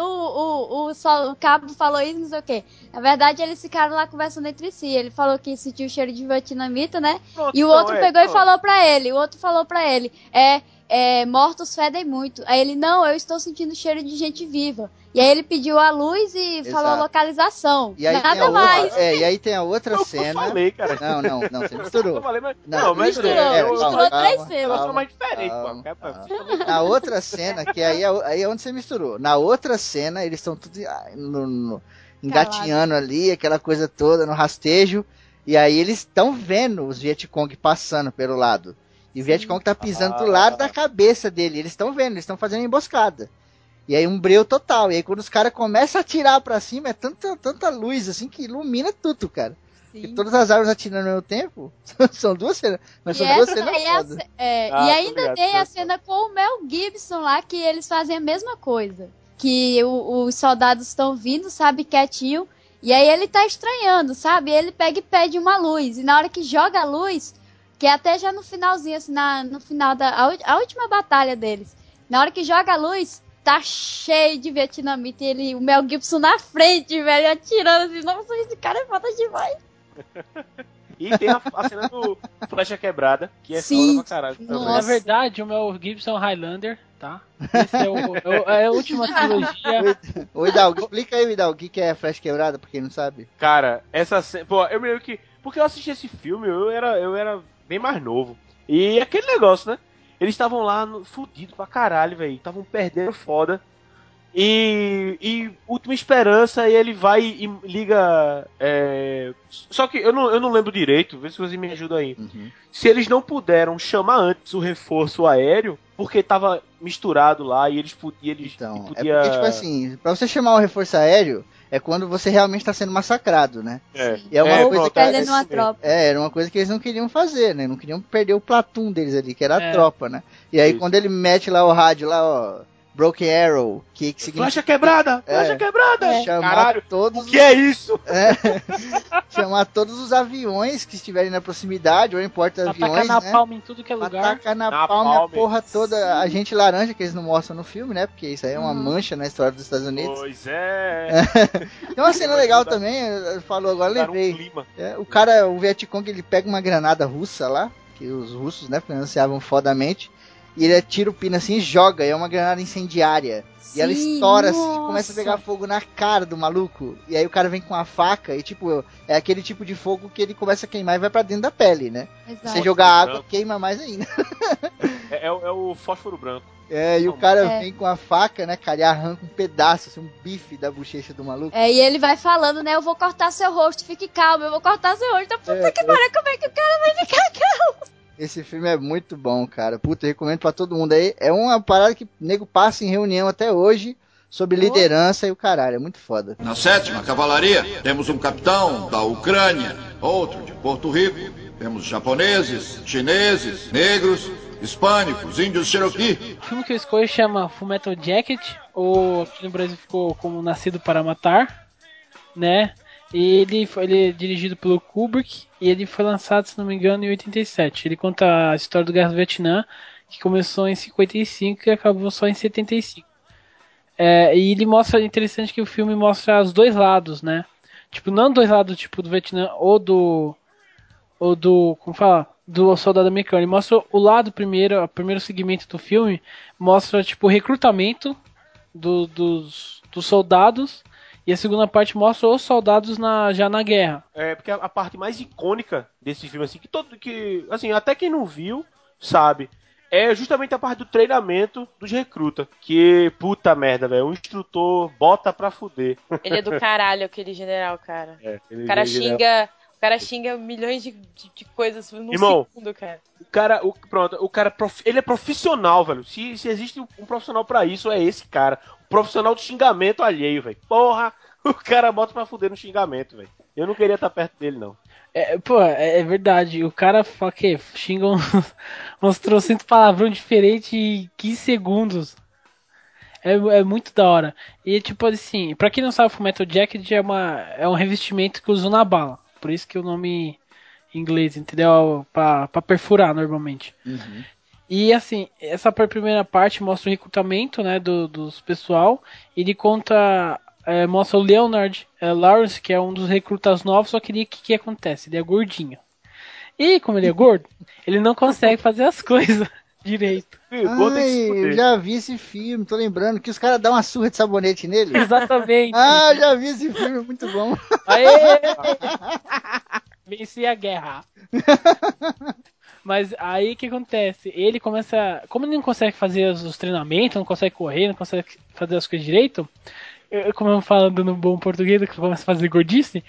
Speaker 3: o cabo falou isso, não sei o quê. Na verdade, eles ficaram lá conversando entre si. Ele falou que sentiu o cheiro de vietnamita, né?
Speaker 5: Pronto,
Speaker 3: E o
Speaker 5: então,
Speaker 3: outro pegou e falou pra ele. O outro falou pra ele, mortos fedem muito. Aí ele, não, eu estou sentindo cheiro de gente viva. E aí ele pediu a luz e falou a localização.
Speaker 2: E aí tem a
Speaker 3: Nada mais.
Speaker 2: e aí tem a outra
Speaker 5: Eu
Speaker 2: cena.
Speaker 5: falei, cara.
Speaker 2: Não, você
Speaker 5: Eu
Speaker 2: misturou.
Speaker 5: falei, mas...
Speaker 2: Não,
Speaker 5: mas
Speaker 3: misturou.
Speaker 5: eu-
Speaker 3: Três cenas.
Speaker 5: Eu mais diferente,
Speaker 2: calma,
Speaker 5: pô.
Speaker 2: calma. Na outra cena, que aí é onde você misturou. Na outra cena, eles estão tudo engatinhando ali, aquela coisa toda, no rastejo. E aí eles estão vendo os Vietcong passando pelo lado. E o Vietcong tá pisando do lado da cabeça dele. Eles estão vendo, eles estão fazendo emboscada. E aí um breu total. E aí quando os caras começam a atirar pra cima, é tanta luz assim que ilumina tudo, cara.
Speaker 3: Sim.
Speaker 2: E todas as árvores atirando ao mesmo tempo. São duas cenas. Mas são duas cenas foda.
Speaker 3: E ainda tem a cena com o Mel Gibson lá, que eles fazem a mesma coisa. Que os soldados estão vindo, sabe, quietinho. E aí ele tá estranhando, sabe? Ele pega e pede uma luz. E na hora que joga a luz, que é até já no finalzinho, assim, no final a última batalha deles. Na hora que joga a luz, tá cheio de vietnamita. E o Mel Gibson na frente, velho, atirando assim. Nossa, esse cara é foda demais.
Speaker 5: E tem a cena do Flecha Quebrada, que é
Speaker 3: Sim.
Speaker 5: foda pra caralho.
Speaker 3: Nossa.
Speaker 4: Na verdade, o Mel Gibson é um Highlander, tá? Esse é a última trilogia.
Speaker 2: Ô Hidalgo, explica aí, Hidalgo, o que é Flecha Quebrada, pra quem não sabe.
Speaker 5: Cara, essa cena... Pô, eu meio que... Porque eu assisti esse filme, eu era bem mais novo. E aquele negócio, né? Eles estavam lá fudidos pra caralho, velho. Estavam perdendo foda. E última esperança, e ele vai e liga. Só que eu não lembro direito, vê se você me ajuda aí.
Speaker 2: Uhum.
Speaker 5: Se eles não puderam chamar antes o reforço aéreo, porque tava misturado lá e eles
Speaker 2: Então,
Speaker 5: podia...
Speaker 2: é porque, tipo assim, pra você chamar o reforço aéreo, é quando você realmente tá sendo massacrado, né? E é uma coisa
Speaker 3: Ou
Speaker 2: que
Speaker 3: perdendo uma tropa.
Speaker 2: era uma coisa que eles não queriam fazer, né? Não queriam perder o platoon deles ali, que era a tropa, né? E aí
Speaker 5: Isso.
Speaker 2: quando ele mete lá o rádio lá, ó, Broken Arrow, que significa...
Speaker 5: Flecha quebrada! Flecha quebrada!
Speaker 2: Chamar
Speaker 5: Caralho,
Speaker 2: todos...
Speaker 5: o que é isso?
Speaker 2: Chamar todos os aviões que estiverem na proximidade, ou em porta-aviões,
Speaker 4: Atacar
Speaker 2: né?
Speaker 4: napalm em tudo que é lugar.
Speaker 2: Atacar na palma a
Speaker 5: Napalm.
Speaker 2: porra toda, a gente laranja, que eles não mostram no filme, né? Porque isso aí é uma mancha na história dos Estados Unidos.
Speaker 5: Pois é.
Speaker 2: Tem uma cena legal também, falou agora,
Speaker 5: Dar um
Speaker 2: lembrei.
Speaker 5: clima.
Speaker 2: O Vietcong, ele pega uma granada russa lá, que os russos, né, financiavam fodamente, e ele atira o pino assim e joga, e é uma granada incendiária. E ela estoura assim e começa a pegar fogo na cara do maluco. E aí o cara vem com a faca e, tipo, é aquele tipo de fogo que ele começa a queimar e vai pra dentro da pele, né?
Speaker 3: Exato.
Speaker 2: Você jogar água, queima mais ainda.
Speaker 5: É o fósforo branco.
Speaker 2: E o cara vem com a faca, né, cara, e arranca um pedaço, assim, um bife da bochecha do maluco.
Speaker 3: E ele vai falando, né, eu vou cortar seu rosto, fique calmo, eu vou cortar seu rosto. Puta que pariu, como é que o cara vai ficar calmo?
Speaker 2: Esse filme é muito bom, cara. Puta, eu recomendo pra todo mundo aí. É uma parada que o nego passa em reunião até hoje, sobre liderança e o caralho, é muito foda.
Speaker 9: Na 7ª Cavalaria, temos um capitão da Ucrânia, outro de Porto Rico. Temos japoneses, chineses, negros, hispânicos, índios Cherokee.
Speaker 4: O filme que eu escolhi chama Fullmetal Jacket, ou aqui no Brasil ficou como Nascido para Matar, né? E ele é dirigido pelo Kubrick e ele foi lançado, se não me engano, em 87. Ele conta a história do Guerra do Vietnã, que começou em 55 e acabou só em 75. E ele mostra, interessante que o filme mostra os dois lados, né? Tipo, não dois lados tipo do Vietnã ou do como fala? Do soldado americano. Ele mostra o lado primeiro, o primeiro segmento do filme, mostra tipo o recrutamento dos soldados. E a segunda parte mostra os soldados já na guerra.
Speaker 5: Porque a parte mais icônica desse filme, assim, assim, até quem não viu, sabe, é justamente a parte do treinamento dos recrutas. Que, puta merda, velho, o instrutor bota pra fuder.
Speaker 6: Ele é do caralho, aquele general, cara.
Speaker 5: O
Speaker 6: cara xinga milhões de coisas num segundo, cara.
Speaker 5: O cara, ele é profissional, velho. Se existe um profissional pra isso, é esse cara. O profissional do xingamento alheio, velho. Porra, o cara bota pra fuder no xingamento, velho. Eu não queria estar perto dele, não.
Speaker 4: É verdade. O cara fala que xinga uns trocentos palavrão diferentes em 15 segundos. É muito da hora. E tipo assim, pra quem não sabe, o Fullmetal Jacket é um revestimento que usa na bala. Por isso que o nome em inglês, entendeu? Pra perfurar normalmente.
Speaker 2: Uhum.
Speaker 4: E assim, essa primeira parte mostra o recrutamento, né, dos pessoal. E ele mostra o Leonard Lawrence, que é um dos recrutas novos, só que o que acontece? Ele é gordinho. E como ele é gordo, ele não consegue fazer as coisas direito.
Speaker 2: Eu já vi esse filme, tô lembrando que os caras dão uma surra de sabonete nele.
Speaker 4: Exatamente.
Speaker 2: Já vi esse filme, muito bom.
Speaker 4: Aê! Venci a guerra. Mas aí o que acontece? Ele começa. Como ele não consegue fazer os treinamentos, não consegue correr, não consegue fazer as coisas direito, como eu falando no bom português, que começa a fazer gordice,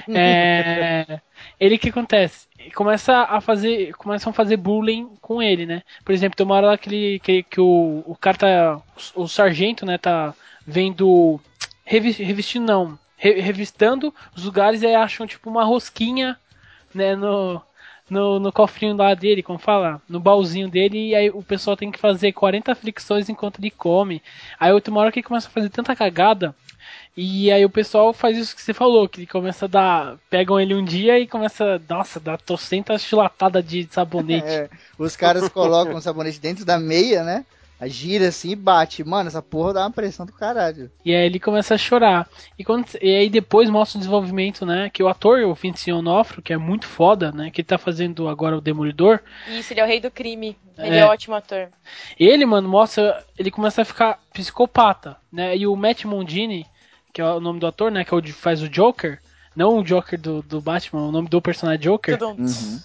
Speaker 4: ele que acontece? Começam a fazer bullying com ele, né? Por exemplo, tem uma hora lá que o cara tá. O sargento, né, tá vendo. Revistando os lugares e aí acham tipo uma rosquinha, né, no cofrinho lá dele, como fala, no baúzinho dele, e aí o pessoal tem que fazer 40 flexões enquanto ele come. Aí outra hora que ele começa a fazer tanta cagada, e aí o pessoal faz isso que você falou, que ele começa a dar, pegam ele um dia e começa, nossa, dá trocentas chilatadas de sabonete.
Speaker 2: Os caras colocam o sabonete dentro da meia, né? Gira assim e bate. Mano, essa porra dá uma pressão do caralho.
Speaker 4: E aí ele começa a chorar. E aí depois mostra o desenvolvimento, né? Que o ator, o Vincent D'Onofrio, que é muito foda, né? Que ele tá fazendo agora o Demolidor.
Speaker 6: Isso, ele é o rei do crime. Ele é ótimo ator.
Speaker 4: Ele, mano, ele começa a ficar psicopata, né? E o Matt Mondini, que é o nome do ator, né? Que faz o Joker. Não o Joker do Batman, o nome do personagem Joker.
Speaker 2: Uhum.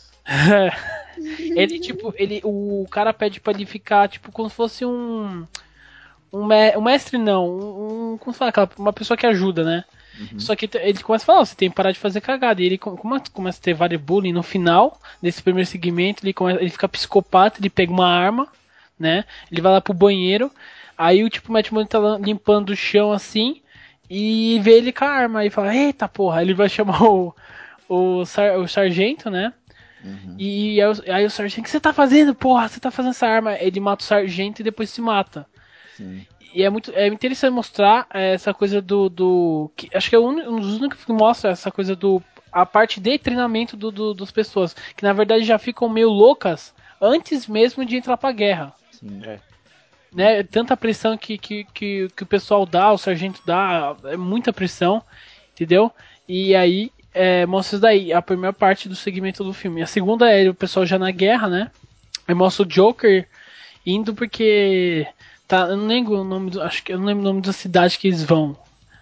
Speaker 4: O cara pede pra ele ficar tipo como se fosse um mestre, não, como se fala, uma pessoa que ajuda, né? Uhum. Só que ele começa a falar, você tem que parar de fazer cagada. E ele começa a ter vários bullying no final desse primeiro segmento, ele fica psicopata, ele pega uma arma, né? Ele vai lá pro banheiro, aí o Matt Damon tá limpando o chão assim e vê ele com a arma e fala, eita porra, aí ele vai chamar o sargento, né? Uhum. E aí o sargento, o que você tá fazendo, porra? Você tá fazendo essa arma? Ele mata o sargento e depois se mata. Sim. E é interessante mostrar essa coisa que acho que é um dos únicos que mostra essa coisa a parte de treinamento das pessoas, que na verdade já ficam meio loucas antes mesmo de entrar pra guerra.
Speaker 2: Sim.
Speaker 4: Né? Tanta pressão que o pessoal dá, o sargento dá, é muita pressão, entendeu? E aí mostra isso daí, a primeira parte do segmento do filme. A segunda é o pessoal já na guerra, né? Aí mostra o Joker indo porque eu não lembro o nome eu não lembro o nome da cidade que eles vão.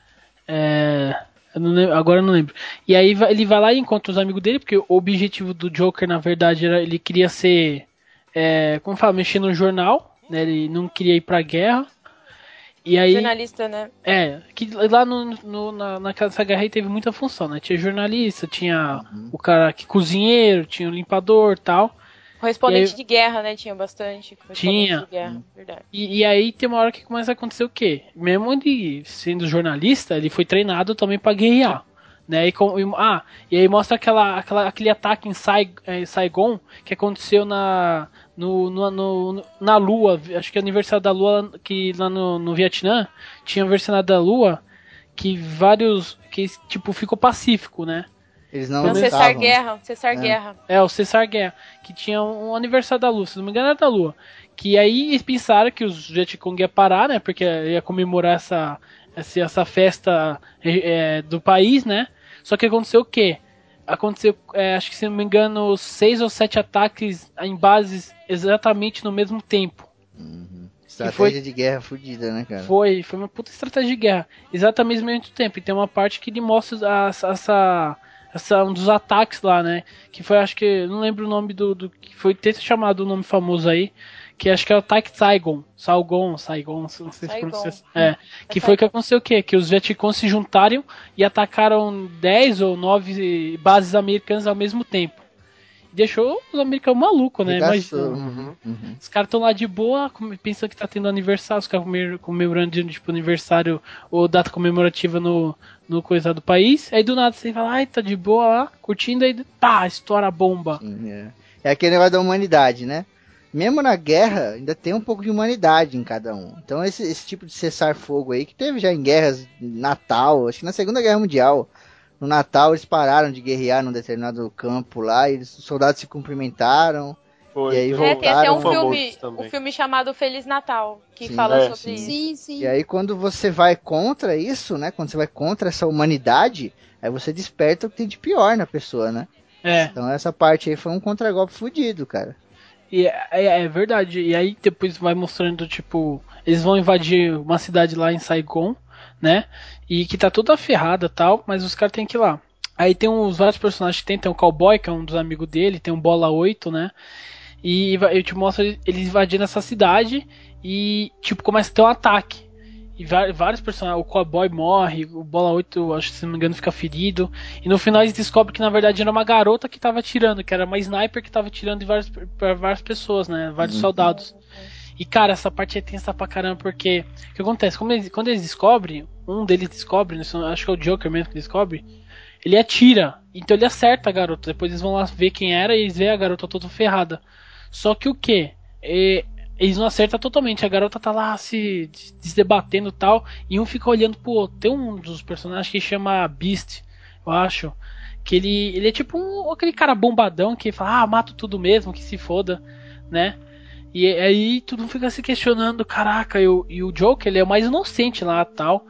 Speaker 4: Agora eu não lembro. E aí ele vai lá e encontra os amigos dele, porque o objetivo do Joker, na verdade, era ele queria ser como fala, mexer no jornal, né? Ele não queria ir pra guerra. E aí,
Speaker 6: jornalista, né?
Speaker 4: Que lá nessa guerra aí teve muita função, né? Tinha jornalista, tinha o cara que cozinheiro, tinha o limpador e tal.
Speaker 6: Correspondente de guerra, né? Tinha bastante.
Speaker 4: Tinha.
Speaker 6: De guerra, verdade.
Speaker 4: E aí tem uma hora que começa a acontecer o quê? Mesmo ele sendo jornalista, ele foi treinado também pra guerrear. Né? E aí mostra aquele ataque em Saigon que aconteceu na Lua, acho que é o aniversário da Lua, que lá no Vietnã tinha o aniversário da Lua que tipo ficou pacífico, né?
Speaker 2: Eles não
Speaker 6: Então,
Speaker 2: lutavam.
Speaker 6: Cessar Guerra.
Speaker 4: O Cessar Guerra, que tinha um aniversário da Lua, se não me engano era da Lua, que aí eles pensaram que os Vietcong ia parar, né? Porque ia comemorar essa festa do país, né? Só que aconteceu o quê? Aconteceu, acho que se não me engano, 6 ou 7 ataques em bases exatamente no mesmo tempo.
Speaker 2: Estratégia de guerra fodida, né, cara?
Speaker 4: Foi uma puta estratégia de guerra. Exatamente no mesmo tempo. E tem uma parte que ele mostra um dos ataques lá, né? Que foi, acho que, não lembro o nome do que foi ter chamado o nome famoso aí. Que acho que é o ataque Saigon, não sei se pronuncia assim. Que foi que aconteceu o quê? Que os Vietcong se juntaram e atacaram 10 ou 9 bases americanas ao mesmo tempo. Deixou os americanos malucos, né? Imagina. Os caras estão lá de boa, pensando que tá tendo aniversário, os caras comemorando tipo aniversário ou data comemorativa no coisa do país. Aí do nada você fala, ai, tá de boa lá, curtindo, aí pá, estoura a bomba.
Speaker 2: Sim, é aquele negócio da humanidade, né? Mesmo na guerra, ainda tem um pouco de humanidade em cada um. Então esse tipo de cessar-fogo aí, que teve já em guerras, Natal, acho que na Segunda Guerra Mundial, no Natal eles pararam de guerrear num determinado campo lá, e os soldados se cumprimentaram, e aí voltaram.
Speaker 6: Tem até um filme chamado Feliz Natal, que fala sobre isso.
Speaker 3: Sim.
Speaker 2: E aí quando você vai contra isso, né, quando você vai contra essa humanidade, aí você desperta o que tem de pior na pessoa, né? Então essa parte aí foi um contragolpe fudido, cara.
Speaker 4: E é verdade, e aí depois vai mostrando, tipo, eles vão invadir uma cidade lá em Saigon, né, e que tá toda ferrada e tal, mas os caras tem que ir lá. Aí tem vários personagens que tem o Cowboy, que é um dos amigos dele, tem um Bola 8, né, e eu te mostro eles invadindo essa cidade e, tipo, começa a ter um ataque. E vários personagens, o Cowboy morre, o Bola 8, acho que se não me engano, fica ferido. E no final eles descobrem que na verdade era uma garota que tava atirando, que era uma sniper que tava atirando pra várias pessoas, né? Vários soldados. E cara, essa parte é tensa pra caramba, porque o que acontece? Quando eles descobrem, um deles descobre, acho que é o Joker mesmo que descobre, ele atira, então ele acerta a garota. Depois eles vão lá ver quem era e eles veem a garota toda ferrada. Só que o que? Eles não acertam totalmente, a garota tá lá se debatendo e tal, e um fica olhando pro outro. Tem um dos personagens que chama Beast, eu acho, que ele é tipo aquele cara bombadão que fala, mato tudo mesmo, que se foda, né? E aí todo mundo fica se questionando, caraca, e o Joker, ele é o mais inocente lá e tal,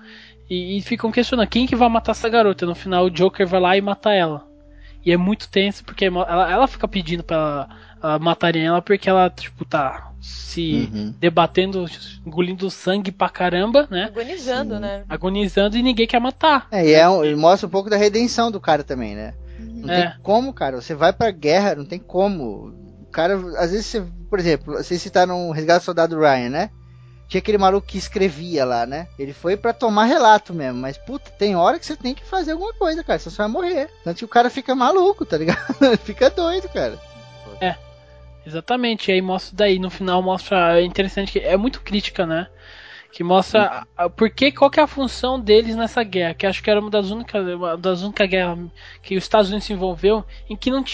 Speaker 4: e ficam questionando, quem que vai matar essa garota? No final o Joker vai lá e mata ela. E é muito tenso, porque ela fica pedindo pra matarem ela, porque ela, tipo, tá se debatendo, engolindo sangue pra caramba, né?
Speaker 6: Agonizando, né?
Speaker 4: Agonizando e ninguém quer matar.
Speaker 2: E mostra um pouco da redenção do cara também, né? Não tem como, cara. Você vai pra guerra, não tem como. O cara, às vezes, você, por exemplo, vocês citaram o Resgate do Soldado Ryan, né? Tinha aquele maluco que escrevia lá, né? Ele foi pra tomar relato mesmo, mas puta, tem hora que você tem que fazer alguma coisa, cara, senão você vai morrer. Tanto que o cara fica maluco, tá ligado? Fica doido, cara.
Speaker 4: Exatamente, e aí mostra daí, no final mostra, é interessante que é muito crítica, né? Que mostra qual que é a função deles nessa guerra, que acho que era uma das únicas guerras que os Estados Unidos se envolveu, em que não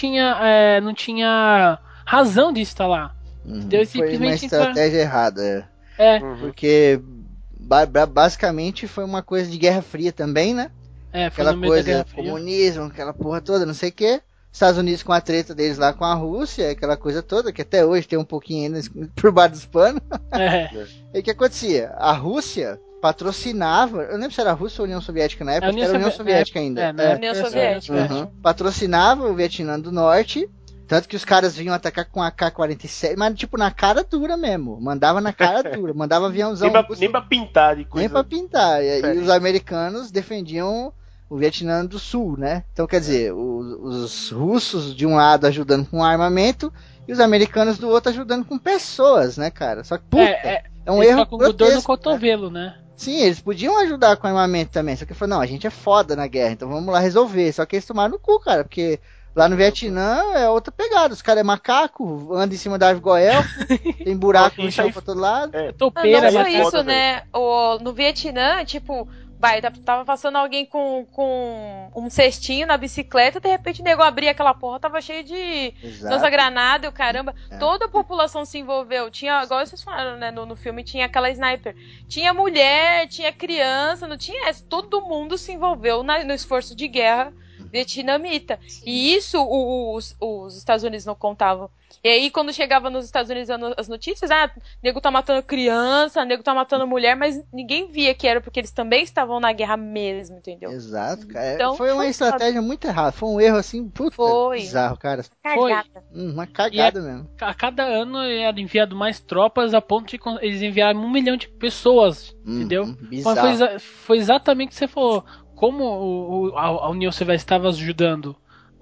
Speaker 4: tinha razão de estar lá.
Speaker 2: Foi uma estratégia errada, porque basicamente foi uma coisa de Guerra Fria também, né? Aquela coisa, comunismo, aquela porra toda, não sei o que. Estados Unidos com a treta deles lá com a Rússia, aquela coisa toda, que até hoje tem um pouquinho ainda por baixo dos panos. E o que acontecia? A Rússia patrocinava, eu não lembro se era a Rússia ou a União Soviética na época, era a União Soviética ainda.
Speaker 6: União Soviética.
Speaker 2: Patrocinava o Vietnã do Norte, tanto que os caras vinham atacar com AK-47, mas tipo na cara dura mesmo, mandava na cara dura, mandava aviãozão.
Speaker 5: Nem pra pintar de coisa.
Speaker 2: Nem pra pintar, e os americanos defendiam o Vietnã do Sul, né? Então, quer dizer, os russos de um lado ajudando com armamento e os americanos do outro ajudando com pessoas, né, cara? Só que, puta, é um erro
Speaker 4: com dor no cotovelo, né?
Speaker 2: Sim, eles podiam ajudar com armamento também, só que falou, não, a gente é foda na guerra, então vamos lá resolver. Só que eles tomaram no cu, cara, porque Lá no Vietnã é outra pegada. Os caras é macaco, anda em cima da árvore igual elfo, tem buraco no chão pra todo lado.
Speaker 4: Topeira,
Speaker 6: não só
Speaker 4: macaco.
Speaker 6: isso, né? No Vietnã, tipo, tava passando alguém com um cestinho na bicicleta, de repente o nego abria aquela porra, tava cheio de lança-granada e o caramba. Toda a população se envolveu. Tinha, igual vocês falaram, né? No filme tinha aquela sniper. Tinha mulher, tinha criança, não tinha essa. Todo mundo se envolveu no esforço de guerra vietnamita. E isso os Estados Unidos não contavam. E aí, quando chegava nos Estados Unidos as notícias, nego tá matando criança, nego tá matando mulher, mas ninguém via que era porque eles também estavam na guerra mesmo, entendeu?
Speaker 2: Exato, cara.
Speaker 6: Então,
Speaker 2: foi uma estratégia muito errada. Foi um erro assim, puta, bizarro, cara.
Speaker 6: Cagada.
Speaker 2: Uma cagada mesmo.
Speaker 4: A cada ano era enviado mais tropas a ponto de eles enviaram 1 milhão de pessoas, entendeu?
Speaker 2: Bizarro.
Speaker 4: Foi exatamente o que você falou. Como a União Soviética estava ajudando?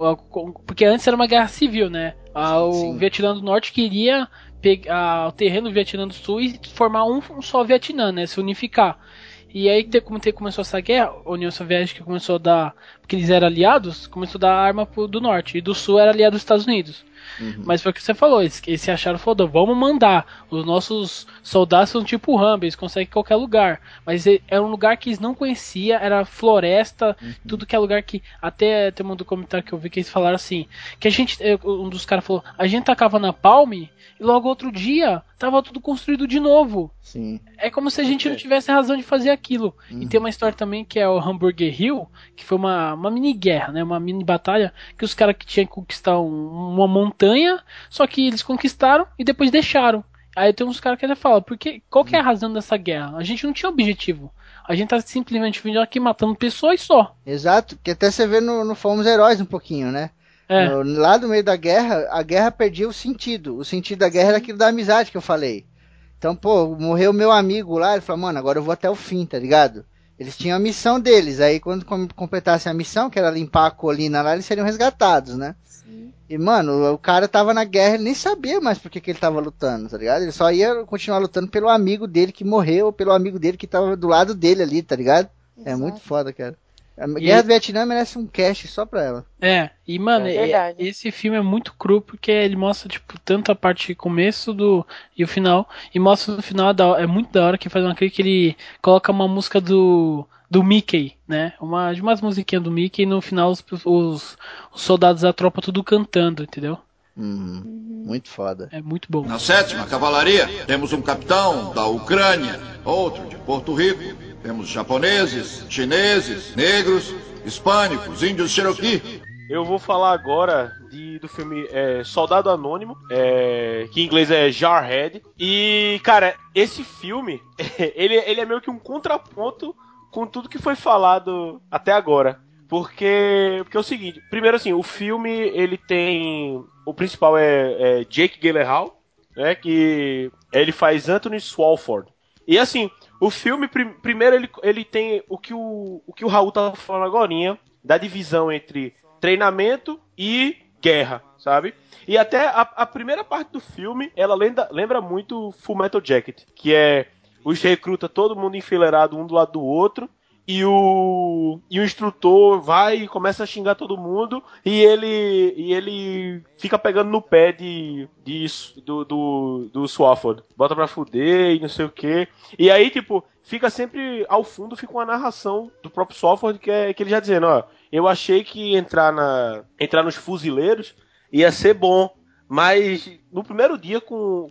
Speaker 4: Porque antes era uma guerra civil, né? O Vietnã do Norte queria pegar o terreno do Vietnã do Sul e formar um só Vietnã, né? Se unificar. E aí, como começou essa guerra, a União Soviética começou a dar... Porque eles eram aliados, começou a dar arma do Norte. E do Sul era aliado dos Estados Unidos. Mas foi o que você falou, eles se acharam, falou, vamos mandar. Os nossos soldados são tipo Rambo, eles conseguem em qualquer lugar. Mas era um lugar que eles não conheciam, era floresta, tudo que é lugar que... Até tem um documentário que eu vi que eles falaram assim, que um dos caras falou, a gente tacava na Palme e logo outro dia tava tudo construído de novo.
Speaker 2: Sim.
Speaker 4: É como se a gente não tivesse razão de fazer aquilo. E tem uma história também que é o Hamburger Hill, que foi uma mini guerra, né? Uma mini batalha que os caras que tinham que conquistar uma montanha, só que eles conquistaram e depois deixaram. Aí tem uns caras que até falam, qual que é a razão dessa guerra? A gente não tinha objetivo. A gente tá simplesmente vindo aqui matando pessoas só.
Speaker 2: Exato, que até você vê no Fomos Heróis um pouquinho, né? Lá no meio da guerra, a guerra perdia o sentido. O sentido da guerra era aquilo da amizade que eu falei. Então, morreu meu amigo lá, ele falou, mano, agora eu vou até o fim, tá ligado? Eles tinham a missão deles, aí quando completassem a missão, que era limpar a colina lá, eles seriam resgatados, né? Sim. E, mano, o cara tava na guerra, ele nem sabia mais por que ele tava lutando, tá ligado? Ele só ia continuar lutando pelo amigo dele que morreu, pelo amigo dele que tava do lado dele ali, tá ligado? Exato. É muito foda, cara. A Guerra do Vietnã merece um cast só pra ela.
Speaker 4: E mano, esse filme é muito cru porque ele mostra, tipo, tanto a parte começo e o final, e mostra no final, é muito da hora que faz uma crítica que ele coloca uma música do Mickey, né? Umas musiquinhas do Mickey e no final os soldados da tropa tudo cantando, entendeu?
Speaker 2: Muito foda.
Speaker 4: É muito bom.
Speaker 9: Na 7ª Cavalaria, temos um capitão da Ucrânia, outro de Porto Rico. Temos japoneses, chineses, negros, hispânicos, índios Cherokee.
Speaker 5: Eu vou falar agora do filme Soldado Anônimo, que em inglês é Jarhead. E, cara, esse filme, ele é meio que um contraponto com tudo que foi falado até agora. Porque é o seguinte, primeiro assim, o filme, ele tem... O principal é Jake Gyllenhaal, né, que ele faz Anthony Swalford. E assim, o filme, primeiro ele tem o que o Raul tava falando agorinha, da divisão entre treinamento e guerra, sabe? E até a primeira parte do filme, ela lembra muito Fullmetal Jacket, que é os recruta todo mundo enfileirado um do lado do outro, e o instrutor vai e começa a xingar todo mundo, e ele fica pegando no pé do Swafford. Bota pra fuder e não sei o que. E aí, tipo, fica sempre, ao fundo, fica uma narração do próprio Swafford, que ele já dizendo, ó, eu achei que entrar nos fuzileiros ia ser bom, mas no primeiro dia com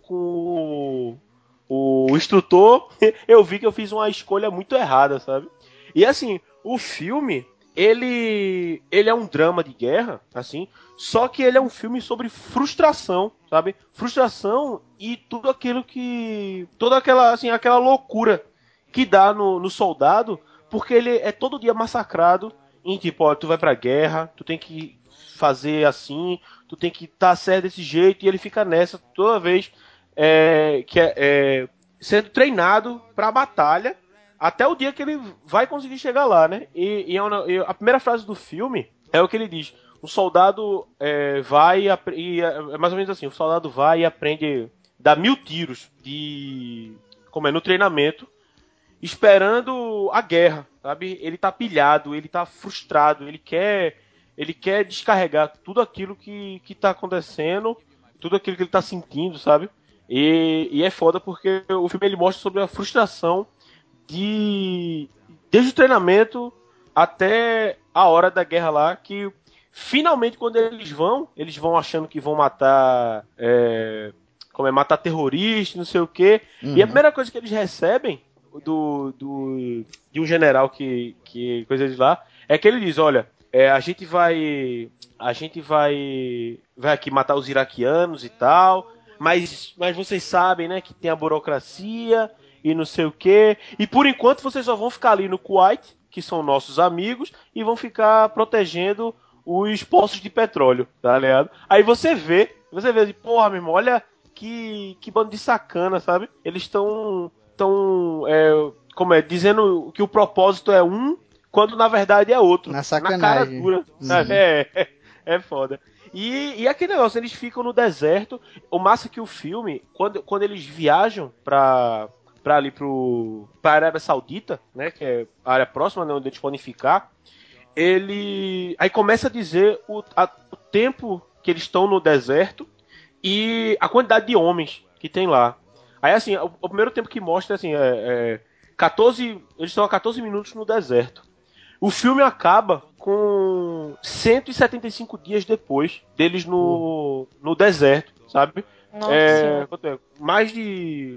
Speaker 5: o instrutor, eu vi que eu fiz uma escolha muito errada, sabe? E assim, o filme, ele é um drama de guerra, assim, só que ele é um filme sobre frustração, sabe? Frustração e tudo aquilo que... Toda aquela loucura que dá no soldado, porque ele é todo dia massacrado em tipo, ó, tu vai pra guerra, tu tem que fazer assim, tu tem que estar certo desse jeito, e ele fica nessa toda vez sendo treinado pra batalha, até o dia que ele vai conseguir chegar lá, né? E a primeira frase do filme é o que ele diz. O soldado vai e é mais ou menos assim. O soldado vai e aprende, dá 1000 tiros no treinamento, esperando a guerra, sabe? Ele tá pilhado, ele tá frustrado, ele quer Ele quer descarregar tudo aquilo que tá acontecendo, tudo aquilo que ele tá sentindo, sabe? E é foda porque o filme ele mostra sobre a frustração desde o treinamento até a hora da guerra lá, que finalmente quando eles vão achando que vão matar matar terrorista, não sei o quê. E a primeira coisa que eles recebem de um general que coisa de lá, é que ele diz, olha, a gente vai aqui matar os iraquianos e tal, mas vocês sabem, né, que tem a burocracia e não sei o quê, e por enquanto vocês só vão ficar ali no Kuwait, que são nossos amigos, e vão ficar protegendo os poços de petróleo, tá ligado? Aí você vê assim, porra, meu irmão, olha que bando de sacana, sabe? Eles estão dizendo que o propósito é um, quando na verdade é outro.
Speaker 2: Na sacanagem.
Speaker 5: Na cara dura. É foda. E aquele negócio, eles ficam no deserto. O massa é que o filme, quando eles viajam pra Arábia Saudita, né, que é a área próxima, né, onde eles podem ficar, aí começa a dizer o tempo que eles estão no deserto e a quantidade de homens que tem lá. Aí assim, o primeiro tempo que mostra assim, eles estão a 14 minutos no deserto. O filme acaba com 175 dias depois deles no deserto, sabe? Mais de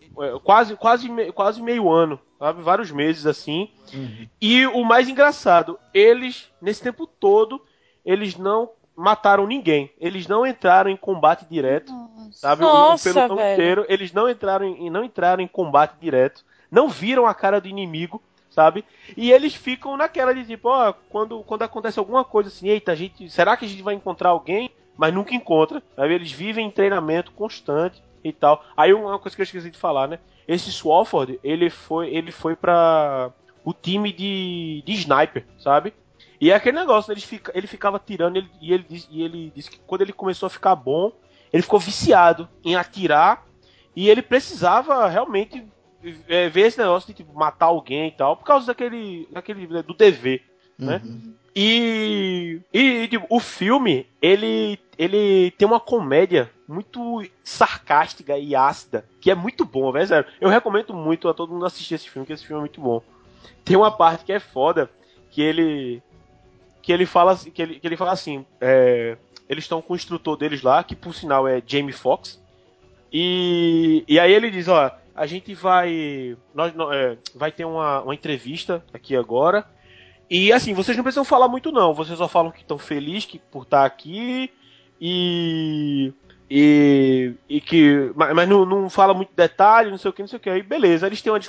Speaker 5: quase meio ano, sabe? Vários meses assim. E o mais engraçado, eles nesse tempo todo eles não mataram ninguém. Eles não entraram em combate direto, sabe?
Speaker 6: Nossa,
Speaker 5: o pelotão
Speaker 6: velho.
Speaker 5: inteiro, eles não entraram em combate direto, não viram a cara do inimigo, sabe? E eles ficam naquela de tipo, quando acontece alguma coisa assim, eita, será que a gente vai encontrar alguém? Mas nunca encontra, sabe? Eles vivem em treinamento constante e tal. Aí uma coisa que eu esqueci de falar, né? Esse Swofford, ele foi para o time de sniper, sabe? E é aquele negócio, ele ficava tirando, e ele disse que quando ele começou a ficar bom, ele ficou viciado em atirar, e ele precisava realmente ver esse negócio de tipo, matar alguém e tal, por causa daquele do dever, né? E tipo, o filme, ele tem uma comédia muito sarcástica e ácida, que é muito bom, velho, sério. Eu recomendo muito a todo mundo assistir esse filme, que esse filme é muito bom. Tem uma parte que é foda, que ele fala assim, eles estão com o instrutor deles lá, que por sinal é Jamie Foxx, e aí ele diz, ó, a gente vai ter uma entrevista aqui agora, e assim, vocês não precisam falar muito não, vocês só falam que estão felizes por estar aqui, e que mas não fala muito detalhe, não sei o que, aí beleza, eles têm uma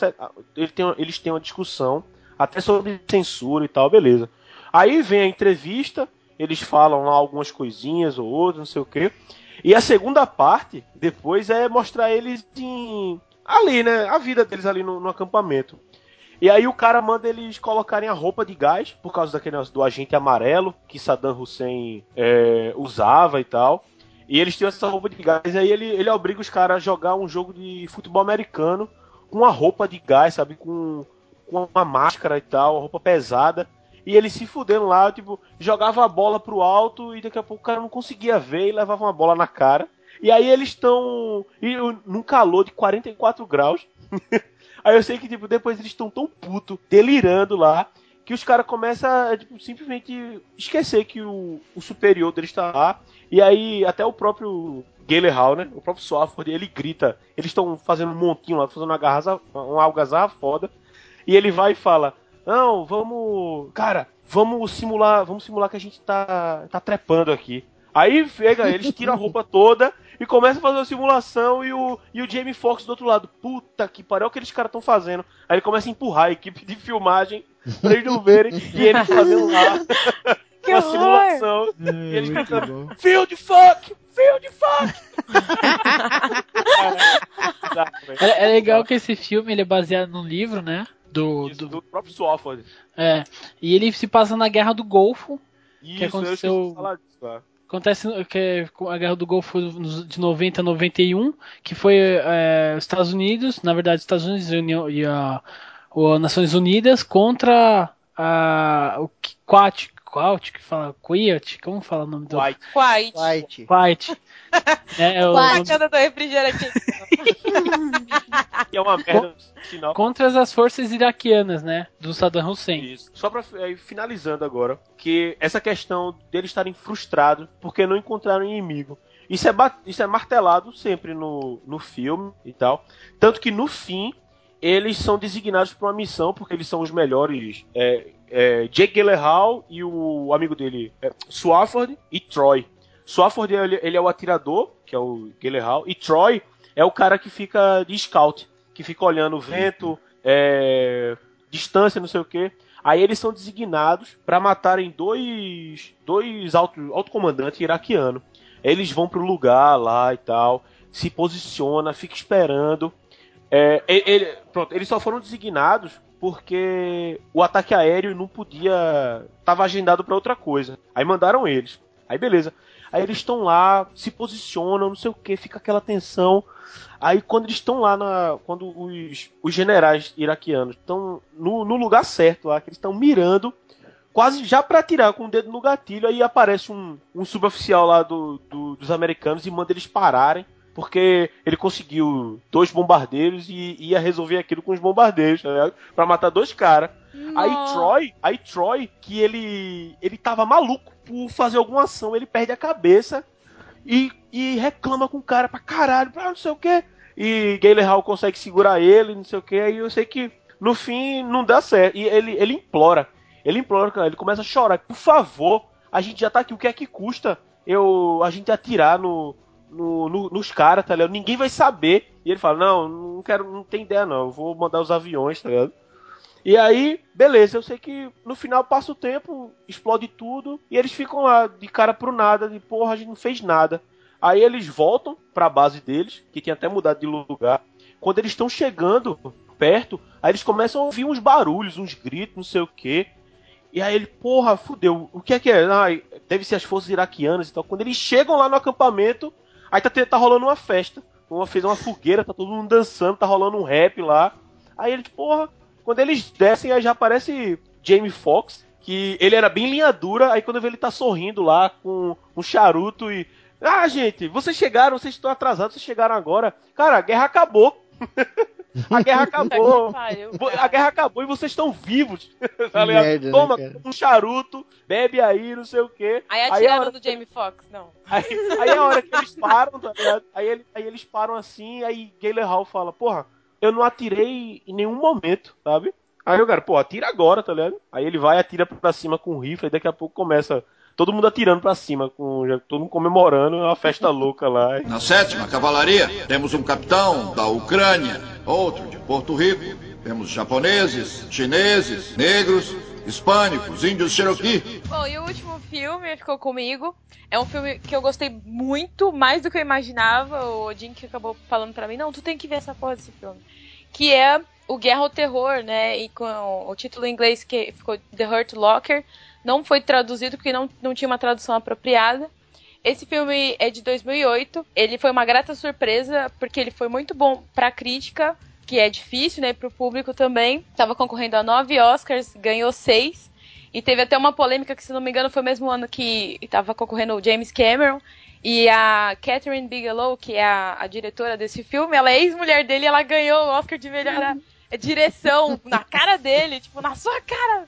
Speaker 5: discussão até sobre censura e tal, beleza. Aí vem a entrevista, eles falam lá algumas coisinhas ou outras, não sei o que. E a segunda parte, depois, é mostrar eles ali, né? A vida deles ali no acampamento. E aí o cara manda eles colocarem a roupa de gás, por causa daquele negócio do agente amarelo, que Saddam Hussein usava e tal. E eles tinham essa roupa de gás, e aí ele obriga os caras a jogar um jogo de futebol americano com a roupa de gás, sabe? Com uma máscara e tal, uma roupa pesada. E eles se fudendo lá, tipo, jogava a bola pro alto e daqui a pouco o cara não conseguia ver e levava uma bola na cara. E aí eles estão num calor de 44 graus. Aí eu sei que, tipo, depois eles estão tão puto, delirando lá, que os caras começam a, tipo, simplesmente esquecer que o superior deles tá lá. E aí até o próprio Gyllenhaal, né, o próprio Swofford, ele grita, eles estão fazendo um montinho lá, fazendo uma algazarra foda. E ele vai e fala, não, vamos simular que a gente tá trepando aqui. Aí eles tiram a roupa toda e começam a fazer uma simulação e o Jamie Foxx do outro lado. Puta que pariu, o que eles caras estão fazendo. Aí ele começa a empurrar a equipe de filmagem pra eles não verem e eles fazendo lá uma simulação. E eles cantando, feel the fuck!
Speaker 4: É legal que esse filme ele é baseado num livro, né? Do
Speaker 5: próprio Swofford.
Speaker 4: E ele se passa na Guerra do Golfo.
Speaker 5: Isso,
Speaker 4: que aconteceu.
Speaker 5: Eu falar disso, tá?
Speaker 4: Acontece que é a Guerra do Golfo de 90 a 91, que foi os Estados Unidos, na verdade, os Estados Unidos e as Nações Unidas contra o Qualt, que fala Quiet, como fala o nome do...
Speaker 6: White.
Speaker 2: White.
Speaker 4: É o
Speaker 3: Quiet.
Speaker 4: nome...
Speaker 6: Sacana do refrigerante.
Speaker 5: Que é uma merda no final.
Speaker 4: Contra as forças iraquianas, né? Do Saddam Hussein.
Speaker 5: Isso. Só pra finalizando agora, que essa questão deles estarem frustrados porque não encontraram inimigo. Isso é martelado sempre no filme e tal. Tanto que no fim, eles são designados para uma missão, porque eles são os melhores. Jake Gyllenhaal e o amigo dele, Swafford e Troy. Swafford ele é o atirador, que é o Gyllenhaal, e Troy é o cara que fica de scout, que fica olhando o vento, distância, não sei o que. Aí eles são designados para matarem dois alto-comandantes iraquianos. Eles vão pro lugar lá e tal, se posiciona, fica esperando. Pronto, eles só foram designados porque o ataque aéreo não podia... Tava agendado para outra coisa. Aí mandaram eles. Aí beleza. Aí eles estão lá, se posicionam, não sei o que, fica aquela tensão. Aí quando eles estão lá, quando os generais iraquianos estão no lugar certo lá, que eles estão mirando, quase já pra atirar com o dedo no gatilho, aí aparece um suboficial lá dos americanos e manda eles pararem, porque ele conseguiu 2 bombardeiros e ia resolver aquilo com os bombardeiros, tá ligado? Pra matar 2 caras. Aí Troy, que ele tava maluco por fazer alguma ação, ele perde a cabeça e reclama com o cara pra caralho, pra não sei o que. E Gyllenhaal consegue segurar ele, não sei o que, aí eu sei que no fim não dá certo. E ele implora, cara, ele começa a chorar. Por favor, a gente já tá aqui, o que é que custa a gente atirar nos caras, tá ligado? Ninguém vai saber. E ele fala, não tem ideia não, eu vou mandar os aviões, tá ligado? E aí, beleza, eu sei que no final passa o tempo, explode tudo, e eles ficam lá de cara pro nada, de porra, a gente não fez nada. Aí eles voltam pra base deles, que tinha até mudado de lugar. Quando eles estão chegando perto, aí eles começam a ouvir uns barulhos, uns gritos, não sei o que. E aí ele, porra, fudeu, o que é que é? Deve ser as forças iraquianas e tal. Quando eles chegam lá no acampamento, aí tá rolando uma festa. Fez uma fogueira, tá todo mundo dançando, tá rolando um rap lá. Aí eles, porra, quando eles descem, aí já aparece Jamie Foxx, que ele era bem linha dura, aí quando eu vejo ele tá sorrindo lá com um charuto e... gente, vocês estão atrasados, vocês chegaram agora. Cara, a guerra acabou. A guerra acabou. A guerra acabou e vocês estão vivos. Tá ligado?
Speaker 2: Merda,
Speaker 5: Toma
Speaker 2: né,
Speaker 5: um charuto, bebe aí, não sei o quê.
Speaker 6: Aí atiraram do Jamie Foxx, não.
Speaker 5: Aí é a hora que eles param, tá ligado? Aí eles param assim, aí Gyllenhaal fala, porra, eu não atirei em nenhum momento, sabe? Aí o cara, atira agora, tá ligado? Aí ele vai, atira pra cima com o rifle, e daqui a pouco começa todo mundo atirando pra cima, todo mundo comemorando, é uma festa louca lá.
Speaker 9: Na 7ª Cavalaria, temos um capitão da Ucrânia, outro de Porto Rico. Temos japoneses, chineses, negros, hispânicos, índios Cherokee.
Speaker 6: Bom, e o último filme ficou comigo. É um filme que eu gostei muito, mais do que eu imaginava. O Odin que acabou falando pra mim, não, tu tem que ver essa porra desse filme. Que é o Guerra ao Terror, né? E com o título em inglês que ficou The Hurt Locker. Não foi traduzido porque não tinha uma tradução apropriada. Esse filme é de 2008. Ele foi uma grata surpresa porque ele foi muito bom pra crítica, que é difícil, né? Pro público também. Tava concorrendo a 9 Oscars, ganhou 6. E teve até uma polêmica que, se não me engano, foi o mesmo ano que tava concorrendo o James Cameron. E a Catherine Bigelow, que é a diretora desse filme, ela é ex-mulher dele e ela ganhou o Oscar de melhor direção na cara dele, tipo, na sua cara.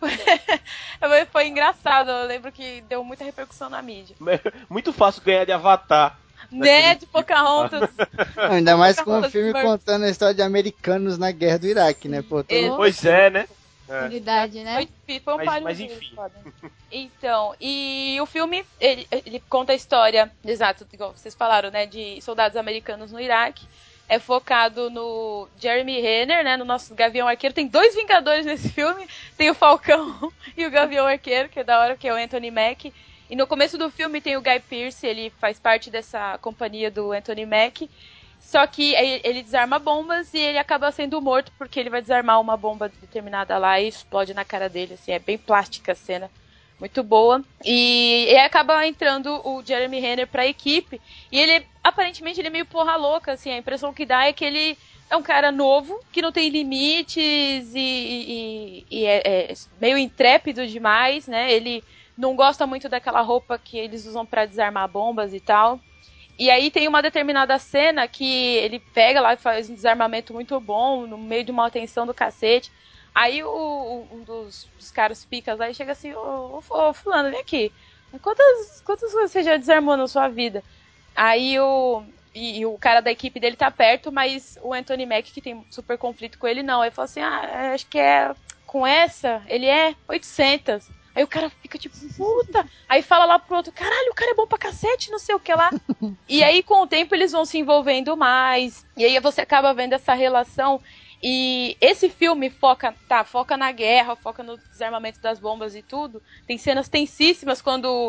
Speaker 6: Foi engraçado, eu lembro que deu muita repercussão na mídia.
Speaker 5: Muito fácil ganhar de Avatar.
Speaker 6: Né, de Pocahontas.
Speaker 2: Ainda mais com um filme contando a história de americanos na guerra do Iraque, né?
Speaker 5: Pois é, né?
Speaker 3: Verdade, né?
Speaker 6: Foi um
Speaker 5: mas enfim.
Speaker 6: Então, e o filme, ele conta a história, exato, igual vocês falaram, né, de soldados americanos no Iraque. É focado no Jeremy Renner, né, no nosso Gavião Arqueiro. Tem 2 Vingadores nesse filme, tem o Falcão e o Gavião Arqueiro, que é da hora, que é o Anthony Mack. E no começo do filme tem o Guy Pearce, ele faz parte dessa companhia do Anthony Mack. Só que ele desarma bombas e ele acaba sendo morto porque ele vai desarmar uma bomba determinada lá e explode na cara dele, assim, é bem plástica a cena. Muito boa. E acaba entrando o Jeremy Renner pra equipe. E ele, aparentemente, ele é meio porra louca, assim. A impressão que dá é que ele é um cara novo, que não tem limites e é meio intrépido demais, né? Ele não gosta muito daquela roupa que eles usam pra desarmar bombas e tal. E aí tem uma determinada cena que ele pega lá e faz um desarmamento muito bom, no meio de uma tensão do cacete. Aí um dos caras picas lá chega assim, ô fulano, vem aqui. Quantas coisas você já desarmou na sua vida? Aí o cara da equipe dele tá perto, mas o Anthony Mack, que tem super conflito com ele, não. Ele fala assim, acho que é com essa, ele é 800. Aí o cara fica tipo, puta. Aí fala lá pro outro, caralho, o cara é bom pra cacete, não sei o que lá. E aí com o tempo eles vão se envolvendo mais. E aí você acaba vendo essa relação. E esse filme foca na guerra, foca no desarmamento das bombas e tudo. Tem cenas tensíssimas quando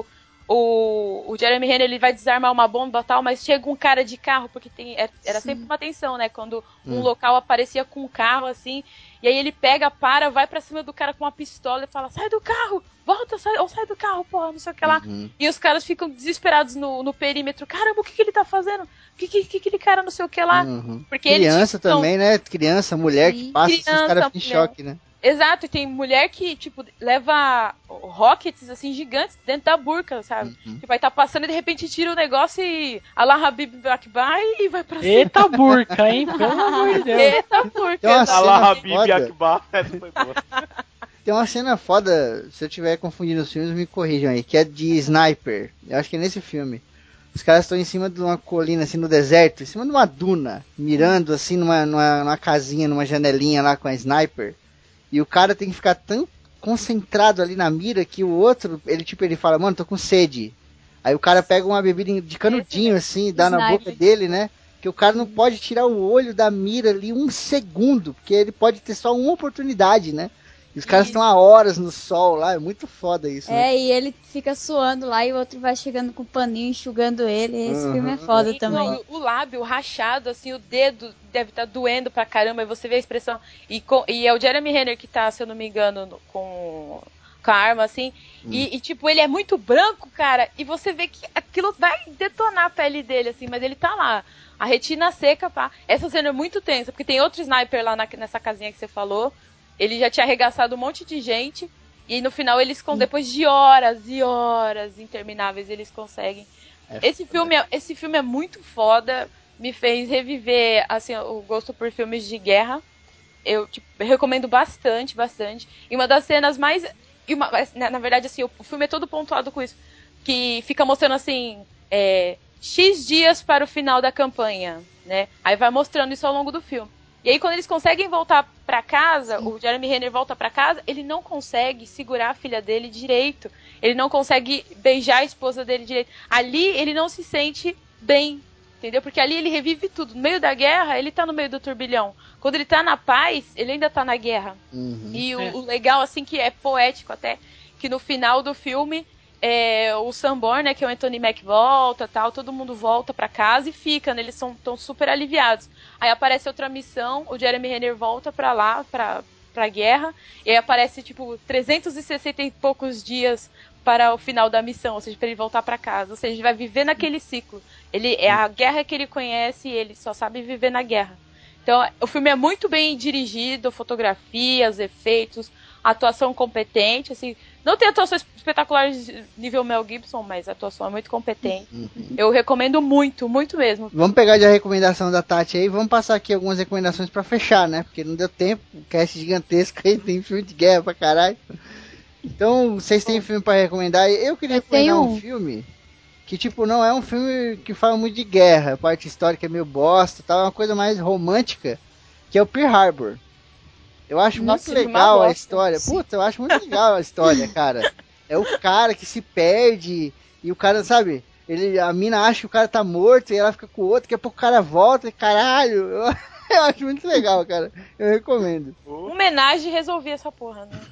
Speaker 6: o Jeremy Renner ele vai desarmar uma bomba e tal, mas chega um cara de carro, porque era sempre uma tensão, né? Quando um local aparecia com um carro, assim, e aí ele vai pra cima do cara com uma pistola e fala, sai do carro, volta, sai do carro, porra, não sei o que lá. E os caras ficam desesperados no perímetro, caramba, o que ele tá fazendo? O que aquele cara não sei o que lá? Porque
Speaker 2: criança também, né? Criança, mulher que passa, os caras ficam em choque, né?
Speaker 6: Exato, e tem mulher que, tipo, leva rockets, assim, gigantes dentro da burca, sabe? Que vai estar passando e de repente tira o negócio e Allah Habib Akbar e vai pra cima.
Speaker 4: Eita burca, hein? Pelo amor de Deus.
Speaker 6: Eita burca.
Speaker 5: Allah Habib Akbar, essa foi boa.
Speaker 2: Tem uma cena foda, se eu estiver confundindo os filmes, me corrijam aí, que é de Sniper. Eu acho que é nesse filme. Os caras estão em cima de uma colina, assim, no deserto, em cima de uma duna, mirando, assim, numa casinha, numa janelinha lá com a Sniper. E o cara tem que ficar tão concentrado ali na mira que o outro, ele fala, mano, tô com sede. Aí o cara pega uma bebida de canudinho, assim, e dá na boca dele, né? Que o cara não pode tirar o olho da mira ali 1 segundo, porque ele pode ter só uma oportunidade, né? E os caras estão há horas no sol lá, é muito foda isso. Né?
Speaker 3: E ele fica suando lá e o outro vai chegando com o paninho, enxugando ele. Esse filme é foda também.
Speaker 6: O lábio rachado, assim, o dedo deve estar doendo pra caramba, e você vê a expressão. E é o Jeremy Renner que tá, se eu não me engano, com a arma, assim. E, tipo, ele é muito branco, cara, e você vê que aquilo vai detonar a pele dele, assim, mas ele tá lá. A retina seca, pá. Essa cena é muito tensa, porque tem outro sniper lá nessa casinha que você falou. Ele já tinha arregaçado um monte de gente. E no final eles, depois de horas e horas intermináveis, eles conseguem. Esse filme é muito foda. Me fez reviver, assim, o gosto por filmes de guerra. Eu recomendo bastante. E uma das cenas mais... na verdade, assim, o filme é todo pontuado com isso. Que fica mostrando, assim... X dias para o final da campanha, né? Aí vai mostrando isso ao longo do filme. E aí, quando eles conseguem voltar pra casa, o Jeremy Renner volta pra casa, ele não consegue segurar a filha dele direito. Ele não consegue beijar a esposa dele direito. Ali, ele não se sente bem, entendeu? Porque ali ele revive tudo. No meio da guerra, ele tá no meio do turbilhão. Quando ele tá na paz, ele ainda tá na guerra. E o legal, assim, que é poético até, que no final do filme... o Sanborn, né, que é o Anthony Mack volta, tal, todo mundo volta pra casa e fica, né, eles estão super aliviados. Aí aparece outra missão, o Jeremy Renner volta pra lá, pra guerra, e aí aparece, tipo, 360 e poucos dias para o final da missão, ou seja, pra ele voltar pra casa. Ou seja, ele vai viver naquele ciclo. É a guerra que ele conhece e ele só sabe viver na guerra. Então, o filme é muito bem dirigido, fotografias, efeitos, atuação competente, assim... Não tem atuações espetaculares nível Mel Gibson, mas a atuação é muito competente. Eu recomendo muito, muito mesmo.
Speaker 2: Vamos pegar já a recomendação da Tati aí, vamos passar aqui algumas recomendações pra fechar, né? Porque não deu tempo, o cast gigantesco aí, tem filme de guerra pra caralho. Então, vocês têm filme pra recomendar? Eu queria recomendar um filme que, tipo, não é um filme que fala muito de guerra, a parte histórica é meio bosta, tal, é uma coisa mais romântica, que é o Pearl Harbor. Eu acho muito legal a história. Puta, eu acho muito legal a história, cara. É o cara que se perde e o cara, sabe? A mina acha que o cara tá morto e ela fica com o outro, daqui a pouco o cara volta e caralho. Eu acho muito legal, cara. Eu recomendo.
Speaker 6: Homenagem resolvi essa porra, né?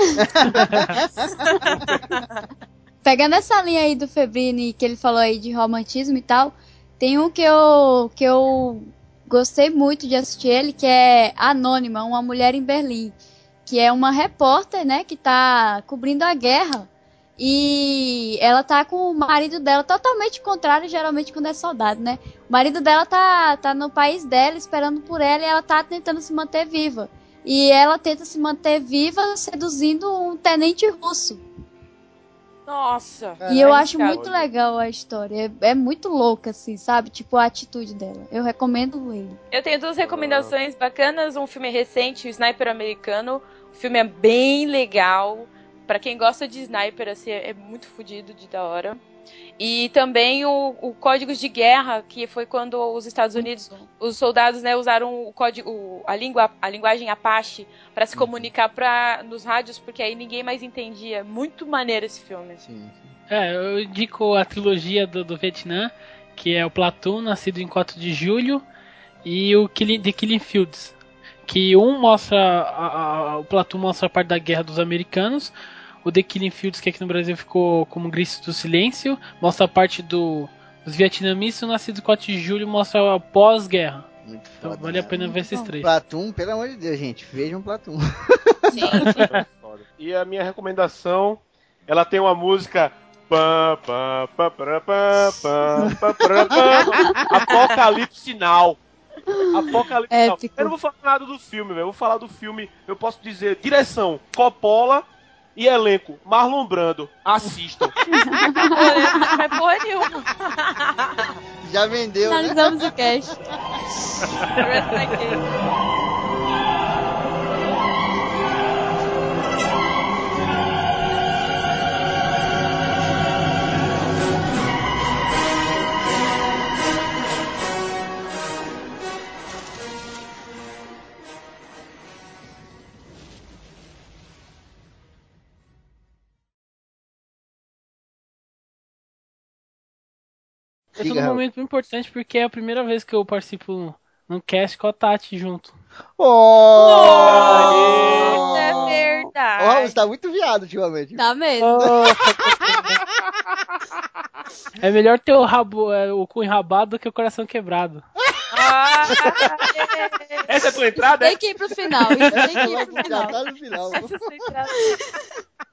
Speaker 3: Pegando essa linha aí do Febrini, que ele falou aí de romantismo e tal, tem um que eu gostei muito de assistir ele, que é Anônima, uma mulher em Berlim, que é uma repórter, né, que tá cobrindo a guerra, E ela tá com o marido dela totalmente contrário, geralmente quando é soldado, né? O marido dela tá no país dela, esperando por ela, e ela tá tentando se manter viva. E ela tenta se manter viva seduzindo um tenente russo.
Speaker 6: Nossa.
Speaker 3: E eu
Speaker 6: Caralho,
Speaker 3: acho
Speaker 6: cara.
Speaker 3: muito legal a história. É muito louca, assim, sabe? Tipo, a atitude dela. Eu recomendo ele.
Speaker 6: Eu tenho duas recomendações bacanas. Um filme recente, o Sniper Americano. O filme é bem legal. Pra quem gosta de sniper, assim, é muito fodido de da hora. E também o Códigos de Guerra, que foi quando os Estados Unidos, os soldados, né, usaram a linguagem Apache para se comunicar nos rádios, porque aí ninguém mais entendia. Muito maneiro esse filme.
Speaker 2: Sim.
Speaker 4: Eu indico a trilogia do Vietnã, que é o Platoon, Nascido em 4 de Julho, e o The Killing Fields. Que um mostra, o Platoon mostra a parte da guerra dos americanos, o The Killing Fields, que aqui no Brasil ficou como Grito do Silêncio, mostra a parte dos vietnamitas, e o Nascido em 4 de Julho mostra a pós-guerra.
Speaker 2: Muito
Speaker 4: Então
Speaker 2: foda,
Speaker 4: vale a
Speaker 2: né?
Speaker 4: pena ver esses três.
Speaker 2: Platoon, pelo amor de Deus, gente. Vejam Platoon.
Speaker 6: Sim.
Speaker 5: E a minha recomendação, ela tem uma música Apocalipse Now. Apocalipse Now. Eu não vou falar nada do filme, velho. Eu vou falar do filme, eu posso dizer, direção, Coppola e elenco, Marlon Brando. Assistam.
Speaker 6: Não é porra nenhuma.
Speaker 2: Já vendeu, né?
Speaker 3: Finalizamos o cast.
Speaker 4: Esse é um momento muito importante porque é a primeira vez que eu participo num cast com a Tati junto.
Speaker 6: Oh, é verdade.
Speaker 2: Ó, você tá muito viado ultimamente.
Speaker 3: Tá mesmo.
Speaker 4: É melhor ter o cu enrabado do que o coração quebrado.
Speaker 5: Essa é a tua entrada?
Speaker 3: Tem que ir pro final. Tem que ir pro final.
Speaker 2: Já tá no final.
Speaker 6: Essa é a sua entrada.